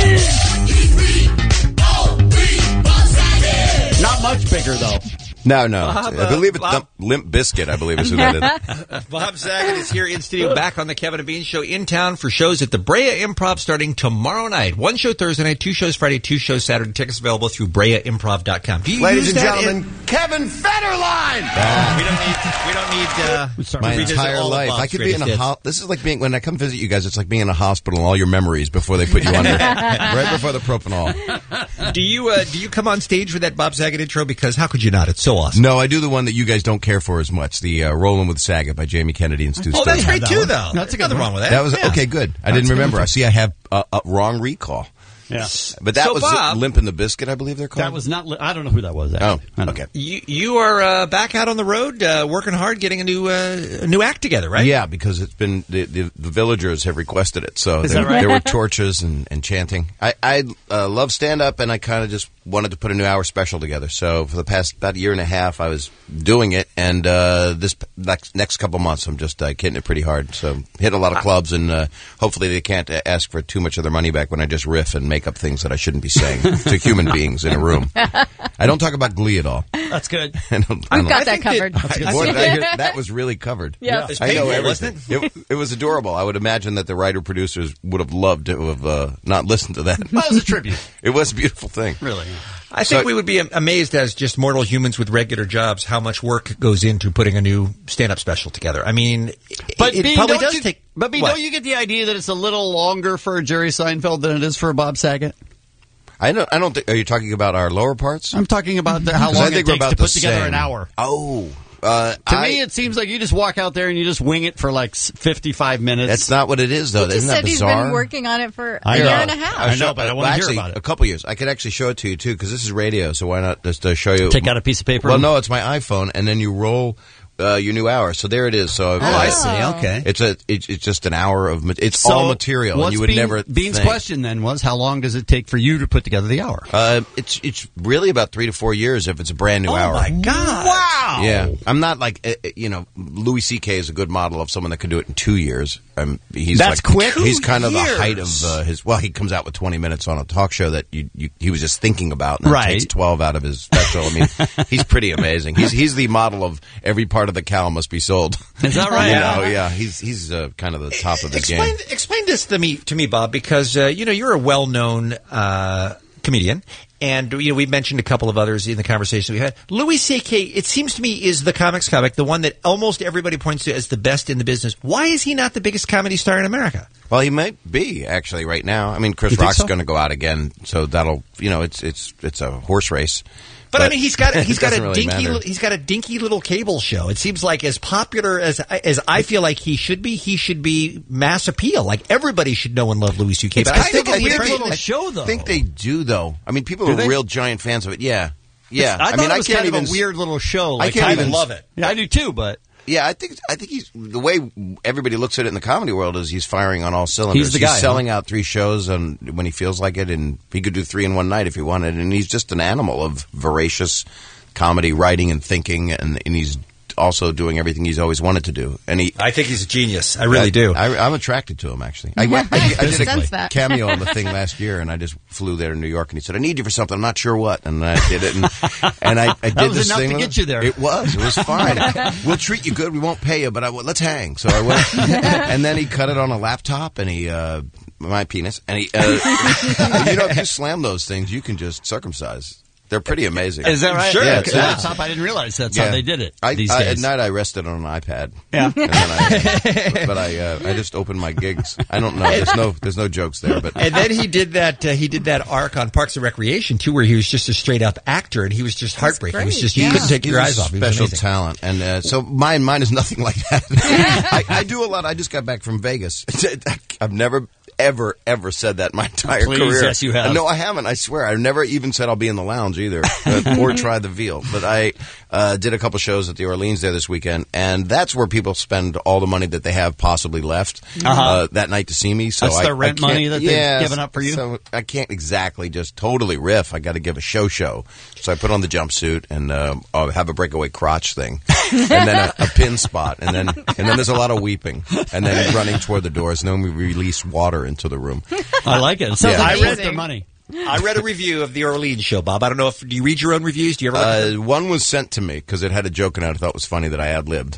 S11: that. Not much bigger, though.
S13: No. I believe it's Limp Bizkit, I believe is who that is.
S12: Bob Saget is here in studio, back on the Kevin and Bean Show, in town for shows at the Brea Improv starting tomorrow night. One show Thursday night, 2 shows Friday, 2 shows Saturday. Tickets available through BreaImprov.com.
S13: Ladies and gentlemen, Kevin Federline!
S12: We don't need
S13: my entire life. I could be in a this is like being, when I come visit you guys, it's like being in a hospital and all your memories before they put you under. Right before the propanol.
S12: Do you come on stage with that Bob Saget intro? Because how could you not? It's so awesome.
S13: No, I do the one that you guys don't care for as much, the Rollin' with Saget by Jamie Kennedy and Stu
S12: Oh, that's
S13: Stone.
S12: great too, though. That's nothing wrong with that.
S13: That was okay. Good. I didn't remember. I see. I have a wrong recall.
S11: Yeah,
S13: but that
S12: So,
S13: was
S12: Bob,
S13: Limp and the Biscuit, I believe they're called.
S11: That was not. I don't know who that was. Actually.
S13: Oh, okay.
S12: You are back out on the road, working hard, getting a new act together, right?
S13: Yeah, because it's been the villagers have requested it, so there were torches and chanting. I love stand up, and I kind of just wanted to put a new hour special together. So for the past about a year and a half, I was doing it, and this next couple months, I'm just hitting it pretty hard. So hit a lot of clubs, and hopefully they can't ask for too much of their money back when I just riff and make up things that I shouldn't be saying to human beings in a room. I don't talk about Glee at all.
S14: That's good.
S9: We've got that covered.
S13: That was really covered.
S9: Yeah.
S13: I know everything. It was adorable. I would imagine that the writer-producers would have loved to have not listened to that.
S11: That was a tribute.
S13: It was a beautiful thing.
S11: Really.
S12: I think we would be amazed as just mortal humans with regular jobs how much work goes into putting a new stand-up special together. I mean,
S11: but
S12: it probably does take...
S11: But don't you get the idea that it's a little longer for Jerry Seinfeld than it is for Bob Saget?
S13: I don't think. Are you talking about our lower parts?
S11: I'm talking about how
S13: 'Cause I
S11: long
S13: think
S11: it
S13: we're
S11: takes
S13: about
S11: to
S13: the
S11: put together
S13: same.
S11: an hour.
S13: Oh.
S11: To me, it seems like you just walk out there and you just wing it for like 55 minutes.
S13: That's not what it is, though.
S9: He just
S13: Isn't that
S9: said he's
S13: bizarre?
S9: been working on it for
S11: I
S9: a
S11: know.
S9: year and a half.
S11: I know, but I want to hear
S13: actually,
S11: about it.
S13: a couple years. I could actually show it to you, too, because this is radio, so why not just show you?
S11: Take out a piece of paper?
S13: Well, no, it's my iPhone, and then you roll your new hour. So there it is. So
S11: I see. Okay.
S13: It's just an hour of it's all material. And you would never
S11: Bean's
S13: think.
S11: question then was, how long does it take for you to put together the hour?
S13: It's really about 3 to 4 years if it's a brand new hour.
S11: Oh my God! Wow.
S13: Yeah, I'm not like Louis C.K. is a good model of someone that can do it in 2 years. He's
S11: That's
S13: like,
S11: quick.
S13: He's kind of
S11: 2
S13: the
S11: years.
S13: height of his. Well, he comes out with 20 minutes on a talk show that he was just thinking about, and
S11: Right.
S13: that takes 12 out of his special. I mean, he's pretty amazing. He's the model of every part of the cow must be sold.
S11: Is that right?
S13: Yeah. He's kind of the top of his game.
S12: Explain this to me, Bob, because you're a well-known comedian, and we've mentioned a couple of others in the conversation we had. Louis C.K., it seems to me, is the comics comic, the one that almost everybody points to as the best in the business. Why is he not the biggest comedy star in America?
S13: Well, he might be actually right now. I mean, Chris
S12: You think
S13: Rock's
S12: so?
S13: going to go out again, so that'll it's a horse race.
S12: But I mean, he's got
S13: it
S12: a
S13: doesn't really matter.
S12: he's got a dinky little cable show. It seems like as popular as I feel like he should be mass appeal. Like everybody should know and love Louis C.K.
S11: It's
S12: But I
S11: kind
S12: think
S11: of a
S12: it would
S11: weird
S12: be-
S11: little show, though.
S13: I think they do, though. I mean, people
S11: Do
S13: are
S11: they?
S13: real giant fans of it. Yeah.
S11: I thought it was kind of a weird little show.
S13: I
S11: Like,
S13: can't
S11: I
S13: even
S11: love it. Yeah, I do too, but.
S13: Yeah, I think he's the way everybody looks at it in the comedy world is he's firing on all cylinders.
S11: He's the guy,
S13: selling out 3 shows when he feels like it, and he could do 3 in one night if he wanted. And he's just an animal of voracious comedy, writing and thinking, and he's also doing everything he's always wanted to do. And
S12: I think he's a genius. I really do.
S13: I'm attracted to him, actually. I did a cameo on the thing last year, and I just flew there to New York, and he said, "I need you for something. I'm not sure what." And I did it, and I did
S11: That was
S13: this
S11: enough
S13: thing
S11: to
S13: with
S11: get
S13: him.
S11: you there.
S13: It was fine. We'll treat you good. We won't pay you, but let's hang. So I went, and then he cut it on a laptop, and he my penis, and he if you slam those things, you can just circumcise. They're pretty amazing.
S11: Is that right?
S13: Sure. Yeah,
S11: Laptop, I didn't realize that's how they did it these days.
S13: At night, I rested on an iPad.
S11: Yeah.
S13: And then I just opened my gigs. I don't know. There's no jokes there. But
S12: And then he did that arc on Parks and Recreation too, where he was just a straight up actor, and he was just heartbreaking. It was just you couldn't take your eyes off. He was
S13: Special
S12: amazing.
S13: talent, and so mine is nothing like that. I do a lot. I just got back from Vegas. I've never ever said that in my entire
S11: Please,
S13: career.
S11: yes, you have.
S13: No, I haven't. I swear. I've never even said I'll be in the lounge either, or try the veal. But I did a couple shows at the Orleans there this weekend, and that's where people spend all the money that they have possibly left that night to see me. So
S11: That's their rent
S13: I can't-
S11: money that they've given up for you?
S13: So I can't exactly just totally riff. I got to give a show. So I put on the jumpsuit and I'll have a breakaway crotch thing, and then a pin spot, and then there's a lot of weeping, and then running toward the doors, and then we release water into the room.
S11: I like it. It sounds like I read their money.
S12: I read a review of the Orleans show, Bob. I don't know if do you read your own reviews? Do you ever?
S13: One was sent to me because it had a joke in it I thought was funny that I ad-libbed.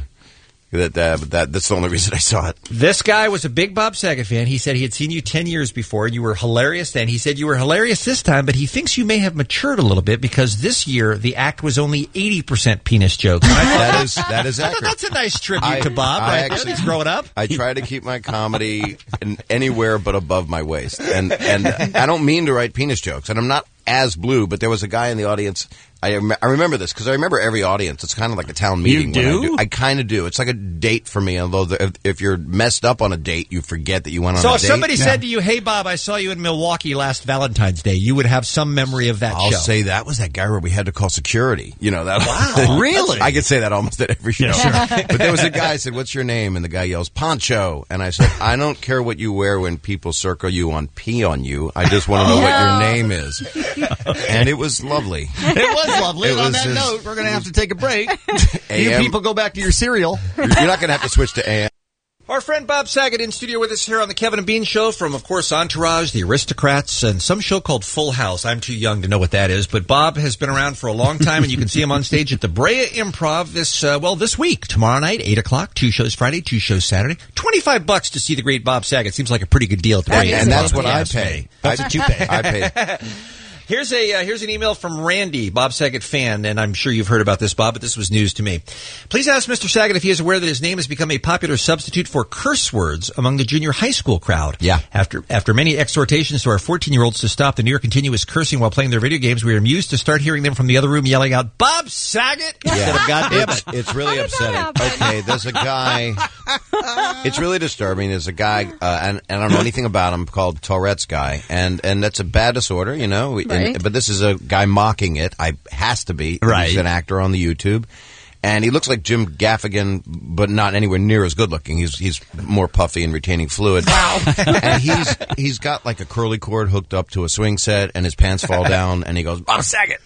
S13: That's the only reason I saw it.
S12: This guy was a big Bob Saget fan. He said he had seen you 10 years before, and you were hilarious then. He said you were hilarious this time, but he thinks you may have matured a little bit because this year the act was only 80% penis jokes. And I thought,
S13: that is accurate.
S12: That's a nice tribute to Bob. Right? He's growing up.
S13: I try to keep my comedy anywhere but above my waist, and I don't mean to write penis jokes, and I'm not as blue, but there was a guy in the audience. I remember this because I remember every audience. It's kind of like a town meeting.
S11: You do?
S13: I kind of do. It's like a date for me, although if you're messed up on a date, you forget that you went on
S12: So
S13: a
S12: if
S13: date.
S12: somebody said to you, "Hey Bob, I saw you in Milwaukee last Valentine's Day," you would have some memory of that
S13: I'll
S12: show.
S13: say that was that guy where we had to call security. You know that.
S12: Wow.
S11: Really?
S13: I could say that almost at every show.
S11: Yeah, sure.
S13: But there was a guy I said, "What's your name?" And the guy yells, "Poncho." And I said, "I don't care what you wear when people circle you on pee on you. I just want to know what your name is." And it was lovely.
S11: It was lovely.
S13: It
S11: And on
S13: was
S11: that
S13: just-
S11: note, we're going to have to take a break. You
S13: AM.
S11: people go back to your cereal.
S13: You're not going to have to switch to AM.
S12: Our friend Bob Saget in studio with us here on the Kevin and Bean Show from, of course, Entourage, The Aristocrats, and some show called Full House. I'm too young to know what that is, but Bob has been around for a long time, and you can see him on stage at the Brea Improv this week. Tomorrow night, 8 o'clock, 2 shows Friday, 2 shows Saturday. $25 to see the great Bob Saget. Seems like a pretty good deal at the Brea Improv.
S13: And that's what I
S12: Yes.
S13: pay.
S11: That's what you pay.
S13: I pay.
S12: Here's an email from Randy, Bob Saget fan, and I'm sure you've heard about this, Bob, but this was news to me. Please ask Mr. Saget if he is aware that his name has become a popular substitute for curse words among the junior high school crowd.
S13: Yeah.
S12: After many exhortations to our 14-year-olds to stop the near continuous cursing while playing their video games, we are amused to start hearing them from the other room yelling out, "Bob Saget!" instead of "God damn it."
S13: It's really upsetting. Okay, there's a guy. It's really disturbing. There's a guy, and I don't know anything about him, called Tourette's guy, and that's a bad disorder, you know.
S9: Right.
S13: But this is a guy mocking it. Has to be.
S11: Right.
S13: He's an actor on the YouTube. And he looks like Jim Gaffigan, but not anywhere near as good looking. He's more puffy and retaining fluid. Wow! And he's got like a curly cord hooked up to a swing set, and his pants fall down, and he goes, "Bob Saget!"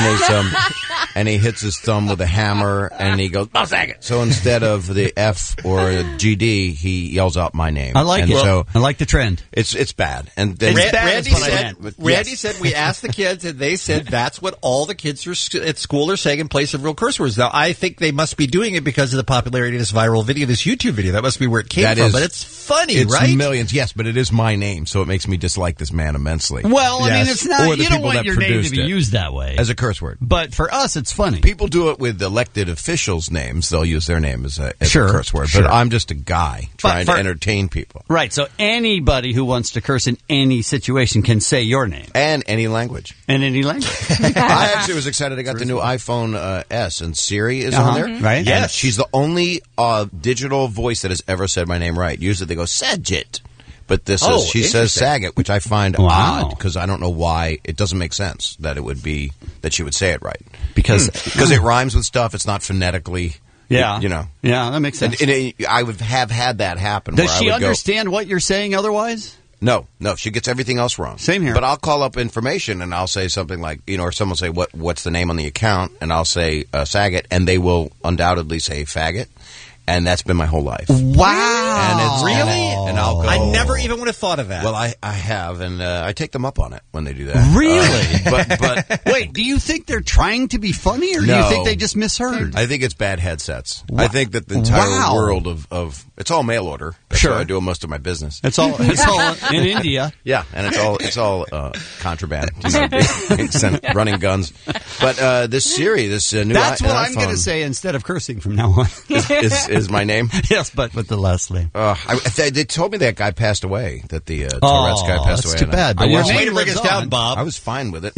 S13: And he hits his thumb with a hammer, and he goes, "Bob Saget!" So instead of the F or a GD, he yells out my name.
S11: I like
S13: and
S11: it.
S13: So
S11: I like the trend.
S13: it's bad. And then
S12: Randy said we asked the kids, and they said that's what all the kids at school are saying in place of real curse words. Now, I think they must be doing it because of the popularity of this viral video, this YouTube video. That must be where it came from. But it's funny, right?
S13: It's millions, yes, but it is my name, so it makes me dislike this man immensely.
S11: Well, I mean, it's not.
S13: Or the
S11: You don't
S13: people
S11: want
S13: that
S11: your name to
S13: produced
S11: be
S13: it.
S11: used that way
S13: As a curse word.
S11: But for us, it's funny.
S13: People do it with elected officials' names. They'll use their name as a
S11: Sure,
S13: curse word.
S11: sure.
S13: But I'm just a guy trying to entertain people.
S11: Right. So anybody who wants to curse in any situation can say your name.
S13: And any language.
S11: In any language.
S13: I actually was excited. I got the new iPhone S, and Siri is on there.
S11: Right.
S13: And
S12: Yes.
S13: she's the only digital voice that has ever said my name right. Usually they go, Saget. But she says Saget, which I find odd because I don't know why. It doesn't make sense that it would be that she would say it right because it rhymes with stuff. It's not phonetically.
S11: Yeah.
S13: You know.
S11: Yeah, that makes sense.
S13: And I would have had that happen.
S11: Does
S13: where
S11: she
S13: I would
S11: understand what you're saying otherwise?
S13: No, she gets everything else wrong.
S11: Same here.
S13: But I'll call up information and I'll say something like, or someone will say, what's the name on the account? And I'll say Saget, and they will undoubtedly say faggot. And that's been my whole life.
S12: Wow.
S13: And it's
S12: really?
S13: And I'll go.
S12: I never even would have thought of that.
S13: Well, I have, and I take them up on it when they do that.
S11: Really?
S13: But
S11: wait, do you think they're trying to be funny, or do you think they just misheard?
S13: I think it's bad headsets. I think that the entire world of it's all mail order. That's
S11: Sure.
S13: how I do most of my business.
S11: It's all in India.
S13: Yeah, and it's all contraband. Running guns. But this Siri, this new
S11: That's what
S13: iPhone,
S11: I'm going to say instead of cursing from now on.
S13: is my name.
S11: Yes, but with the last name.
S13: They told me that guy passed away. That the Tourette's guy passed away.
S11: That's too bad.
S13: I
S11: But your
S13: was
S11: name
S12: way to bring us
S11: lives
S12: down,
S11: on.
S12: Bob.
S13: I was fine with it.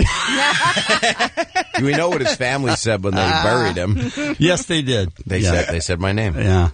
S13: We know what his family said when they buried him.
S11: Yes, they did.
S13: They said my name.
S11: Yeah.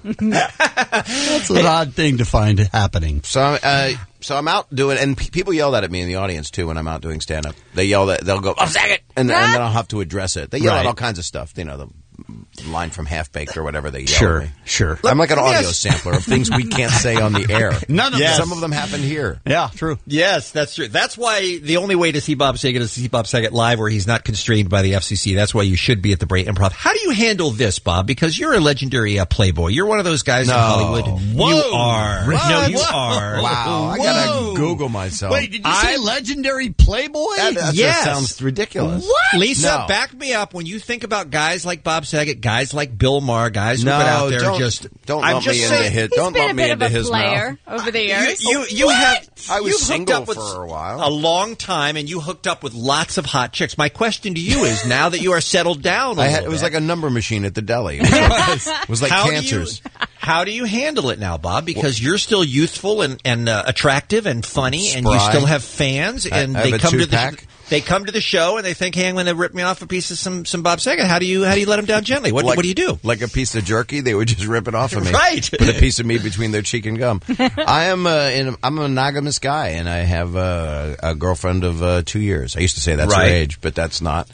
S11: That's an odd thing to find happening.
S13: So I'm out doing, and people yell that at me in the audience too when I'm out doing stand up. They yell that they'll go, "Oh, Saget," and then I'll have to address it. They yell at all kinds of stuff. The line from Half Baked or whatever they yell at me.
S11: Sure.
S13: I'm like an audio sampler of things we can't say on the air.
S11: None of
S13: Some of them happen here.
S11: Yeah, true.
S12: Yes, that's true. That's why the only way to see Bob Saget is to see Bob Saget live where he's not constrained by the FCC. That's why you should be at the Bray Improv. How do you handle this, Bob? Because you're a legendary playboy. You're one of those guys in Hollywood.
S11: Whoa.
S12: You are.
S11: What?
S12: No, you
S11: Whoa.
S12: are.
S13: Wow, I gotta Google myself.
S11: Wait, did you say legendary playboy?
S13: That
S12: Yes.
S13: sounds ridiculous.
S12: What? Lisa,
S13: No.
S12: back me up. When you think about guys like Bob Saget, guys like Bill Maher, guys who've been out there
S13: don't
S12: I'm
S13: lump
S12: just
S13: me
S12: saying,
S13: into his.
S9: He's
S13: Don't
S9: been
S13: lump
S9: a
S13: me
S9: bit
S13: into
S9: of a
S13: his
S9: player
S13: mouth.
S9: over the years.
S12: You have.
S13: I was
S12: you've hooked
S13: single
S12: up with
S13: for a while.
S12: a long time, and you hooked up with lots of hot chicks. My question to you is: now that you are settled down,
S13: It was like a number machine at the deli. It was like
S12: How
S13: cancers.
S12: How do you handle it now, Bob? Because you're still youthful and attractive and funny, and you
S13: Spry.
S12: still have fans, and
S13: I
S12: they
S13: have a
S12: come to
S13: two-pack.
S12: they come to the show and they think, "Hey, I'm going to rip me off a piece of some Bob Saget." How do you let them down gently? What do you do?
S13: Like a piece of jerky, they would just rip it off of me.
S12: Right.
S13: Put a piece of meat between their cheek and gum. I'm a monogamous guy, and I have a girlfriend of 2 years. I used to say that's her
S12: Right.
S13: age, but that's not.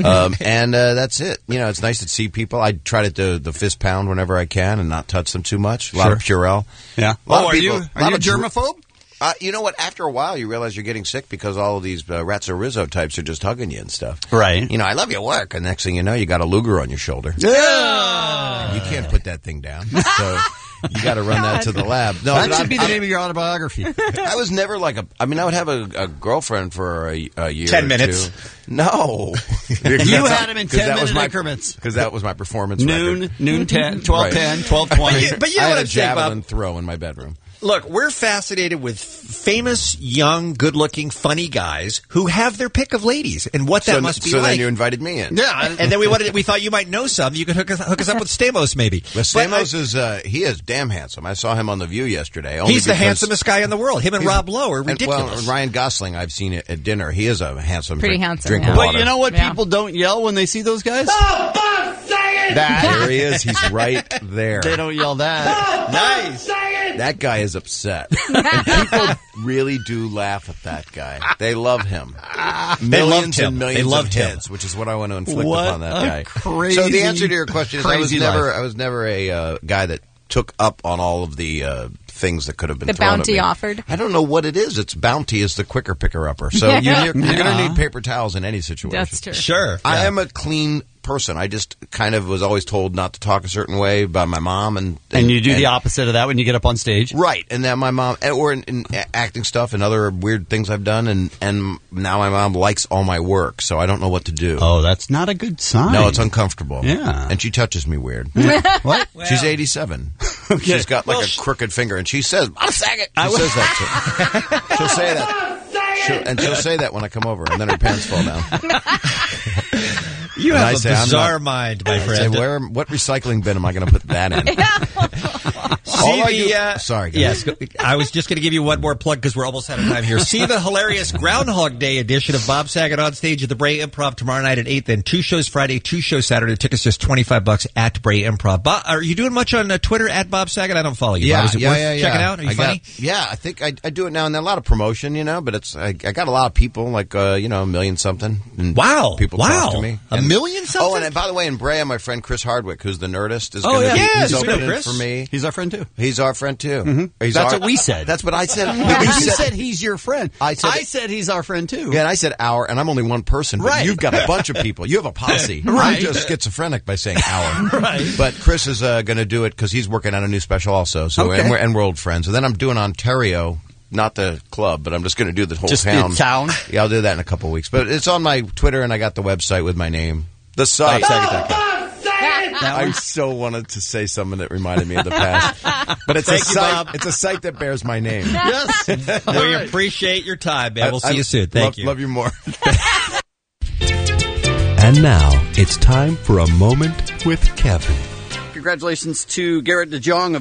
S13: And that's it. It's nice to see people. I try to do the fist pound whenever I can and not touch them too much. A lot of Purell.
S11: Yeah.
S13: A lot of
S11: Are
S13: people-
S11: you
S13: a lot of
S11: germaphobe?
S13: You know what? After a while, you realize you're getting sick because all of these Ratso Rizzo types are just hugging you and stuff.
S11: Right.
S13: I love your work. And next thing you know, you got a Luger on your shoulder.
S11: Yeah.
S13: You can't put that thing down. So you got to run that to the lab. No,
S11: That
S13: but
S11: should be the name of your autobiography.
S13: I was never like I would have a girlfriend for a year
S12: 10
S13: or
S12: minutes.
S13: two. No.
S11: You had him in 10-minute increments.
S13: Because that was my performance
S11: Noon,
S13: record.
S11: noon 10, 12
S13: Right.
S11: 10, 12 20.
S12: But you know
S13: I
S12: what
S13: had
S12: I'm
S13: a
S12: saying, Bob?
S13: javelin throw in my bedroom.
S12: Look, we're fascinated with famous, young, good-looking, funny guys who have their pick of ladies and what that must be
S13: so
S12: like.
S13: So then you invited me in.
S12: Yeah, and then we thought you might know some. You could hook us up with Stamos, maybe.
S13: Well, Stamos he is damn handsome. I saw him on The View yesterday.
S12: He's the handsomest guy in the world. Him and Rob Lowe are ridiculous.
S13: Well, Ryan Gosling, I've seen it at dinner. He is a handsome,
S9: pretty handsome.
S13: Drink of water.
S11: But you know what? People don't yell when they see those guys.
S13: Oh, Bob, say it! There he is. He's right there.
S11: They don't yell that.
S13: Nice. That guy is upset. And people really do laugh at that guy. They love him. Millions and millions of hits, which is what I want to inflict upon that guy. So the answer to your question is I was never a guy that took up on all of the things that could have been
S9: the
S13: thrown
S9: bounty
S13: at me.
S9: offered.
S13: I don't know what it is. It's bounty is the quicker picker-upper. So you're going to need paper towels in any situation.
S9: That's true.
S12: Sure.
S13: I am a clean person. I just kind of was always told not to talk a certain way by my mom. And
S11: you do the opposite of that when you get up on stage?
S13: Right. And then my mom, or in acting stuff and other weird things I've done, and now my mom likes all my work, so I don't know what to do.
S11: Oh, that's not a good sign.
S13: No, it's uncomfortable.
S11: Yeah.
S13: And she touches me weird.
S11: What?
S13: She's 87. Okay. She's got like a crooked finger, and she says, "I'll sag it." She says that. She'll say that. She'll say that when I come over, and then her pants fall down.
S12: You have a bizarre mind, my friend.
S13: Say, what recycling bin am I going to put that in? Sorry, guys.
S12: Yes, I was just going to give you one more plug because we're almost out of time here. See the hilarious Groundhog Day edition of Bob Saget on stage at the Bray Improv tomorrow night at 8. Then 2 shows Friday, 2 shows Saturday. Tickets just $25 at Bray Improv. Bob, are you doing much on Twitter at Bob Saget? I don't follow you.
S13: Yeah,
S12: Bob. Is it worth checking out? Are you funny?
S13: I think I do it now and then. A lot of promotion, but I got a lot of people, like, a million something. And
S12: wow.
S13: People talk to me.
S12: A million something?
S13: Oh, and by the way, in Bray, my friend Chris Hardwick, who's the Nerdist, is
S11: going
S13: to be
S11: he's
S13: opening for me.
S11: He's our friend, too.
S13: He's our friend, too.
S11: Mm-hmm. That's what we said.
S13: That's what I said.
S11: You said he's your friend. I said he's our friend, too.
S13: Yeah, and I said our, and I'm only one person, but you've got a bunch of people. You have a posse.
S11: Right.
S13: I'm just schizophrenic by saying our.
S11: Right.
S13: But Chris is going to do it because he's working on a new special also. So and we're old friends. And then I'm doing Ontario. Not the club, but I'm just going to do the whole town.
S11: Just the town?
S13: Yeah, I'll do that in a couple of weeks. But it's on my Twitter, and I got the website with my name. The site. I so wanted to say something that reminded me of the past. But it's it's a site that bears my name.
S11: Yes.
S12: We appreciate your time, man. We'll see you soon. Thank you.
S13: Love you more.
S5: And now it's time for a moment with Kevin.
S11: Congratulations to Garrett DeJong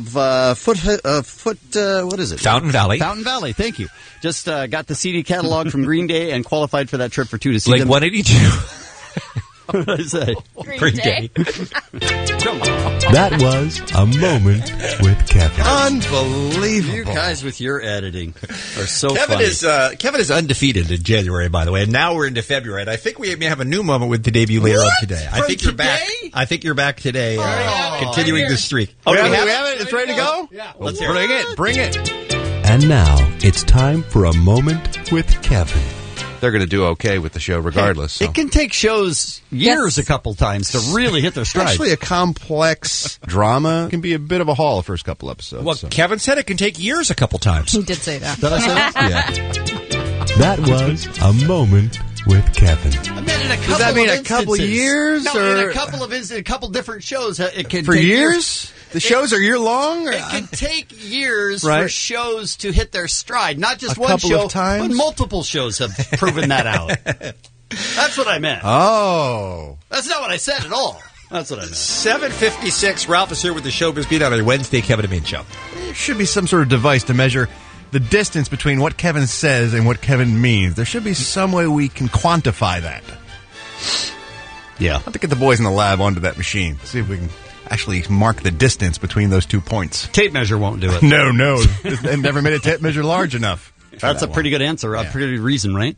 S11: of what is it?
S12: Fountain Valley.
S11: Fountain Valley, thank you. Just got the CD catalog from Green Day and qualified for that trip for 2 to see
S12: Blink
S11: them.
S12: 182.
S11: What did I say?
S12: Green Day.
S11: Come on.
S5: That was a moment with Kevin.
S13: Unbelievable.
S11: You guys with your editing are so
S12: Kevin
S11: funny.
S12: Kevin is undefeated in January, by the way, and now we're into February. And I think we may have a new moment with the debut later on today. I think you're back. I think you're back today, continuing the streak.
S13: Oh, we have it? It's ready to go?
S11: Yeah.
S13: Let's hear it. Bring it.
S5: And now it's time for a moment with Kevin.
S13: They're going to do okay with the show regardless. So.
S11: It can take shows years a couple times to really hit their stride.
S13: Actually, a complex drama can be a bit of a haul the first couple episodes.
S12: Well, Kevin said it can take years a couple times.
S9: He did say that.
S11: Did I say that?
S13: Yeah.
S5: That was a moment with Kevin.
S11: I mean, in a couple
S13: Does that mean
S11: of
S13: a couple
S11: instances.
S13: years?
S11: No,
S13: or
S11: in a couple different shows. It can
S13: for
S11: take
S13: years? The shows are year long? Or?
S11: It can take years
S13: Right.
S11: for shows to hit their stride. Not just
S13: A
S11: one
S13: couple
S11: show,
S13: of times?
S11: but multiple shows have proven that out. That's what I meant.
S13: Oh.
S11: That's not what I said at all. That's what I meant.
S12: 7:56. Ralph is here with the Showbiz Beat on a Wednesday Kevin and Bean show.
S7: There should be some sort of device to measure the distance between what Kevin says and what Kevin means. There should be some way we can quantify that.
S11: Yeah.
S7: I'll have to get the boys in the lab onto that machine. See if we can actually mark the distance between those 2 points.
S11: Tape measure won't do it.
S7: No. They've never made a tape measure large enough.
S11: That's a pretty good answer. A pretty good reason, right?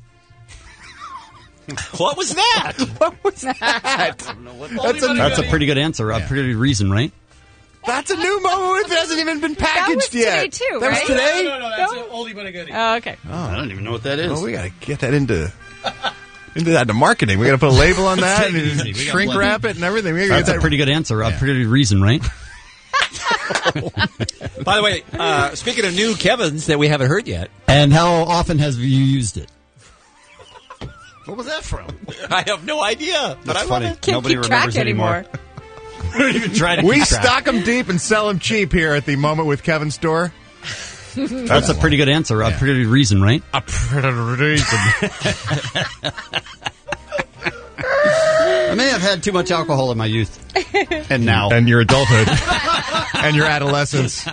S12: What was that?
S7: What was that?
S11: That's a pretty good answer. A pretty good reason, right?
S7: That's a new moment. It hasn't even been packaged yet.
S9: That was today, too,
S7: That
S9: right?
S7: was today?
S14: No, that's an oldie but a goodie.
S9: Oh, okay.
S11: I don't even know what that is.
S7: Well, we got to get that into marketing. We got to put a label on that and
S11: Take it easy. We got
S7: shrink
S11: plenty.
S7: wrap it and everything. We
S11: That's a pretty good answer. A pretty good reason, right?
S12: By the way, speaking of new Kevins that we haven't heard yet.
S11: And how often have you used it? What was that from?
S12: I have no idea. But
S11: That's
S12: I
S11: funny.
S12: love it.
S9: Can't
S11: Nobody
S9: keep
S11: remembers
S9: track anymore.
S11: We don't even try to
S7: We
S11: keep track.
S7: stock them deep and sell them cheap here at the Moment with Kevin store.
S11: That's a pretty good answer. A pretty good reason, right?
S7: A pretty reason.
S11: I may have had too much alcohol in my youth. And now.
S7: And your adulthood. And your adolescence.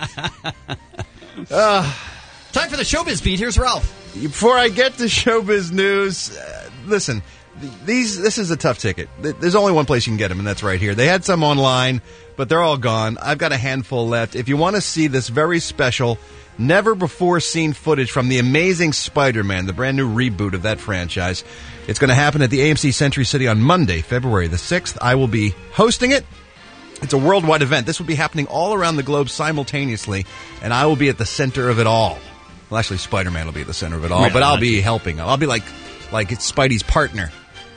S11: Time for the showbiz beat. Here's Ralph.
S7: Before I get to showbiz news, listen, this is a tough ticket. There's only one place you can get them, and that's right here. They had some online, but they're all gone. I've got a handful left. If you want to see this very special, never-before-seen footage from The Amazing Spider-Man, the brand-new reboot of that franchise, it's going to happen at the AMC Century City on Monday, February the 6th. I will be hosting it. It's a worldwide event. This will be happening all around the globe simultaneously, and I will be at the center of it all. Well, actually, Spider-Man will be at the center of it all,
S11: Yeah,
S7: but I'll be helping. I'll be like it's Spidey's partner.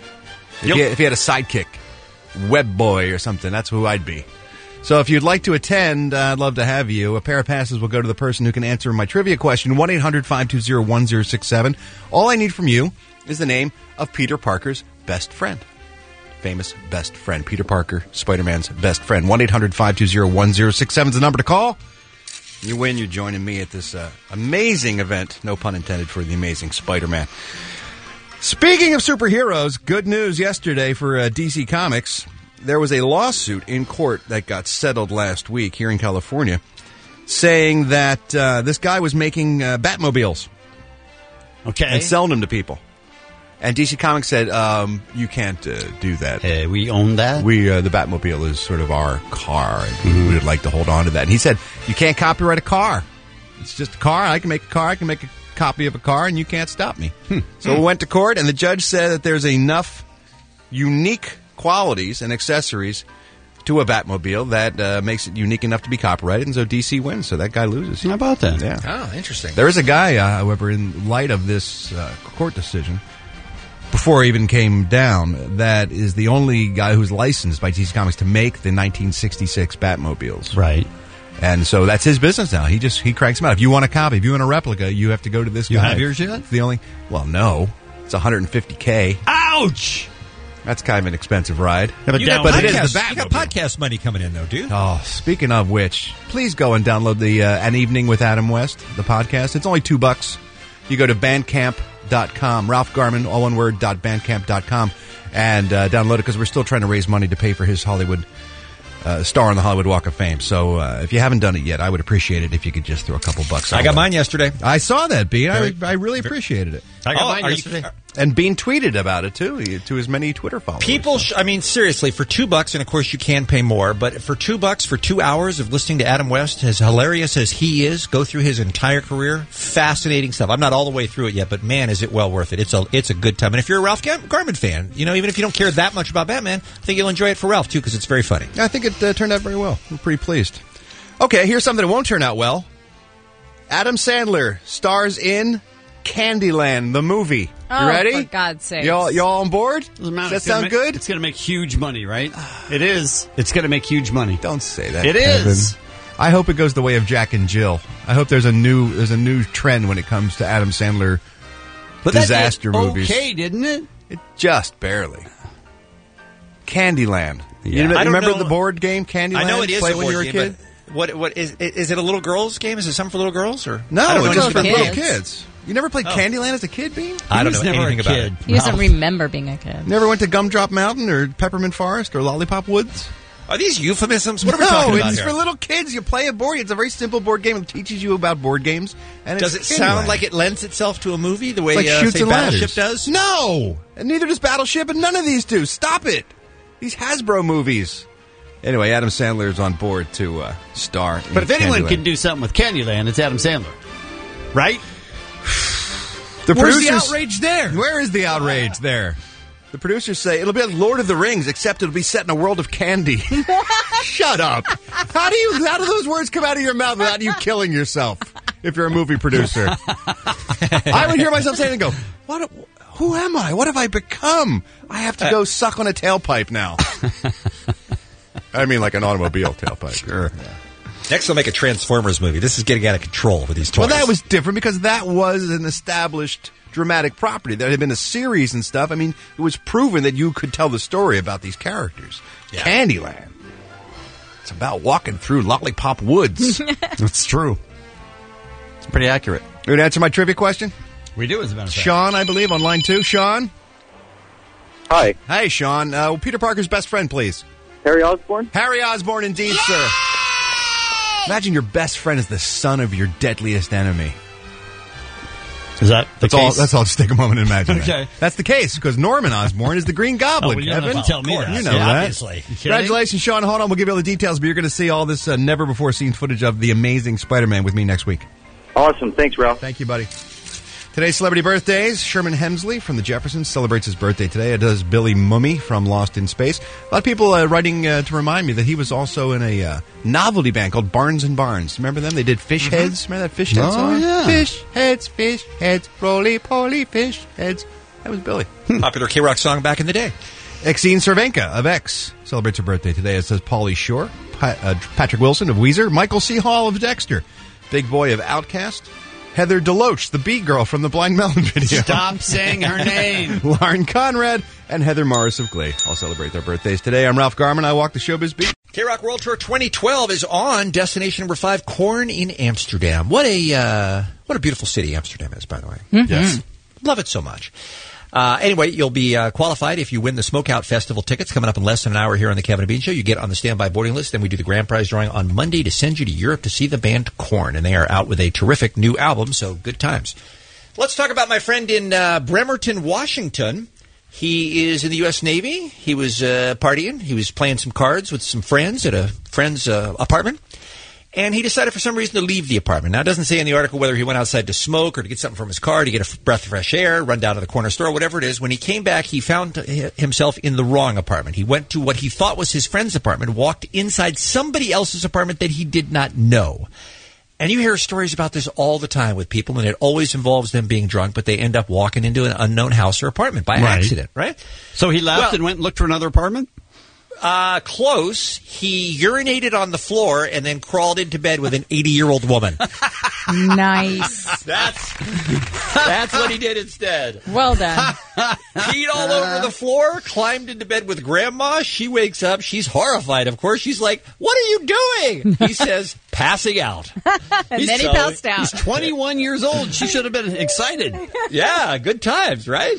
S7: If he had a sidekick, Web Boy or something, that's who I'd be. So if you'd like to attend, I'd love to have you. A pair of passes will go to the person who can answer my trivia question, 1-800-520-1067. All I need from you is the name of Peter Parker's best friend. Famous best friend. Peter Parker, Spider-Man's best friend. 1-800-520-1067 is the number to call. You win. You're joining me at this amazing event, no pun intended, for The Amazing Spider-Man. Speaking of superheroes, good news yesterday for DC Comics. There was a lawsuit in court that got settled last week here in California saying that this guy was making Batmobiles.
S11: Okay.
S7: And selling them to people. And DC Comics said, you can't do that.
S11: We own that?
S7: The Batmobile is sort of our car, and we would like to hold on to that. And he said, you can't copyright a car. It's just a car. I can make a car. I can make a copy of a car, and you can't stop me. So we went to court, and the judge said that there's enough unique qualities and accessories to a Batmobile that makes it unique enough to be copyrighted, and so DC wins. So that guy loses.
S11: How about that?
S7: Yeah.
S12: Oh, interesting.
S7: There is a guy, however, in light of this court decision, before it even came down, that is the only guy who's licensed by DC Comics to make the 1966 Batmobiles.
S11: Right.
S7: And so that's his business now. He cranks them out. If you want a copy, if you want a replica, you have to go to this guy.
S11: You have yours yet?
S7: It's the only... Well, no. It's $150K.
S11: Ouch!
S7: That's kind of an expensive ride.
S12: Yeah,
S7: but it is the Batmobile.
S12: You got podcast money coming in, though, dude.
S7: Oh, speaking of which, please go and download the An Evening with Adam West, the podcast. It's only $2. You go to Bandcamp.com, Ralph Garman, all one word, .bandcamp.com, and download it because we're still trying to raise money to pay for his Hollywood star on the Hollywood Walk of Fame. So if you haven't done it yet, I would appreciate it if you could just throw a couple bucks.
S12: I got mine yesterday.
S7: I saw that, Bean. I really appreciated it.
S12: I got mine yesterday.
S7: And Bean tweeted about it, too, to his many Twitter followers.
S12: People, seriously, for $2, and of course you can pay more, but for $2, for 2 hours of listening to Adam West, as hilarious as he is, go through his entire career, fascinating stuff. I'm not all the way through it yet, but man, is it well worth it. It's a good time. And if you're a Ralph Garman fan, even if you don't care that much about Batman, I think you'll enjoy it for Ralph, too, because it's very funny.
S7: I think it turned out very well. I'm pretty pleased. Okay, here's something that won't turn out well. Adam Sandler stars in Candyland, the movie. You ready?
S9: For God's sake.
S7: Y'all on board? Does that sound good?
S11: It's going to make huge money, right? It is. It's going to make huge money.
S7: Don't say that.
S11: It is.
S7: I hope it goes the way of Jack and Jill. I hope there's a new trend when it comes to Adam Sandler disaster movies.
S11: Okay, didn't it?
S7: It just barely. Candyland.
S11: Yeah.
S7: You remember the board game Candyland?
S12: I know it is
S7: Played
S12: a
S7: when
S12: board
S7: you were a
S12: game,
S7: kid?
S12: but what is it a little girls game? Is it something for little girls or
S7: No, it's just for
S9: kids.
S7: little kids. You never played Candyland as a kid, Bean?
S12: I don't know
S11: never
S12: anything
S11: a
S12: about
S11: kid.
S12: it.
S9: He doesn't remember being a kid.
S7: Never went to Gumdrop Mountain or Peppermint Forest or Lollipop Woods?
S12: Are these euphemisms? What are we talking about
S7: it's
S12: here?
S7: for little kids. You play a board. It's a very simple board game. It teaches you about board games. And
S12: Does it sound like it lends itself to a movie the way
S7: like Shoots
S12: say
S7: and
S12: Battleship
S7: Ladders
S12: does?
S7: No, and neither does Battleship, and none of these do. Stop it. These Hasbro movies. Anyway, Adam Sandler is on board to star.
S11: But if anyone
S7: Candyland.
S11: can do something with Candyland, it's Adam Sandler, right?
S7: Where's
S12: the outrage there?
S7: Where is the outrage there? The producers say it'll be like Lord of the Rings, except it'll be set in a world of candy. Shut up. How do those words come out of your mouth without you killing yourself if you're a movie producer? I would hear myself saying and go, who am I? What have I become? I have to go suck on a tailpipe now. I mean like an automobile tailpipe.
S12: Sure. Yeah. Next, they'll make a Transformers movie. This is getting out of control with these toys.
S7: Well, that was different because that was an established dramatic property. There had been a series and stuff. I mean, it was proven that you could tell the story about these characters. Yeah. Candyland. It's about walking through Lollipop Woods.
S11: That's true. It's pretty accurate.
S7: You would answer my trivia question?
S11: We do, as a matter of fact.
S7: Sean, I believe, on line 2. Sean?
S3: Hi.
S7: Hey, Sean. Peter Parker's best friend, please.
S3: Harry Osborn?
S7: Harry Osborn, indeed, sir. Imagine your best friend is the son of your deadliest enemy.
S11: Is that the case?
S7: That's all. Just take a moment and imagine that.
S11: Okay.
S7: That's the case, because Norman Osborn is the Green Goblin,
S11: you don't
S7: Kevin.
S11: have to tell me that.
S7: You know
S11: Yeah,
S7: that.
S11: obviously.
S7: Congratulations, Sean. Hold on. We'll give you all the details, but you're going to see all this never-before-seen footage of The Amazing Spider-Man with me next week.
S3: Awesome. Thanks, Ralph.
S7: Thank you, buddy. Today's celebrity birthdays. Sherman Hemsley from the Jeffersons celebrates his birthday today. It does Billy Mumy from Lost in Space. A lot of people writing to remind me that he was also in a novelty band called Barnes and Barnes. Remember them? They did Fish Heads. Remember that Fish Heads song?
S12: yeah.
S7: Fish heads, roly-poly fish heads. That was Billy.
S12: Popular K-Rock song back in the day.
S7: Exene Cervenka of X celebrates her birthday today. It says Pauly Shore, Patrick Wilson of Weezer, Michael C. Hall of Dexter, Big Boy of Outkast, Heather Deloach, the Bee Girl from the Blind Melon video.
S11: Stop saying her name.
S7: Lauren Conrad and Heather Morris of Glee all celebrate their birthdays today. I'm Ralph Garman. I walk the showbiz beat.
S12: K-Rock World Tour 2012 is on. Destination number 5, Korn in Amsterdam. What a beautiful city Amsterdam is, by the way.
S9: Mm-hmm.
S12: Yes. Love it so much. Anyway, you'll be qualified if you win the Smokeout Festival tickets coming up in less than an hour here on the Kevin and Bean Show. You get on the standby boarding list. Then we do the grand prize drawing on Monday to send you to Europe to see the band Korn. And they are out with a terrific new album, so good times. Let's talk about my friend in Bremerton, Washington. He is in the U.S. Navy. He was partying. He was playing some cards with some friends at a friend's apartment. And he decided for some reason to leave the apartment. Now, it doesn't say in the article whether he went outside to smoke or to get something from his car, to get a breath of fresh air, run down to the corner store, whatever it is. When he came back, he found himself in the wrong apartment. He went to what he thought was his friend's apartment, walked inside somebody else's apartment that he did not know. And you hear stories about this all the time with people, and it always involves them being drunk, but they end up walking into an unknown house or apartment by accident, right?
S11: So he left and went and looked for another apartment?
S12: Close. He urinated on the floor and then crawled into bed with an 80-year-old woman.
S9: Nice.
S12: That's what he did instead.
S9: Well done.
S12: Peed all over the floor, climbed into bed with Grandma. She wakes up. She's horrified, of course. She's like, "What are you doing?" He says, "Passing out."
S9: And then he passed out.
S11: He's 21 years old. She should have been excited.
S12: Yeah, good times, right?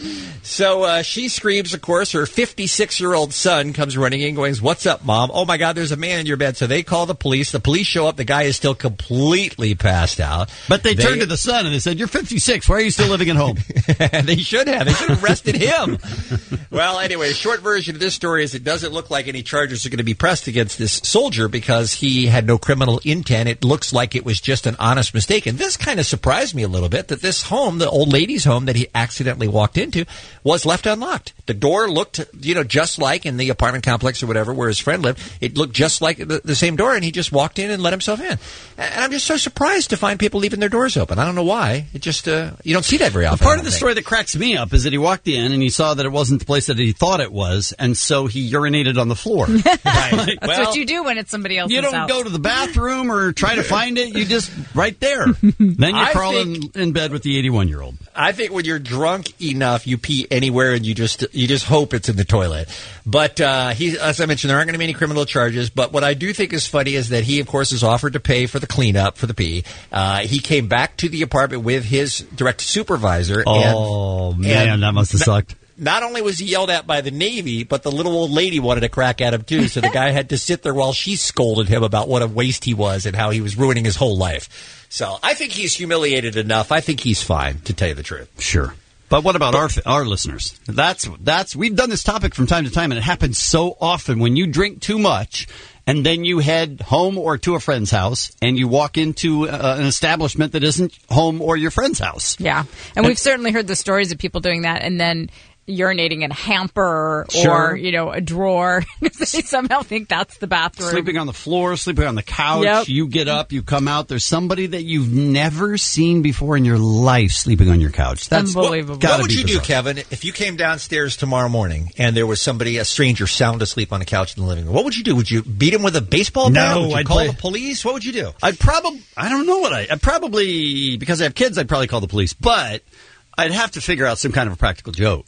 S12: So she screams, of course. Her 56-year-old son comes running in going, "What's up, Mom?" "Oh, my God, there's a man in your bed." So they call the police. The police show up. The guy is still completely passed out.
S11: But they turned to the son and they said, "You're 56. Why are you still living at home?"
S12: They should have. They should have arrested him. Well, anyway, the short version of this story is it doesn't look like any charges are going to be pressed against this soldier because he had no criminal intent. It looks like it was just an honest mistake. And this kind of surprised me a little bit that this home, the old lady's home that he accidentally walked into, was left unlocked. The door looked, just like in the apartment complex or whatever where his friend lived. It looked just like the same door, and he just walked in and let himself in. And I'm just so surprised to find people leaving their doors open. I don't know why. It just, you don't see that very often.
S11: Part of the story that cracks me up is that he walked in and he saw that it wasn't the place that he thought it was, and so he urinated on the floor.
S9: Right. That's what you do when it's somebody else's house.
S11: You don't go to the bathroom or try to find it. You just, right there. Then you crawl in bed with the 81-year-old.
S12: I think when you're drunk enough, you pee anywhere and you just hope it's in the toilet. But as I mentioned, there aren't going to be any criminal charges. But what I do think is funny is that he, of course, is offered to pay for the cleanup for the pee. He came back to the apartment with his direct supervisor.
S11: Oh, man, that must have sucked.
S12: Not only was he yelled at by the Navy, but the little old lady wanted to crack at him, too. So the guy had to sit there while she scolded him about what a waste he was and how he was ruining his whole life. So I think he's humiliated enough. I think he's fine, to tell you the truth.
S11: Sure. But what about our listeners? We've done this topic from time to time, and it happens so often when you drink too much and then you head home or to a friend's house and you walk into an establishment that isn't home or your friend's house.
S9: Yeah. And we've certainly heard the stories of people doing that and then urinating in a hamper or, a drawer. They somehow think that's the bathroom.
S11: Sleeping on the floor, sleeping on the couch.
S9: Yep.
S11: You get up, you come out. There's somebody that you've never seen before in your life sleeping on your couch. That's
S9: unbelievable.
S12: What would you do, Kevin, if you came downstairs tomorrow morning and there was a stranger sound asleep on a couch in the living room? What would you do? Would you beat him with a baseball bat?
S11: No,
S12: Would you call the police? What would you do?
S11: I don't know I'd probably, because I have kids, I'd probably call the police. But I'd have to figure out some kind of a practical joke.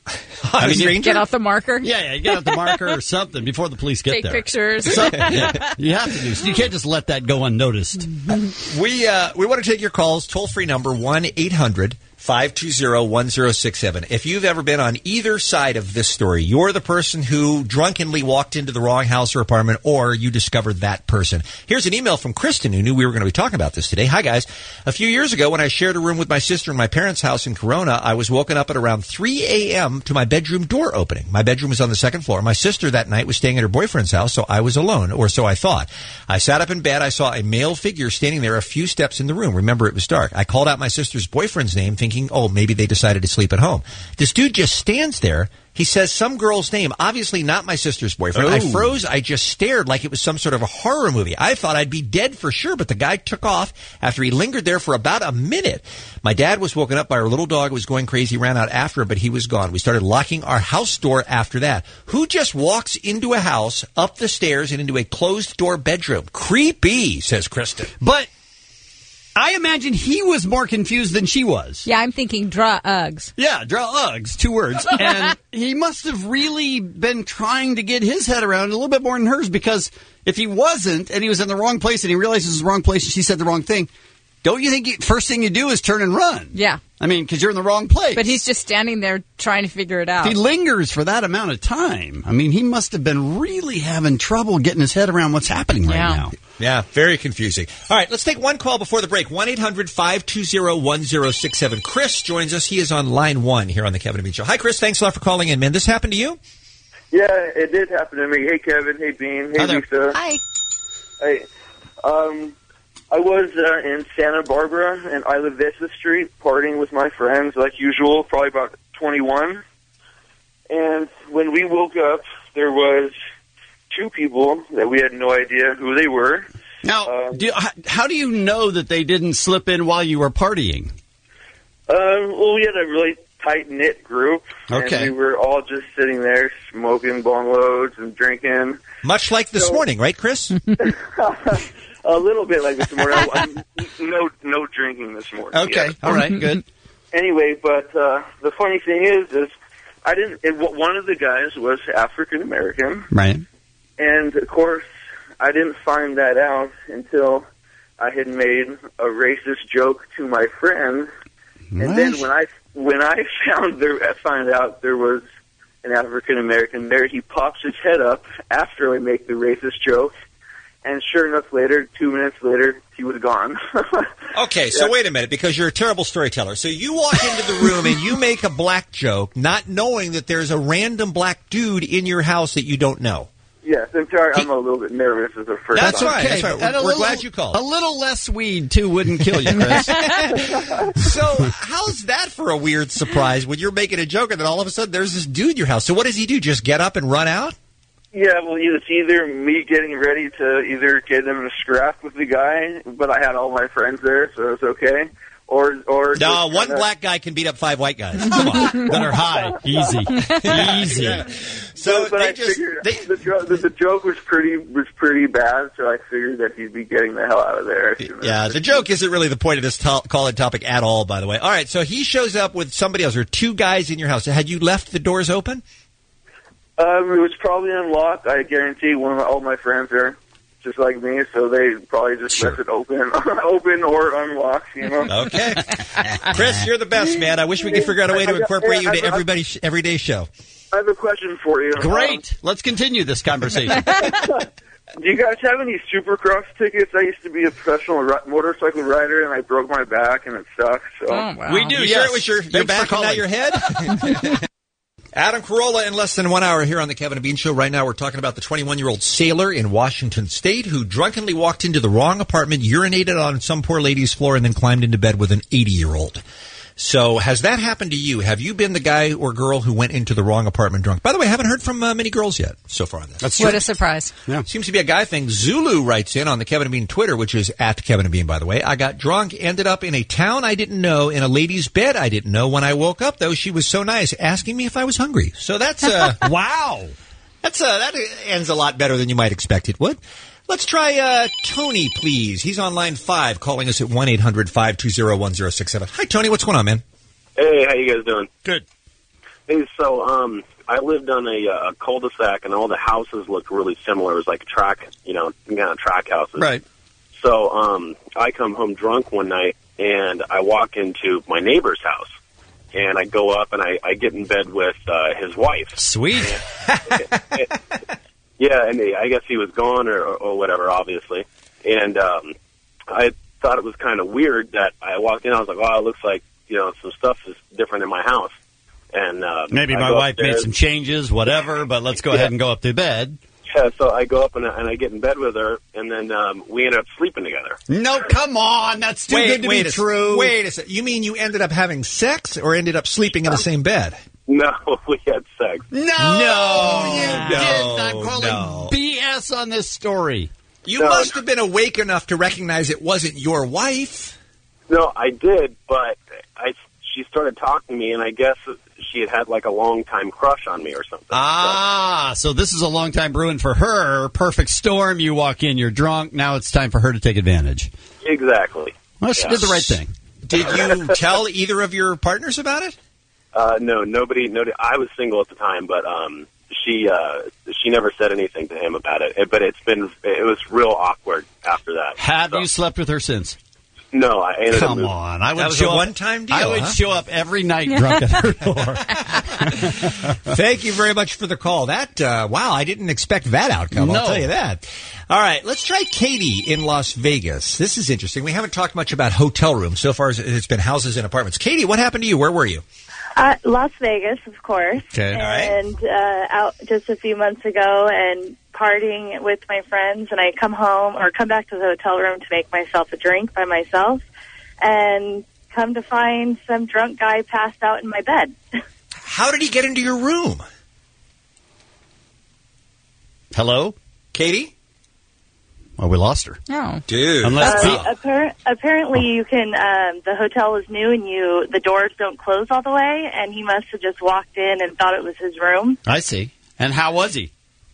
S11: I mean,
S9: Get out the marker.
S11: Yeah, get out the marker or something before the police get
S9: Take
S11: there.
S9: pictures.
S11: Yeah, you have to do. So you can't just let that go unnoticed.
S12: We want to take your calls. Toll-free number 1-800-520-1067. If you've ever been on either side of this story, you're the person who drunkenly walked into the wrong house or apartment, or you discovered that person. Here's an email from Kristen, who knew we were going to be talking about this today. Hi, guys. A few years ago, when I shared a room with my sister in my parents' house in Corona, I was woken up at around 3 a.m. to my bedroom door opening. My bedroom was on the second floor. My sister that night was staying at her boyfriend's house, so I was alone, or so I thought. I sat up in bed. I saw a male figure standing there a few steps in the room. Remember, it was dark. I called out my sister's boyfriend's name, thinking, oh, maybe they decided to sleep at home. This dude just stands there. He says some girl's name, obviously not my sister's boyfriend.
S11: Oh.
S12: I froze. I just stared like it was some sort of a horror movie. I thought I'd be dead for sure, but the guy took off after he lingered there for about a minute. My dad was woken up by our little dog. It was going crazy, ran out after him, but he was gone. We started locking our house door after that. Who just walks into a house, up the stairs, and into a closed-door bedroom? Creepy, says Kristen.
S11: But I imagine he was more confused than she was.
S9: Yeah, I'm thinking draw Uggs.
S11: Yeah, draw Uggs, 2 words. And he must have really been trying to get his head around it a little bit more than hers, because if he wasn't and he was in the wrong place and he realizes it's the wrong place and she said the wrong thing, don't you think first thing you do is turn and run?
S9: Yeah.
S11: I mean, because you're in the wrong place.
S9: But he's just standing there trying to figure it out.
S11: If he lingers for that amount of time, I mean, he must have been really having trouble getting his head around what's happening right now.
S12: Yeah, very confusing. All right, let's take one call before the break. 1-800-520-1067. Chris joins us. He is on line 1 here on the Kevin and Bean Show. Hi, Chris. Thanks a lot for calling in, man. This happened to you?
S3: Yeah, it did happen to me. Hey, Kevin. Hey, Bean. Hey, Lisa.
S9: Hi.
S3: Hey. I was in Santa Barbara and Isla Vista Street partying with my friends like usual, probably about 21. And when we woke up, there was 2 people that we had no idea who they were.
S11: Now, how do you know that they didn't slip in while you were partying?
S3: Well, we had a really tight-knit group.
S11: Okay.
S3: And we were all just sitting there smoking bong loads and drinking.
S12: Much like this morning, right, Chris?
S3: A little bit like this morning. No drinking this morning.
S11: Okay, all right, good.
S3: Anyway, but the funny thing is I didn't. One of the guys was African American,
S11: right?
S3: And of course, I didn't find that out until I had made a racist joke to my friend, and then when I found out there was an African American there, he pops his head up after I make the racist joke. And sure enough, 2 minutes later, he was gone.
S12: Okay, so wait a minute, because you're a terrible storyteller. So you walk into the room and you make a black joke, not knowing that there's a random black dude in your house that you don't know.
S3: Yes, I'm sorry. I'm a little bit nervous as a first.
S12: That's
S3: time.
S12: right. That's right. We're glad you called.
S11: A little less weed, too, wouldn't kill you, Chris.
S12: So how's that for a weird surprise when you're making a joke and then all of a sudden there's this dude in your house? So what does he do? Just get up and run out?
S3: Yeah, well, it's either me getting ready to either get him in a scrap with the guy, but I had all my friends there, so it's okay. Or
S12: no, one black guy can beat up 5 white guys. Come on,
S11: that are high, easy.
S3: Yeah. So, but I figured the joke was pretty bad, so I figured that he'd be getting the hell out of there.
S12: Yeah, the joke isn't really the point of this call-in topic at all, by the way. All right, so he shows up with somebody else. There are 2 guys in your house. Had you left the doors open?
S3: It was probably unlocked. I guarantee all my friends are just like me, so they probably just left it open or unlocked, you know?
S12: Okay. Chris, you're the best, man. I wish we could figure out a way to incorporate you into everybody's everyday show.
S3: I have a question for you.
S11: Great. Let's continue this conversation.
S3: Do you guys have any Supercross tickets? I used to be a professional motorcycle rider, and I broke my back, and it sucks. So.
S11: Oh, wow.
S12: We do. You sure it was your back and not your head? Adam Carolla in less than 1 hour here on the Kevin and Bean Show. Right now we're talking about the 21-year-old sailor in Washington State who drunkenly walked into the wrong apartment, urinated on some poor lady's floor, and then climbed into bed with an 80-year-old. So has that happened to you? Have you been the guy or girl who went into the wrong apartment drunk? By the way, I haven't heard from many girls yet so far on this.
S11: That's
S9: what a surprise.
S11: Yeah.
S12: Seems to be a guy thing. Zulu writes in on the Kevin and Bean Twitter, which is at Kevin and Bean, by the way. I got drunk, ended up in a town I didn't know, in a lady's bed I didn't know. When I woke up, though, she was so nice, asking me if I was hungry. So that's,
S11: wow.
S12: That ends a lot better than you might expect it would. Let's try Tony, please. He's on line 5, calling us at 1-800-520-1067. Hi, Tony. What's going on, man?
S10: Hey, how you guys doing?
S11: Good.
S10: Hey, so I lived on a cul-de-sac, and all the houses looked really similar. It was like track, kind of track houses.
S11: Right.
S10: So I come home drunk one night, and I walk into my neighbor's house, and I go up, and I get in bed with his wife.
S11: Sweet.
S10: Yeah, and I guess he was gone or whatever, obviously. And I thought it was kind of weird that I walked in. I was like, oh, it looks like, some stuff is different in my house. And
S11: maybe my wife made some changes, whatever, but let's go ahead and go up to bed.
S10: Yeah, so I go up and I get in bed with her, and then we ended up sleeping together.
S11: No, come on. That's too good to be true.
S12: Wait a second. You mean you ended up having sex or ended up sleeping in the same bed?
S10: No, we had sex.
S11: No, you did. I'm calling BS on this story.
S12: You must have been awake enough to recognize it wasn't your wife.
S10: No, I did, but she started talking to me, and I guess she had like a long-time crush on me or something.
S11: So this is a long-time brewing for her. Perfect storm. You walk in, you're drunk. Now it's time for her to take advantage.
S10: Exactly.
S11: Well, she did the right thing.
S12: Did you tell either of your partners about it?
S10: No, nobody. I was single at the time, but she never said anything to him about it. But it was real awkward after that.
S11: Have you slept with her since?
S10: No, I ended up moving.
S11: Come on. I would
S12: that was a one-time deal.
S11: I would show up every night drunk at her door.
S12: Thank you very much for the call. Wow, I didn't expect that outcome. I'll tell you that. All right, let's try Katie in Las Vegas. This is interesting. We haven't talked much about hotel rooms. So far, it's been houses and apartments. Katie, what happened to you? Where were you?
S1: Las Vegas, of course.
S12: Okay. All right.
S1: And out just a few months ago and partying with my friends, and I come back to the hotel room to make myself a drink by myself, and come to find some drunk guy passed out in my bed.
S12: How did he get into your room?
S11: Hello?
S12: Katie?
S11: Well, we lost her.
S9: No.
S12: Dude.
S1: Apparently you can, the hotel is new and the doors don't close all the way, and he must have just walked in and thought it was his room.
S11: I see. And how was he?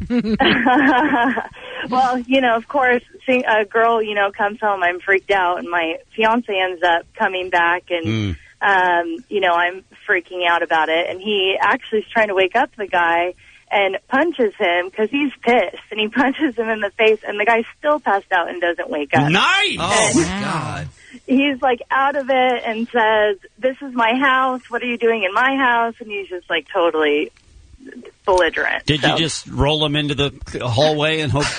S1: Well, of course, a girl, comes home, I'm freaked out, and my fiance ends up coming back, and, I'm freaking out about it, and he actually is trying to wake up the guy and punches him because he's pissed, and he punches him in the face, and the guy's still passed out and doesn't wake up.
S11: Nice!
S12: Oh, my God.
S1: He's, out of it and says, this is my house, what are you doing in my house? And he's just, totally belligerent.
S11: Did you just roll him into the hallway and hope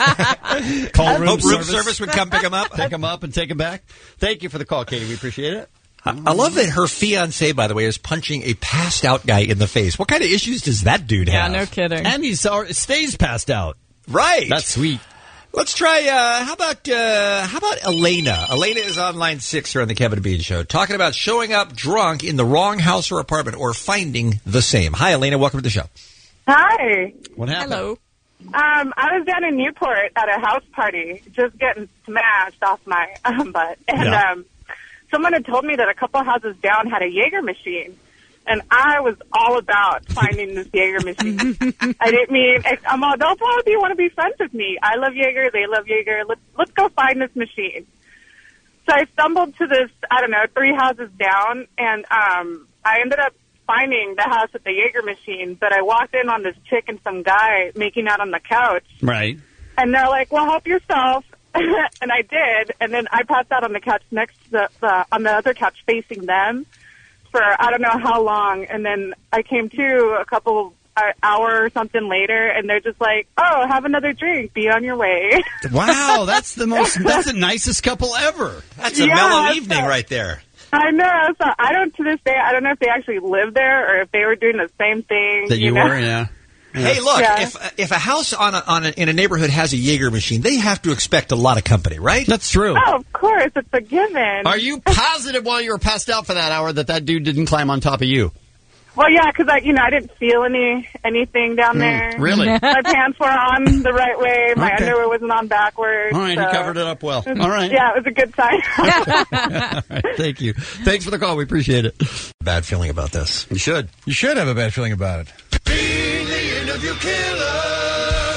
S11: room service
S12: would come pick him up?
S11: Pick him up and take him back? Thank you for the call, Katie. We appreciate it.
S12: I love that her fiancé, by the way, is punching a passed out guy in the face. What kind of issues does that dude have?
S9: Yeah, no kidding.
S11: And he stays passed out.
S12: Right.
S11: That's sweet.
S12: Let's try, how about Elena? Elena is on line 6 here on the Kevin and Bean Show, talking about showing up drunk in the wrong house or apartment or finding the same. Hi, Elena. Welcome to the show.
S20: Hi.
S11: What happened?
S9: Hello.
S20: I was down in Newport at a house party, just getting smashed off my butt. And someone had told me that a couple houses down had a Jaeger machine. And I was all about finding this Jaeger machine. I didn't mean, they'll probably want to be friends with me. I love Jaeger. They love Jaeger. Let's go find this machine. So I stumbled to this, 3 houses down, and I ended up finding the house with the Jaeger machine. But I walked in on this chick and some guy making out on the couch.
S11: Right.
S20: And they're like, well, help yourself. And I did. And then I passed out on the couch next to on the other couch facing them for I don't know how long. And then I came to a couple hour or something later, and they're just like, oh, have another drink. Be on your way.
S11: Wow, that's the nicest couple ever.
S12: That's a mellow evening right there.
S20: I know. So to this day, I don't know if they actually lived there or if they were doing the same thing.
S11: That you were, yeah.
S12: Hey, look, if a house in a neighborhood has a Jaeger machine, they have to expect a lot of company, right?
S11: That's true.
S20: Oh, of course. It's a given.
S11: Are you positive while you were passed out for that hour that dude didn't climb on top of you?
S20: Well, yeah, because I didn't feel anything down there.
S11: Really?
S20: My pants were on the right way. My underwear wasn't on backwards.
S11: All right, you covered it up well. All right.
S20: Yeah, it was a good sign.
S11: All right, thank you. Thanks for the call. We appreciate it.
S12: Bad feeling about this.
S11: You should.
S7: You should have a bad feeling about it.
S15: Being the interview killer.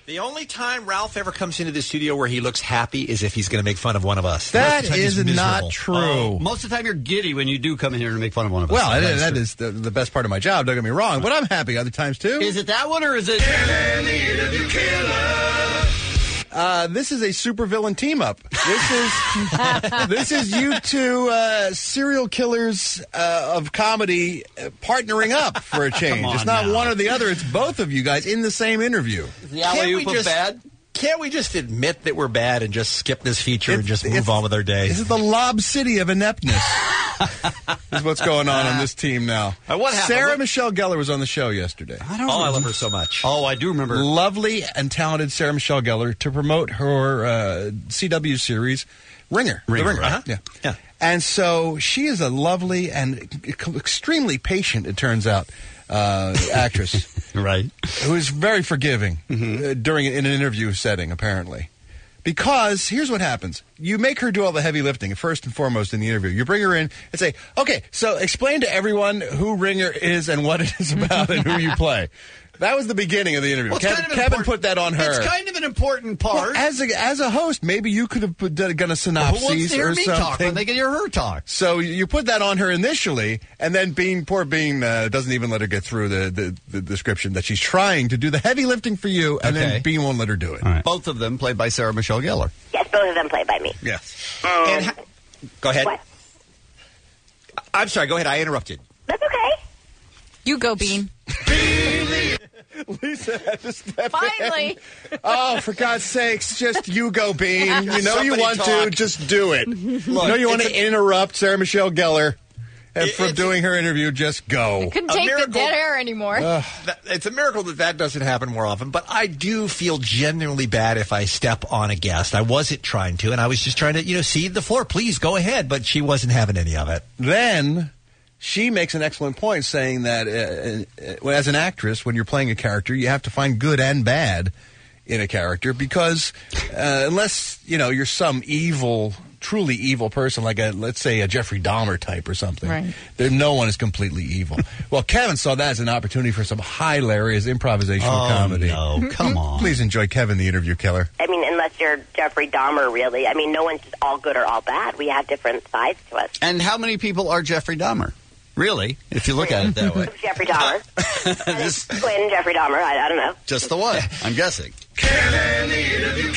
S12: The only time Ralph ever comes into the studio where he looks happy is if he's going to make fun of one of us.
S7: That
S12: Most of the time he's
S7: is
S12: miserable.
S7: not true.
S11: Most of the time you're giddy when you do come in here and make fun of one of us.
S7: Well, that is the best part of my job, don't get me wrong, but I'm happy other times too.
S11: Is it that one or is it...
S7: This is a supervillain team-up. This is you two serial killers of comedy partnering up for a change.
S11: Come on
S7: It's not
S11: now.
S7: one or the other. It's both of you guys in the same interview.
S12: Can't we just admit that we're bad and just skip this feature and just move on with our day?
S7: This is the Lob City of ineptness. Is what's going on this team now.
S12: What happened?
S7: Sarah Michelle Gellar was on the show yesterday.
S12: I love her so much.
S11: Oh, I do remember.
S7: Lovely and talented Sarah Michelle Gellar to promote her CW series, Ringer. The Ringer.
S12: Uh-huh.
S7: Yeah. And so she is a lovely and extremely patient, it turns out, actress.
S11: Right.
S7: Who is very forgiving in an interview setting, apparently. Because here's what happens. You make her do all the heavy lifting, first and foremost, in the interview. You bring her in and say, okay, so explain to everyone who Ringer is and what it is about and who you play. That was the beginning of the interview.
S11: Well,
S7: Kevin put that on her.
S11: It's kind of an important part.
S7: Well, as a host, maybe you could have done a synopsis
S11: Who wants to hear
S7: or
S11: me
S7: something.
S11: talk when they can hear her talk?
S7: So you put that on her initially, and then poor Bean doesn't even let her get through the description that she's trying to do the heavy lifting for you, and then Bean won't let her do it.
S11: All right. Both of them played by Sarah Michelle Gellar.
S16: Yes, both of them played by me.
S7: Yes.
S12: Go ahead.
S16: What?
S12: I'm sorry. Go ahead. I interrupted.
S16: That's okay.
S9: You go, Bean.
S7: Lisa had to step
S9: Finally.
S7: in. Oh, for God's sakes, just you go, Bean. You know you
S12: Somebody
S7: want to,
S12: talk.
S7: just do it.
S12: Look,
S7: you know you want to interrupt Sarah Michelle Gellar from doing her interview, just go.
S9: Couldn't take the dead air anymore.
S12: It's a miracle that doesn't happen more often, but I do feel genuinely bad if I step on a guest. I wasn't trying to, and I was just trying to, cede the floor. Please, go ahead, but she wasn't having any of it.
S7: Then she makes an excellent point saying that as an actress, when you're playing a character, you have to find good and bad in a character because unless, you're some truly evil person, like let's say a Jeffrey Dahmer type or something,
S9: right.
S7: No one is completely evil. Well, Kevin saw that as an opportunity for some hilarious improvisational comedy.
S11: No, come on.
S7: Please enjoy Kevin, the interview killer.
S16: I mean, unless you're Jeffrey Dahmer, really. I mean, no one's just all good or all bad. We have different sides to us.
S11: And how many people are Jeffrey Dahmer? Really, if you look at it that way.
S16: Jeffrey Dahmer. Twin Jeffrey Dahmer. I don't know.
S11: Just the one, I'm guessing.
S8: Kevin, the interview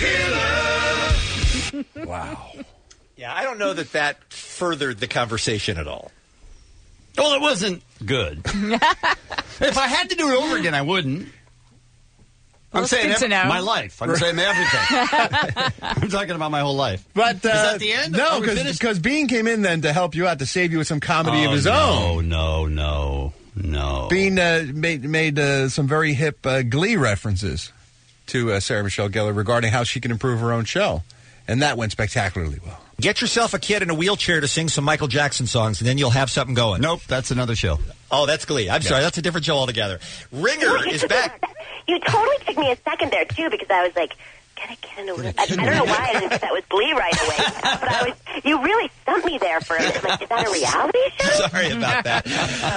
S8: killer.
S7: Wow.
S12: Yeah, I don't know that furthered the conversation at all.
S11: Well, it wasn't good. If I had to do it over again, I wouldn't.
S9: Well,
S11: I'm saying
S9: good to know.
S11: my life. I'm saying everything. I'm talking about my whole life.
S7: But
S11: is that the end?
S7: No,
S11: Are we finished?
S7: because Bean came in then to help you out, to save you with some comedy of his own.
S11: No.
S7: Bean made some very hip Glee references to Sarah Michelle Gellar regarding how she can improve her own show. And that went spectacularly well.
S12: Get yourself a kid in a wheelchair to sing some Michael Jackson songs, and then you'll have something going.
S11: Nope, that's another show.
S12: Oh, that's Glee. I'm sorry, that's a different show altogether. Ringer is back.
S16: You totally took me a second there, too, because I was like, can I get into it? I don't know why I didn't think that was Glee right away. But you really stumped me there for a minute. Like, is that a reality show?
S12: Sorry about that.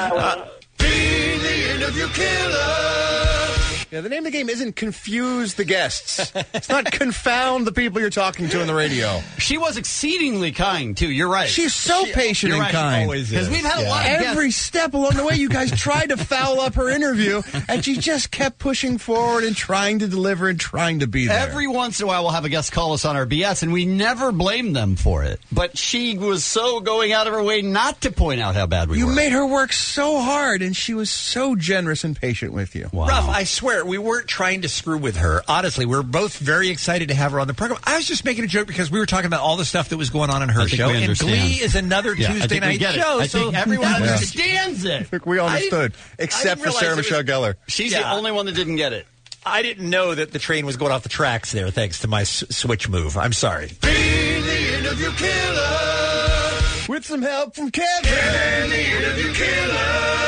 S8: Bean, the interview killer.
S7: Yeah, the name of the game isn't confuse the guests. It's not confound the people you're talking to on the radio.
S11: She was exceedingly kind, too. You're right.
S7: She's so patient and
S11: right,
S7: kind.
S11: She always is. Because we've had a lot of
S7: Every
S11: guests.
S7: step along the way, you guys tried to foul up her interview, and she just kept pushing forward and trying to deliver and trying to be there.
S11: Every once in a while, we'll have a guest call us on our BS, and we never blame them for it. But she was so going out of her way not to point out how bad we were.
S7: You made her work so hard, and she was so generous and patient with you.
S11: Wow.
S12: Ruff, I swear, we weren't trying to screw with her. Honestly, we were both very excited to have her on the program. I was just making a joke because we were talking about all the stuff that was going on in her show, and Glee is another Tuesday night show.
S11: I think everyone understands it.
S7: I think we understood, except for Sarah Michelle Gellar.
S11: She's the only one that didn't get it.
S12: I didn't know that the train was going off the tracks there, thanks to my switch move. I'm sorry.
S8: Bean, the interview killer.
S7: With some help from Kevin.
S8: Kevin, the interview killer.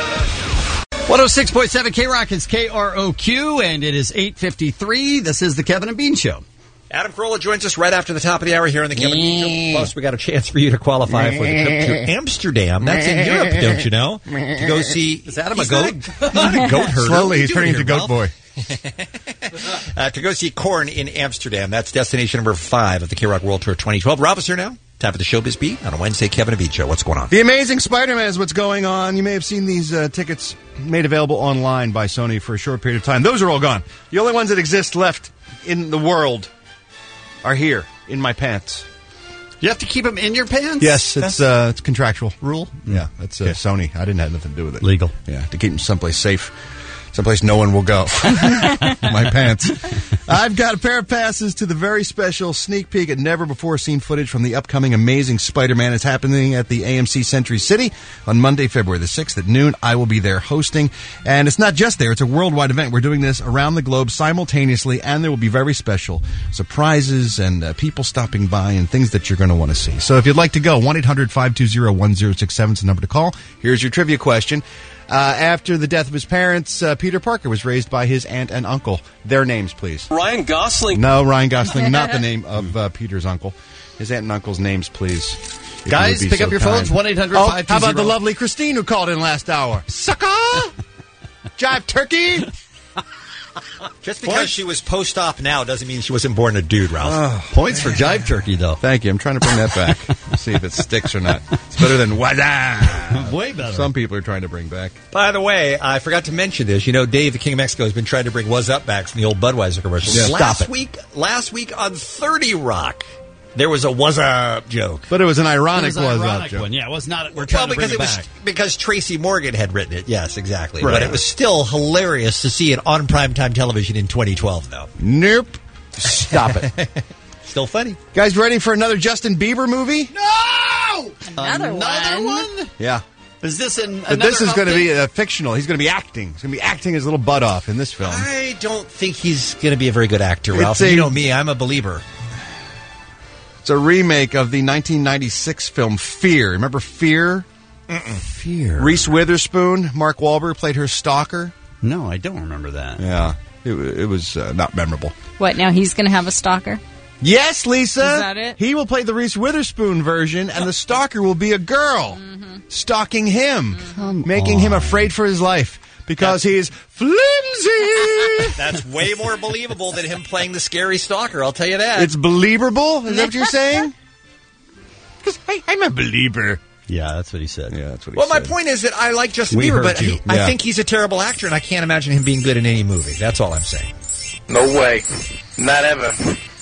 S11: 106.7 K-Rock is KROQ, and it is 8:53. This is the Kevin and Bean Show.
S12: Adam Carolla joins us right after the top of the hour here on the Kevin and Bean Show. Plus, we got a chance for you to qualify for the trip to Amsterdam. That's in Europe, don't you know? To go see...
S11: Is Adam a goat?
S12: Not a goat herder.
S7: Slowly, he's turning into Goat Boy.
S12: to go see Korn in Amsterdam. That's destination number 5 of the K-Rock World Tour 2012. Rob is here now. Time for the Showbiz Beat on a Wednesday. Kevin and Beat Show. What's going on?
S13: The Amazing Spider-Man is what's going on. You may have seen these tickets made available online by Sony for a short period of time. Those are all gone. The only ones that exist left in the world are here in my pants.
S11: You have to keep them in your pants?
S13: Yes, it's contractual
S11: rule.
S13: Yeah, that's Sony. I didn't have nothing to do with it.
S11: Legal.
S13: Yeah, to keep them someplace safe. Someplace no one will go. My pants. I've got a pair of passes to the very special sneak peek at never-before-seen footage from the upcoming Amazing Spider-Man. It's happening at the AMC Century City on Monday, February the 6th at noon. I will be there hosting. And it's not just there. It's a worldwide event. We're doing this around the globe simultaneously, and there will be very special surprises and people stopping by and things that you're going to want to see. So if you'd like to go, 1-800-520-1067 is the number to call. Here's your trivia question. After the death of his parents, Peter Parker was raised by his aunt and uncle. Their names, please.
S18: Ryan Gosling.
S13: No, Ryan Gosling, not the name of Peter's uncle. His aunt and uncle's names, please.
S11: Guys, pick up your phones, 1-800-520.
S13: How about the lovely Christine who called in last hour? Sucker! Jive turkey!
S12: Just because she was post-op now doesn't mean she wasn't born a dude, Ralph.
S11: Points for Jive Turkey, though.
S13: Thank you. I'm trying to bring that back. See if it sticks or not. It's better than Wada.
S11: Way better.
S13: Some people are trying to bring back.
S12: By the way, I forgot to mention this. You know, Dave, the King of Mexico, has been trying to bring What's Up back from the old Budweiser commercials.
S13: Yeah,
S12: Last week on 30 Rock, there was a What's Up joke.
S13: But it was an ironic What's Up joke.
S11: One. Yeah, it was not. We're trying to bring it back.
S12: Because Tracy Morgan had written it. Yes, exactly.
S11: Right.
S12: But it was still hilarious to see it on primetime television in 2012, though.
S13: Nope. Stop it.
S12: Still funny.
S13: Guys, ready for another Justin Bieber movie?
S11: No!
S9: Another one?
S11: Is
S13: Yeah.
S11: this
S13: But this is going to be fictional. He's going to be acting. He's going to be acting his little butt off in this film.
S12: I don't think he's going to be a very good actor, Ralph. You know me. I'm a believer.
S13: It's a remake of the 1996 film Fear. Remember Fear?
S11: Fear.
S13: Reese Witherspoon, Mark Wahlberg played her stalker.
S11: No, I don't remember that.
S13: Yeah. It was not memorable.
S9: What, now he's going to have a stalker?
S13: Yes, Lisa.
S9: Is that it?
S13: He will play the Reese Witherspoon version, and the stalker will be a girl stalking him, making him afraid for his life because he's flimsy.
S12: That's way more believable than him playing the scary stalker, I'll tell you that.
S13: It's believable? Is that what you're saying? Because I'm a believer.
S11: Yeah, that's what he said.
S13: Yeah, that's what he said.
S12: My point is that I like Justin
S11: We
S12: Bieber,
S11: heard
S12: but
S11: you.
S12: I think he's a terrible actor, and I can't imagine him being good in any movie. That's all I'm saying.
S10: No way. Not ever.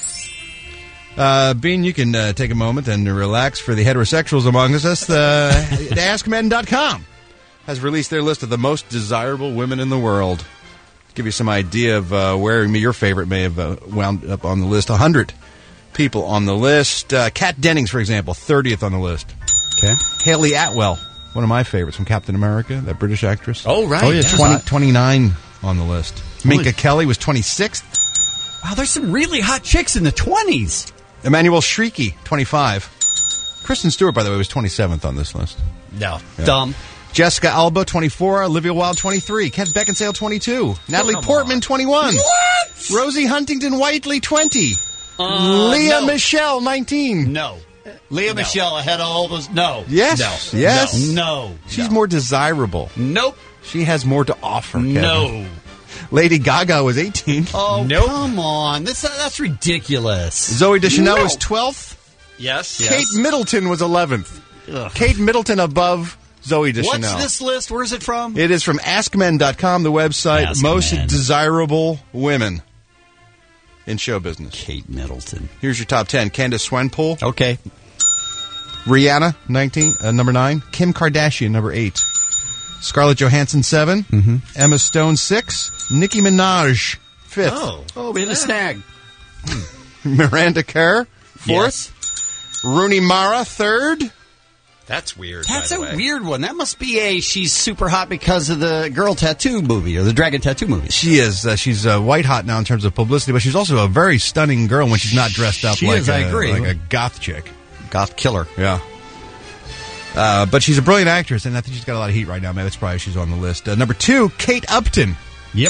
S13: Bean, you can take a moment and relax for the heterosexuals among us. AskMen.com has released their list of the most desirable women in the world. Give you some idea of where your favorite may have wound up on the list. 100 people on the list. Kat Dennings, for example, 30th on the list.
S11: Okay.
S13: Haley Atwell, one of my favorites from Captain America, that British actress.
S11: Oh, right.
S13: Oh, yeah,
S11: Yeah.
S13: 29 on the list. Minka Kelly was 26th.
S11: Wow, there's some really hot chicks in the 20s.
S13: Emmanuel Shrieky, 25. Kristen Stewart, by the way, was 27th on this list.
S11: No.
S13: Yeah.
S11: Dumb.
S13: Jessica Alba, 24. Olivia Wilde, 23. Kent Beckinsale, 22. Natalie Portman, 21.
S11: What?
S13: Rosie Huntington-Whiteley, 20. Leah Michelle, 19.
S11: No. Leah Michelle ahead of all those. No.
S13: Yes.
S11: No.
S13: Yes.
S11: No.
S13: She's more desirable.
S11: Nope.
S13: She has more to offer, Kevin.
S11: No.
S13: Lady Gaga was 18.
S11: Oh, come on. That's ridiculous.
S13: Zoe Deschanel was 12th.
S12: Yes.
S13: Kate Middleton was 11th. Ugh. Kate Middleton above Zoe Deschanel.
S11: What's this list? Where's it from?
S13: It is from AskMen.com, the website.
S11: Ask
S13: Most
S11: Men.
S13: desirable women in show business.
S11: Kate Middleton.
S13: Here's your top 10. Candace Swenpool.
S11: Okay.
S13: Rihanna, number 9. Kim Kardashian, number 8. Scarlett Johansson, 7.
S11: Mm-hmm.
S13: Emma Stone, 6. Nicki Minaj, 5th.
S11: Oh, we had a snag.
S13: Miranda Kerr, 4th.
S11: Yes.
S13: Rooney Mara, 3rd.
S12: That's weird.
S11: That's a weird one. That must be she's super hot because of the girl tattoo movie or the dragon tattoo movie.
S13: She is. She's white hot now in terms of publicity, but she's also a very stunning girl when she's not dressed up
S11: She
S13: like
S11: is, I agree.
S13: like a goth chick.
S11: Goth killer.
S13: Yeah. But she's a brilliant actress, and I think she's got a lot of heat right now. Maybe that's probably why she's on the list. Number 2, Kate Upton.
S11: Yep.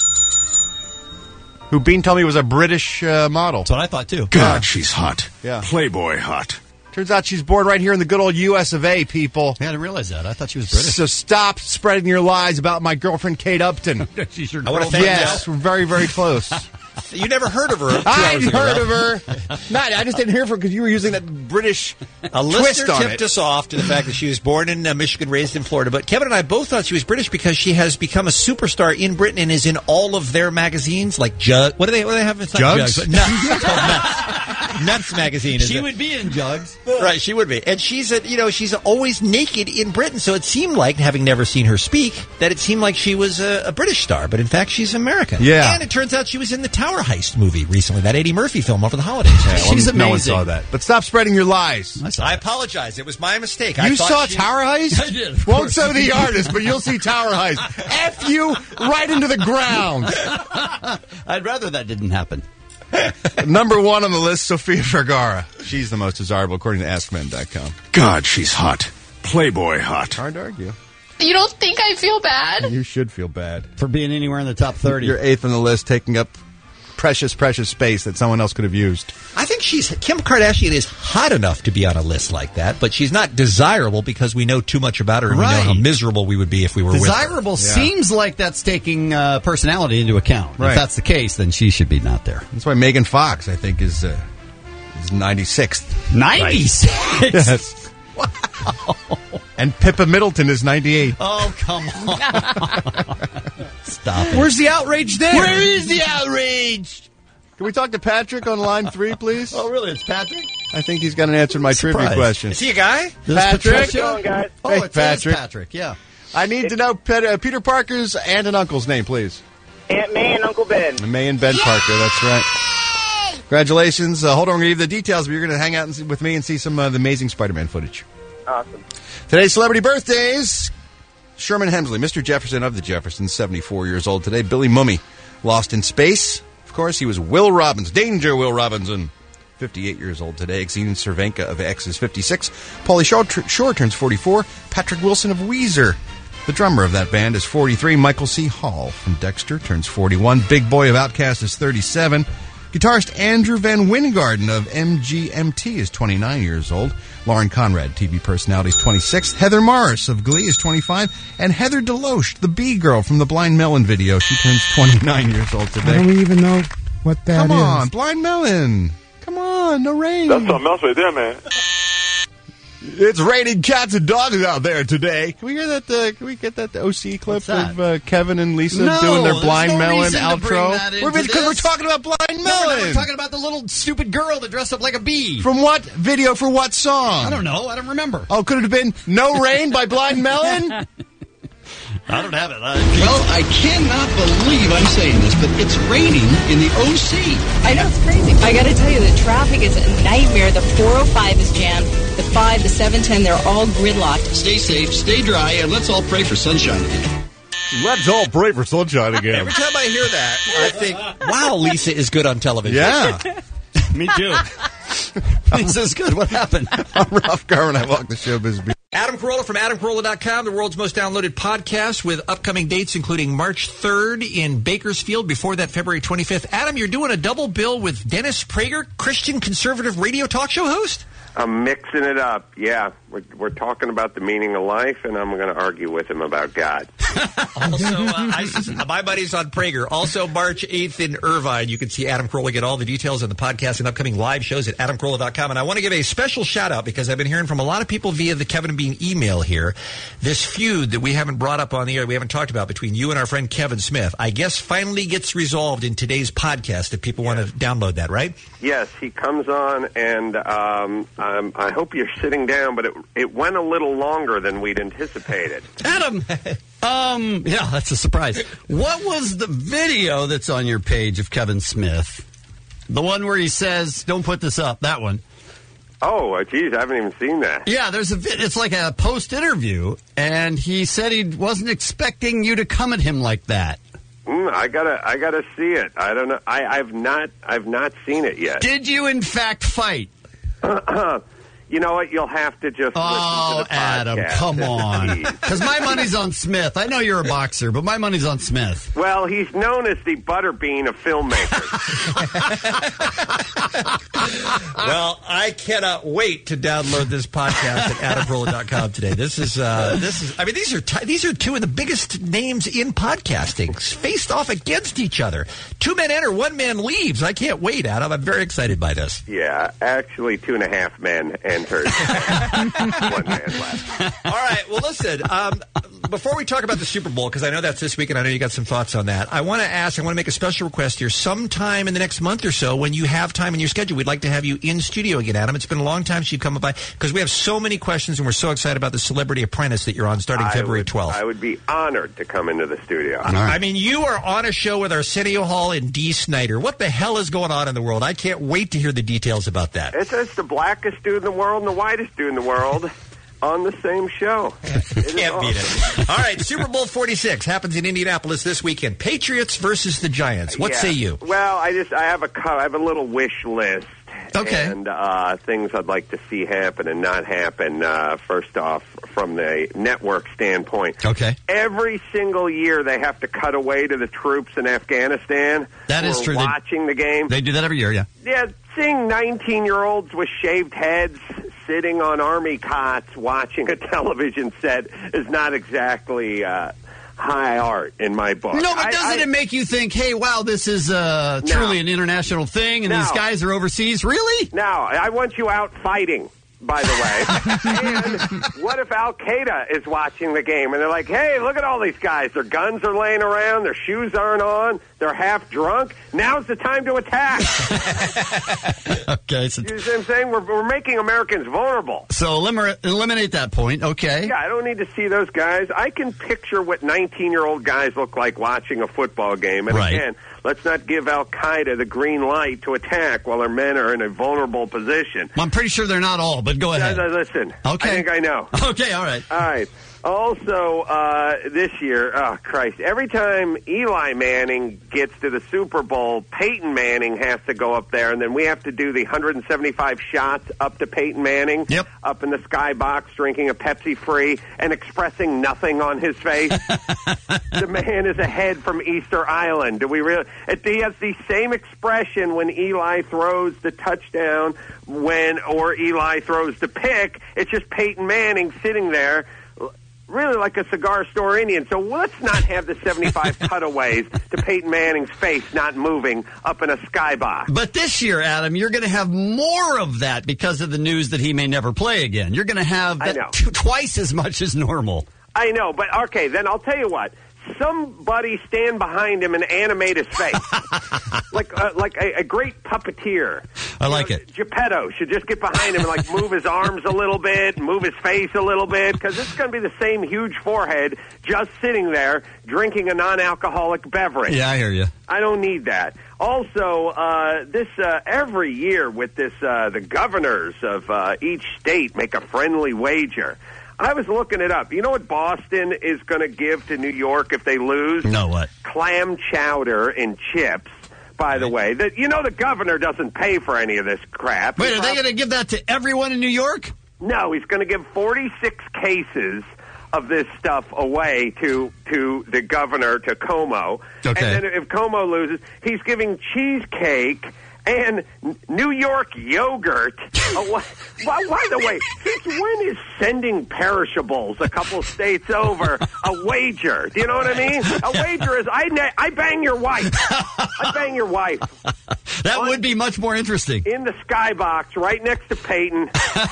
S13: Who Bean told me was a British model.
S11: That's what I thought, too.
S2: God, she's hot.
S13: Yeah.
S2: Playboy hot.
S13: Turns out she's born right here in the good old U.S. of A, people.
S11: Yeah, I didn't realize that. I thought she was British.
S13: So stop spreading your lies about my girlfriend, Kate Upton.
S11: She's your
S12: I wanna
S11: girlfriend.
S12: thank
S13: Yes, we're very, very close.
S12: You never heard of her.
S13: I heard of her. I just didn't hear of her because you were using that British
S12: A
S13: twist
S12: listener
S13: on
S12: tipped
S13: it.
S12: us off to the fact that she was born in Michigan, raised in Florida. But Kevin and I both thought she was British because she has become a superstar in Britain and is in all of their magazines, like Jug. What do they have? It's not
S13: Jugs?
S12: Jugs, but Nuts. It's called Nuts. Nuts magazine.
S11: She would be in Jugs.
S12: Right, she would be. And she's always naked in Britain, so it seemed like, having never seen her speak, that it seemed like she was a British star, but in fact she's American.
S13: Yeah.
S12: And it turns out she was in the Tower Heist movie recently, that Eddie Murphy film over the holidays.
S11: She's amazing.
S13: No one saw that. But stop spreading your lies.
S12: I apologize. It was my mistake.
S13: You saw Tower Heist?
S11: I did, of
S13: Won't
S11: course.
S13: say the artist, but you'll see Tower Heist. F you right into the ground.
S11: I'd rather that didn't happen.
S13: Number one on the list, Sofia Vergara. She's the most desirable, according to AskMen.com.
S21: God, she's hot. Playboy hot.
S13: Hard to argue.
S6: You don't think I feel bad?
S13: You should feel bad.
S11: For being anywhere in the top 30.
S13: You're eighth on the list, taking up precious space that someone else could have used.
S12: I think Kim Kardashian is hot enough to be on a list like that, but she's not desirable because we know too much about her and we know how miserable we would be if we were
S11: Desirable
S12: with her.
S11: seems like that's taking personality into account.
S13: Right.
S11: If that's the case, then she should be not there.
S13: That's why Megan Fox, I think, is 96th.
S11: 96?
S13: Yes. Wow. And Pippa Middleton is 98.
S11: Oh, come on. Stop it.
S13: Where's the outrage there?
S11: Where is the outrage?
S13: Can we talk to Patrick on line 3, please?
S11: Oh, really? It's Patrick?
S13: I think he's got an answer to my trivia question.
S12: Is he a guy?
S13: Patrick?
S17: How's it going, guys?
S11: Oh,
S13: Hey,
S11: it's
S13: Patrick.
S11: Patrick, yeah.
S13: I need to know Peter Parker's aunt and uncle's name, please.
S17: Aunt May and Uncle Ben.
S13: May and Ben Parker, that's right. Congratulations. Hold on, we're going to give you the details, but you're going to hang out with me and see some of the amazing Spider-Man footage.
S17: Awesome.
S13: Today's celebrity birthdays. Sherman Hemsley, Mr. Jefferson of the Jeffersons, 74 years old today. Billy Mumy, Lost in Space. Of course, he was Will Robbins. Danger, Will Robinson. 58 years old today. Xenia Cervenka of X is 56. Pauly Shore turns 44. Patrick Wilson of Weezer, the drummer of that band, is 43. Michael C. Hall from Dexter turns 41. Big Boy of Outkast is 37. Guitarist Andrew Van Wingarden of MGMT is 29 years old. Lauren Conrad, TV personality, is 26. Heather Morris of Glee is 25. And Heather Deloche, the bee-girl from the Blind Melon video, she turns 29 years old today.
S22: I don't even know what that is.
S13: Come on, Blind Melon. Come on, no rain.
S23: That's something else right there, man.
S13: It's raining cats and dogs out there today. Can we hear that? Can we get that OC clip of Kevin and Lisa doing their Blind Melon outro? Because we're talking about Blind Melon.
S11: We're talking about the little stupid girl that dressed up like a bee.
S13: From what video for what song?
S11: I don't know. I don't remember.
S13: Oh, could it have been No Rain by Blind Melon?
S11: I don't have it.
S24: Well, I cannot believe I'm saying this, but it's raining in the OC.
S25: I know, it's crazy. I got to tell you, the traffic is a nightmare. The 405 is jammed. The 5, the 710, they're all gridlocked.
S24: Stay safe, stay dry, and let's all pray for sunshine again.
S13: Let's all pray for sunshine again.
S12: Every time I hear that, I think, wow, Lisa is good on television.
S13: Yeah.
S11: Me too. Lisa's good. What happened?
S13: I'm Ralph Garman. I walk the showbiz beat.
S12: Adam Carolla from AdamCarolla.com, the world's most downloaded podcast with upcoming dates including March 3rd in Bakersfield. Before that, February 25th. Adam, you're doing a double bill with Dennis Prager, Christian conservative radio talk show host?
S26: I'm mixing it up. Yeah, we're talking about the meaning of life, and I'm going to argue with him about God.
S12: Also, my buddy's on Prager. Also, March 8th in Irvine. You can see Adam Carolla. Get all the details on the podcast and upcoming live shows at AdamCarolla.com. And I want to give a special shout-out because I've been hearing from a lot of people via the Kevin and Bean email here. This feud that we haven't brought up on the air, we haven't talked about between you and our friend Kevin Smith, I guess finally gets resolved in today's podcast if people want to download that, right?
S26: Yes, he comes on, and I hope you're sitting down, but it went a little longer than we'd anticipated.
S11: Adam, yeah, that's a surprise. What was the video that's on your page of Kevin Smith? The one where he says, don't put this up, that one.
S26: Oh, geez, I haven't even seen that.
S11: Yeah, it's like a post-interview, and he said he wasn't expecting you to come at him like that.
S26: I gotta see it. I don't know. I've not seen it yet.
S11: Did you in fact fight?
S26: You know what? You'll have to just listen to the
S11: Adam,
S26: podcast.
S11: come on. Because my money's on Smith. I know you're a boxer, but my money's on Smith.
S26: Well, he's known as the butterbean of filmmakers.
S12: Well, I cannot wait to download this podcast at adamcarolla.com today. This is. I mean, these are two of the biggest names in podcasting faced off against each other. 2 men enter, 1 man leaves. I can't wait, Adam. I'm very excited by this.
S26: Yeah, actually 2.5 men entered. 1 man left.
S12: All right. Well, listen. Before we talk about the Super Bowl, because I know that's this week, and I know you got some thoughts on that, I want to make a special request here. Sometime in the next month or so, when you have time in your schedule, we'd like to have you in studio again, Adam. It's been a long time since you've come by, because we have so many questions, and we're so excited about the Celebrity Apprentice that you're on starting February 12th.
S26: I would be honored to come into the studio.
S12: I mean, you are on a show with Arsenio Hall and Dee Snider. What the hell is going on in the world? I can't wait to hear the details about that.
S26: It's the blackest dude in the world and the whitest dude in the world on the same show.
S12: Can't beat it. All right, Super Bowl 46 happens in Indianapolis this weekend. Patriots versus the Giants. What say you?
S26: Well, I have a little wish list.
S12: Okay.
S26: And things I'd like to see happen and not happen. First off, from the network standpoint.
S12: Okay.
S26: Every single year they have to cut away to the troops in Afghanistan.
S11: That is true.
S26: Watching the game.
S11: They do that every year, yeah.
S26: Yeah, seeing 19-year-olds with shaved heads sitting on army cots watching a television set is not exactly high art in my book.
S11: No, but doesn't it make you think, hey, wow, this is truly an international thing, and these guys are overseas? Really?
S26: No, I want you out fighting, by the way. And what if Al-Qaeda is watching the game, and they're like, hey, look at all these guys. Their guns are laying around, their shoes aren't on, they're half drunk. Now's the time to attack.
S11: Okay.
S26: So, you know what I'm saying? We're making Americans vulnerable.
S11: So eliminate that point. Okay.
S26: Yeah, I don't need to see those guys. I can picture what 19-year-old guys look like watching a football game. And again, let's not give Al-Qaeda the green light to attack while our men are in a vulnerable position.
S11: Well, I'm pretty sure they're not all, but go ahead.
S26: Listen.
S11: Okay.
S26: I think I know.
S11: Okay, all right.
S26: All right. Also, this year, oh, Christ, every time Eli Manning gets to the Super Bowl, Peyton Manning has to go up there, and then we have to do the 175 shots up to Peyton Manning, up in the skybox, drinking a Pepsi free and expressing nothing on his face. The man is a head from Easter Island. Do we really? He has the same expression when Eli throws the touchdown, or Eli throws the pick. It's just Peyton Manning sitting there, really like a cigar store Indian. So let's not have the 75 cutaways to Peyton Manning's face not moving up in a skybox.
S11: But this year, Adam, you're going to have more of that because of the news that he may never play again. You're going to have that twice as much as normal.
S26: I know, but okay, then I'll tell you what. Somebody stand behind him and animate his face. like a great puppeteer.
S11: I like it.
S26: Geppetto should just get behind him and move his arms a little bit, move his face a little bit, because it's going to be the same huge forehead just sitting there drinking a non-alcoholic beverage.
S11: Yeah, I hear you.
S26: I don't need that. Also, every year with this, the governors of each state make a friendly wager. I was looking it up. You know what Boston is going to give to New York if they lose?
S11: No, what?
S26: Clam chowder and chips, by the way. The governor doesn't pay for any of this crap.
S11: Wait, are they going to give that to everyone in New York?
S26: No, he's going to give 46 cases of this stuff away to the governor, to Cuomo.
S11: Okay.
S26: And then if Cuomo loses, he's giving cheesecake and New York yogurt. By the way, since when is sending perishables a couple states over a wager? Do you know what I mean? A wager is I bang your wife. I bang your wife.
S11: That would be much more interesting.
S26: In the skybox right next to Peyton.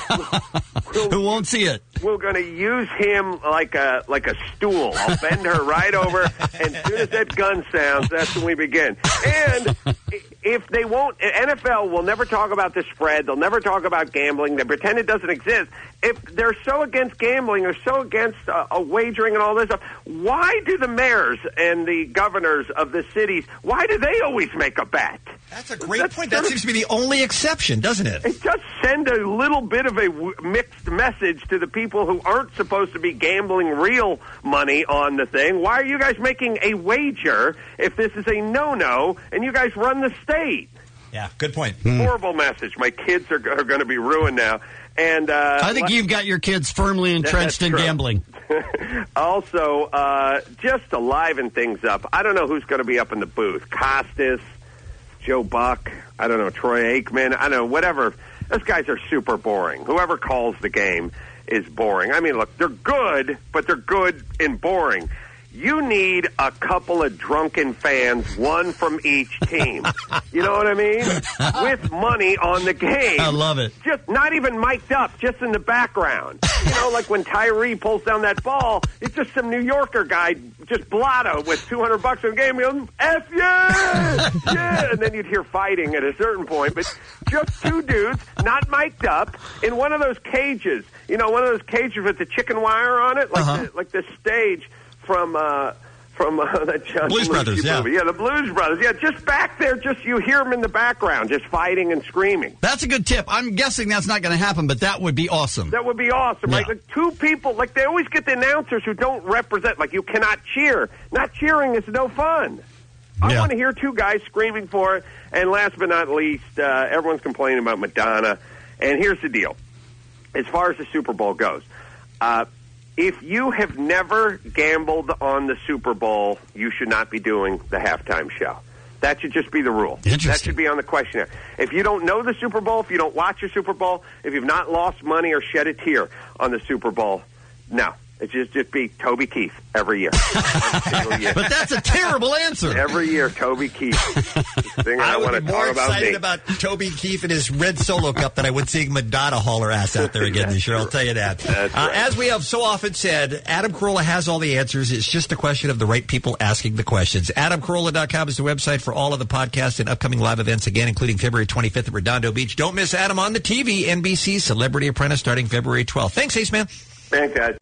S11: Who won't see it?
S26: We're going to use him like a stool. I'll bend her right over, and as soon as that gun sounds, that's when we begin. And if they won't, NFL will never talk about the spread. They'll never talk about gambling. They pretend it doesn't exist. If they're so against gambling, they're so against wagering and all this stuff, why do the mayors and the governors of the cities, why do they always make a bet?
S12: That's a great point. That seems to be the only exception, doesn't it?
S26: It does send a little bit of a mixed message to the people who aren't supposed to be gambling real money on the thing. Why are you guys making a wager if this is a no-no and you guys run the state?
S12: Yeah, good point.
S26: Horrible message. My kids are going to be ruined now. And
S11: I think you've got your kids firmly entrenched in gambling.
S26: Also, just to liven things up, I don't know who's going to be up in the booth. Costas, Joe Buck, I don't know, Troy Aikman, I don't know, whatever. Those guys are super boring. Whoever calls the game is boring. I mean, look, they're good, but they're good and boring. You need a couple of drunken fans, one from each team. You know what I mean? With money on the game.
S11: I love it.
S26: Just not even mic'd up, just in the background. You know, like when Tyree pulls down that ball, it's just some New Yorker guy, just blotto with $200 in the game. He goes, F yeah! Yeah! And then you'd hear fighting at a certain point. But just two dudes, not mic'd up, in one of those cages. You know, one of those cages with the chicken wire on it, like the stage from that John
S11: Blues Brothers,
S26: movie. Yeah, the Blues Brothers. Yeah, just back there, just you hear them in the background, just fighting and screaming.
S11: That's a good tip. I'm guessing that's not going to happen, but that would be awesome.
S26: That would be awesome,
S11: Yeah.
S26: right? Like two people, like they always get the announcers who don't represent, like you cannot cheer. Not cheering is no fun. I want to hear two guys screaming for it. And last but not least, everyone's complaining about Madonna. And here's the deal. As far as the Super Bowl goes, if you have never gambled on the Super Bowl, you should not be doing the halftime show. That should just be the rule. That should be on the questionnaire. If you don't know the Super Bowl, if you don't watch the Super Bowl, if you've not lost money or shed a tear on the Super Bowl, no. It just be Toby Keith every year.
S11: But that's a terrible answer.
S26: Every year, Toby Keith. I
S12: would
S26: want to
S12: be more
S26: talk about
S12: excited
S26: me.
S12: about Toby Keith and his red solo cup than I would seeing Madonna haul her ass out there again this year. I'll tell you that.
S26: That's right.
S12: As we have so often said, Adam Carolla has all the answers. It's just a question of the right people asking the questions. AdamCarolla.com is the website for all of the podcasts and upcoming live events, again, including February 25th at Redondo Beach. Don't miss Adam on the TV, NBC Celebrity Apprentice, starting February 12th. Thanks, Ace Man.
S26: Thanks, guys.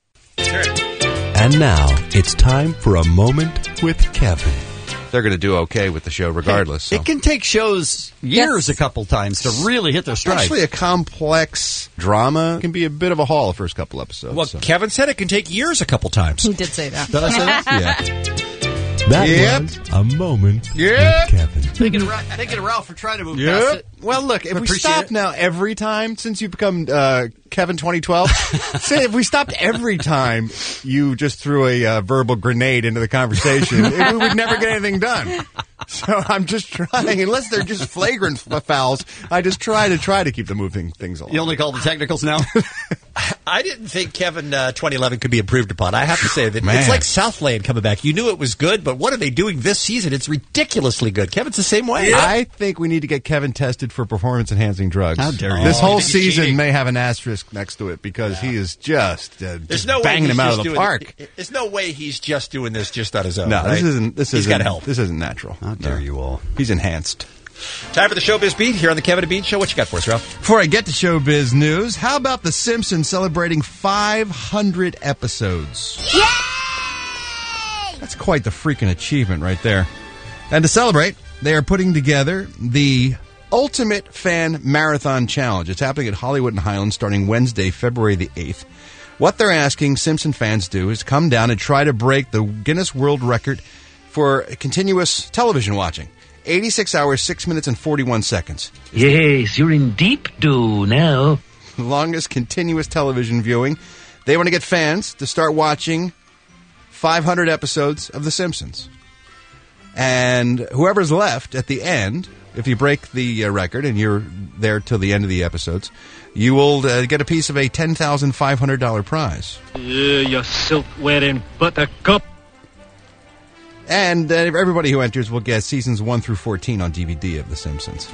S7: And now it's time for a moment with Kevin. They're going to do okay with the show regardless. So.
S11: It can take shows years a couple times to really hit their stride.
S7: Actually, a complex drama can be a bit of a haul the first couple episodes.
S12: Well, Kevin said it can take years a couple times.
S9: He did say that.
S11: Did I say that?
S7: Yeah. That was a moment with Kevin.
S11: Thinking of Ralph for trying to move past it.
S7: Well, look, if we
S11: Appreciate
S7: stop
S11: it.
S7: now every time since you become Kevin 2012, say if we stopped every time you just threw a verbal grenade into the conversation, we would never get anything done. So I'm just trying, unless they're just flagrant fouls, I just try to keep the moving things along.
S11: You only call the technicals now?
S12: I didn't think Kevin 2011 could be improved upon. I have to say that
S7: Man.
S12: it's like Southland coming back. You knew it was good, but what are they doing this season? It's ridiculously good. Kevin's the same way.
S7: I think we need to get Kevin tested for performance-enhancing drugs.
S11: How dare you.
S7: This
S12: Oh,
S7: whole
S12: you think he's
S7: season
S12: cheating?
S7: may have an asterisk next to it because he is just,
S12: There's no way
S7: banging
S12: he's
S7: him out
S12: just
S7: of the
S12: doing
S7: park.
S12: There's no way he's just doing this just on his own.
S7: No,
S12: right? He's got help.
S7: This isn't natural.
S11: How dare you all.
S7: He's enhanced.
S12: Time for the Showbiz Beat here on the Kevin and Bean Show. What you got for us, Ralph?
S7: Before I get to showbiz news, how about The Simpsons celebrating 500 episodes? Yay! That's quite the freaking achievement right there. And to celebrate, they are putting together the Ultimate Fan Marathon Challenge. It's happening at Hollywood and Highland starting Wednesday, February the 8th. What they're asking Simpson fans do is come down and try to break the Guinness World Record for continuous television watching. 86 hours, 6 minutes, and 41 seconds.
S3: Yes, you're in deep doo now.
S7: The longest continuous television viewing. They want to get fans to start watching 500 episodes of The Simpsons. And whoever's left at the end, if you break the record and you're there till the end of the episodes, you will get a piece of a $10,500 prize.
S3: You silk-wearing buttercup.
S7: And everybody who enters will get seasons 1 through 14 on DVD of The Simpsons.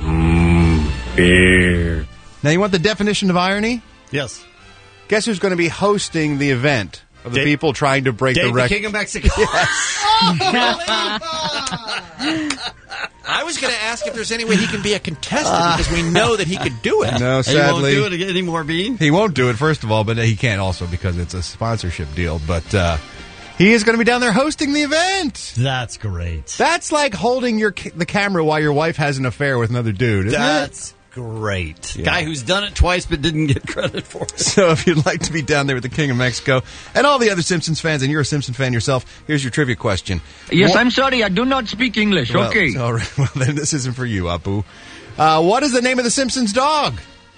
S3: Beer.
S7: Now, you want the definition of irony?
S11: Yes.
S7: Guess who's going to be hosting the event of the people trying to break the
S11: Dave the
S7: record?
S11: King of Mexico.
S12: I was going to ask if there's any way he can be a contestant because we know that he could do it.
S7: No,
S11: He
S7: sadly.
S11: won't do it anymore, Bean.
S7: He won't do it, first of all, but he can't also because it's a sponsorship deal. But he is going to be down there hosting the event.
S11: That's great.
S7: That's like holding the camera while your wife has an affair with another dude, isn't
S11: That's great.
S7: Yeah.
S11: Guy who's done it twice but didn't get credit for it.
S7: it? So if you'd like to be down there with the King of Mexico and all the other Simpsons fans, and you're a Simpsons fan yourself, here's your trivia question.
S3: Yes,
S7: What-
S3: I'm sorry, I do not speak English.
S7: Well,
S3: Okay.
S7: all right. Well, then this isn't for you, Apu. What is the name of the Simpsons dog?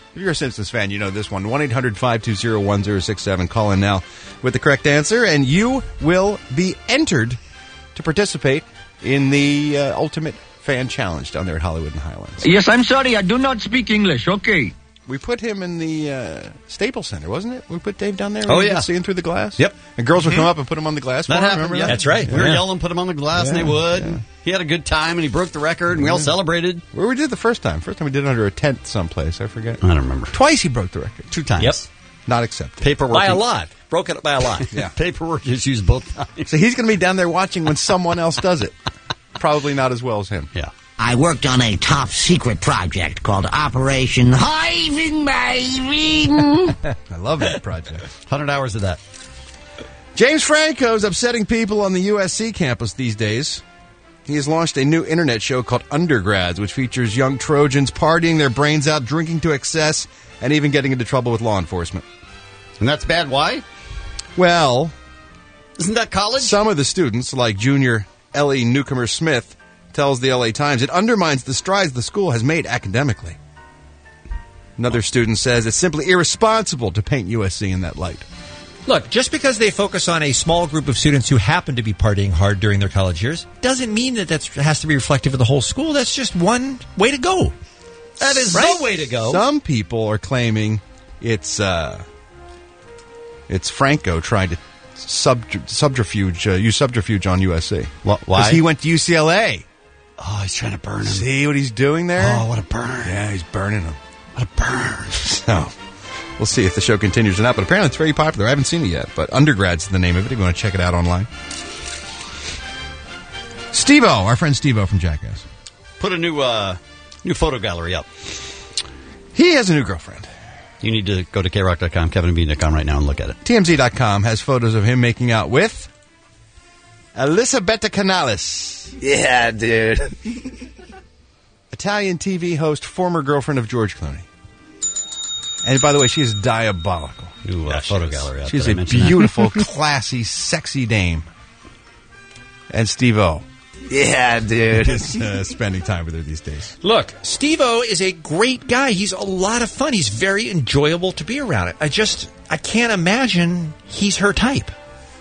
S7: If you're a Simpsons fan, you know this one. 1-800-520-1067. Call in now with the correct answer, and you will be entered to participate in the Ultimate Fan Challenge down there at Hollywood and Highlands.
S3: Yes, I'm sorry, I do not speak English. Okay.
S7: We put him in the Staples Center, wasn't it? We put Dave down there.
S11: Oh, yeah.
S7: Seeing through the glass.
S11: Yep.
S7: And girls would come up and put him on the glass.
S11: That happened.
S7: Remember
S11: Yeah.
S7: that?
S11: That's right. We were yelling, put him on the glass, and they would.
S7: Yeah.
S11: He had a good time, and he broke the record, and we all celebrated.
S7: Where we did the first time. First time we did it under a tent someplace. I forget.
S11: I don't remember.
S7: Twice he broke the record.
S11: 2 times.
S7: Yep. Not accepted.
S11: Paperwork.
S12: By a lot. Broke it by a lot.
S7: Yeah.
S11: Paperwork issues both times.
S7: So he's going to be down there watching when someone else does it. Probably not as well as him.
S11: Yeah.
S1: I worked on a top-secret project called Operation Hiving Maving.
S7: I love that project.
S11: 100 hours of that.
S7: James Franco's upsetting people on the USC campus these days. He has launched a new internet show called Undergrads, which features young Trojans partying their brains out, drinking to excess, and even getting into trouble with law enforcement.
S11: And that's bad. Why?
S7: Well,
S11: isn't that college?
S7: Some of the students, like junior Ellie Newcomer-Smith, tells the LA Times it undermines the strides the school has made academically. Another student says it's simply irresponsible to paint USC in that light.
S12: Look, just because they focus on a small group of students who happen to be partying hard during their college years doesn't mean that has to be reflective of the whole school. That's just one way to go.
S11: That is
S12: right?
S11: the way to go.
S7: Some people are claiming it's Franco trying to use subterfuge on USC.
S11: Why?
S7: Because he went to UCLA.
S11: Oh, he's trying to burn him.
S7: See what he's doing there?
S11: Oh, what a burn.
S7: Yeah, he's burning him.
S11: What a burn.
S7: So, we'll see if the show continues or not, but apparently it's very popular. I haven't seen it yet, but Undergrad's the name of it if you want to check it out online. Steve-O, our friend Steve-O from Jackass.
S11: Put a new photo gallery up.
S7: He has a new girlfriend.
S11: You need to go to krock.com, kevinandbean.com right now and look at it.
S7: TMZ.com has photos of him making out with Elisabetta Canales.
S4: Yeah, dude.
S7: Italian TV host, former girlfriend of George Clooney. And by the way, she is diabolical.
S11: New photo gallery up.
S7: She's a beautiful, classy, sexy dame. And Steve-O.
S4: Yeah, dude.
S7: is spending time with her these days.
S12: Look, Steve-O is a great guy. He's a lot of fun. He's very enjoyable to be around. I can't imagine he's her type.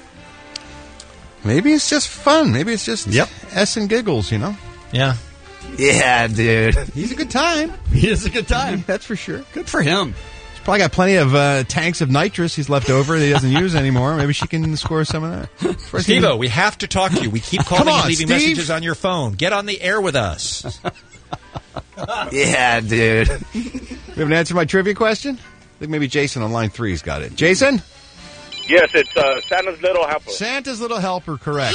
S7: Maybe it's just fun. Maybe it's just S and giggles, you know?
S12: Yeah.
S4: Yeah, dude.
S7: He's a good time.
S11: He is a good time.
S7: That's for sure.
S11: Good for him.
S7: He's probably got plenty of tanks of nitrous he's left over that he doesn't use anymore. Maybe she can score some of that.
S12: Steve-O, we have to talk to you. We keep calling and leaving
S7: Steve.
S12: messages on your phone. Get on the air with us.
S4: Yeah, dude.
S7: We haven't answered my trivia question? I think maybe Jason on line 3's got it. Jason?
S5: Yes, it's Santa's Little Helper.
S7: Santa's Little Helper, correct.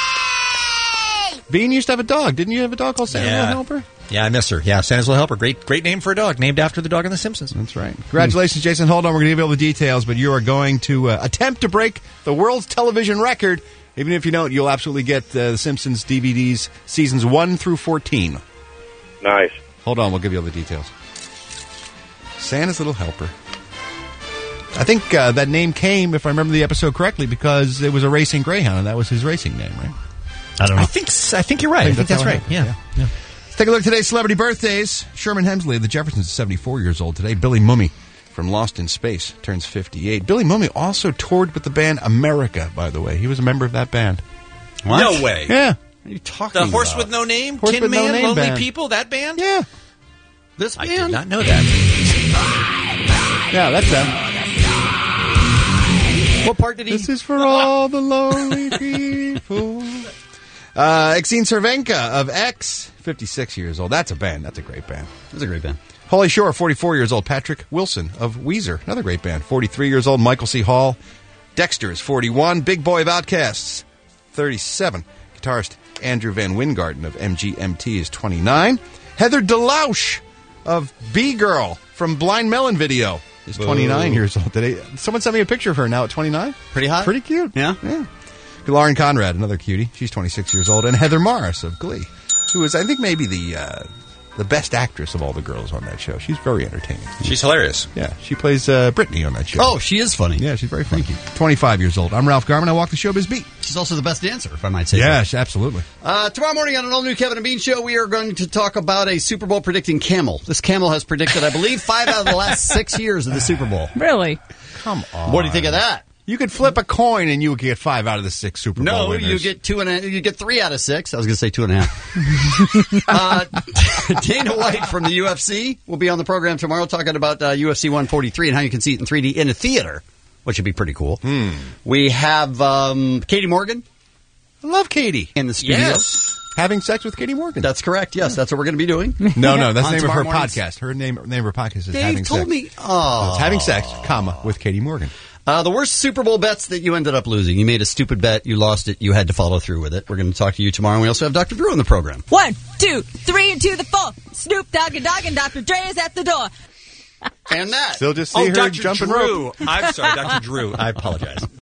S7: Yay! Bean used to have a dog. Didn't you have a dog called Santa's Little Helper?
S12: Yeah, I miss her. Yeah, Santa's Little Helper. Great name for a dog. Named after the dog in The Simpsons.
S7: That's right. Congratulations, Jason. Hold on. We're going to give you all the details, but you are going to attempt to break the world's television record. Even if you don't, you'll absolutely get The Simpsons DVDs seasons 1 through 14.
S5: Nice.
S7: Hold on. We'll give you all the details. Santa's Little Helper. I think that name came, if I remember the episode correctly, because it was a racing greyhound, and that was his racing name, right?
S11: I don't know.
S12: I think you're right. I think that's right. Yeah.
S7: Let's take a look at today's celebrity birthdays. Sherman Hemsley of the Jeffersons is 74 years old today. Billy Mumy from Lost in Space turns 58. Billy Mumy also toured with the band America, by the way. He was a member of that band.
S11: What?
S12: No way.
S7: Yeah.
S11: What are you talking
S12: The Horse
S11: about?
S12: with No Name?
S7: Horse
S12: Tin
S7: with No
S12: Man?
S7: Name
S12: Lonely
S7: band.
S12: People? That band?
S7: Yeah.
S11: This
S12: I
S11: band?
S12: did not know that.
S7: Yeah, that's them.
S11: What part did he...
S7: This is for all the lonely people. Exene Cervenka of X, 56 years old. That's a band. That's a great band.
S11: That's a great band.
S7: Pauly Shore, 44 years old. Patrick Wilson of Weezer, another great band. 43 years old. Michael C. Hall. Dexter is 41. Big Boy of Outcasts, 37. Guitarist Andrew Van Wingarden of MGMT is 29. Heather DeLausch of B-Girl from Blind Melon Video is 29 years old today. Someone sent me a picture of her now at 29.
S11: Pretty hot?
S7: Pretty cute.
S11: Yeah?
S7: Yeah. Lauren Conrad, another cutie. She's 26 years old. And Heather Morris of Glee, who is, I think, maybe the
S13: the best actress of all the girls on that show. She's very entertaining.
S12: She's hilarious.
S13: Yeah, she plays Brittany on that show.
S11: Oh, she is funny.
S13: Yeah, she's very funny. 25 years old. I'm Ralph Garman. I walk the showbiz beat.
S11: She's also the best dancer, if I might say.
S13: Yes, absolutely.
S11: Tomorrow morning on an all-new Kevin and Bean show, we are going to talk about a Super Bowl predicting camel. This camel has predicted, I believe, 5 out of the last 6 years of the Super Bowl.
S9: Really?
S13: Come on.
S11: What do you think of that?
S13: You could flip a coin and you would get 5 out of the 6 Super Bowl
S11: No,
S13: winners.
S11: you get 2.5. You get 3 out of 6. I was going to say 2.5. Dana White from the UFC will be on the program tomorrow talking about UFC 143 and how you can see it in 3D in a theater, which would be pretty cool. We have Katie Morgan.
S13: I love Katie.
S11: In the studio.
S13: Yes. Having sex with Katie Morgan.
S11: That's correct. Yes, that's what we're going to be doing.
S13: No, that's the name of her
S11: mornings.
S13: podcast. Her name of her podcast is
S11: Dave
S13: Having
S11: told
S13: Sex.
S11: me.
S13: So it's Having Sex, with Katie Morgan.
S11: The worst Super Bowl bets that you ended up losing. You made a stupid bet. You lost it. You had to follow through with it. We're going to talk to you tomorrow. We also have Dr. Drew on the program.
S9: 1, 2, 3, and to the 4. Snoop Dogg and Dr. Dre is at the door.
S11: And that.
S13: Still just see her
S12: Dr.
S13: jumping
S12: Drew.
S13: rope.
S12: I'm sorry, Dr. Drew. I apologize.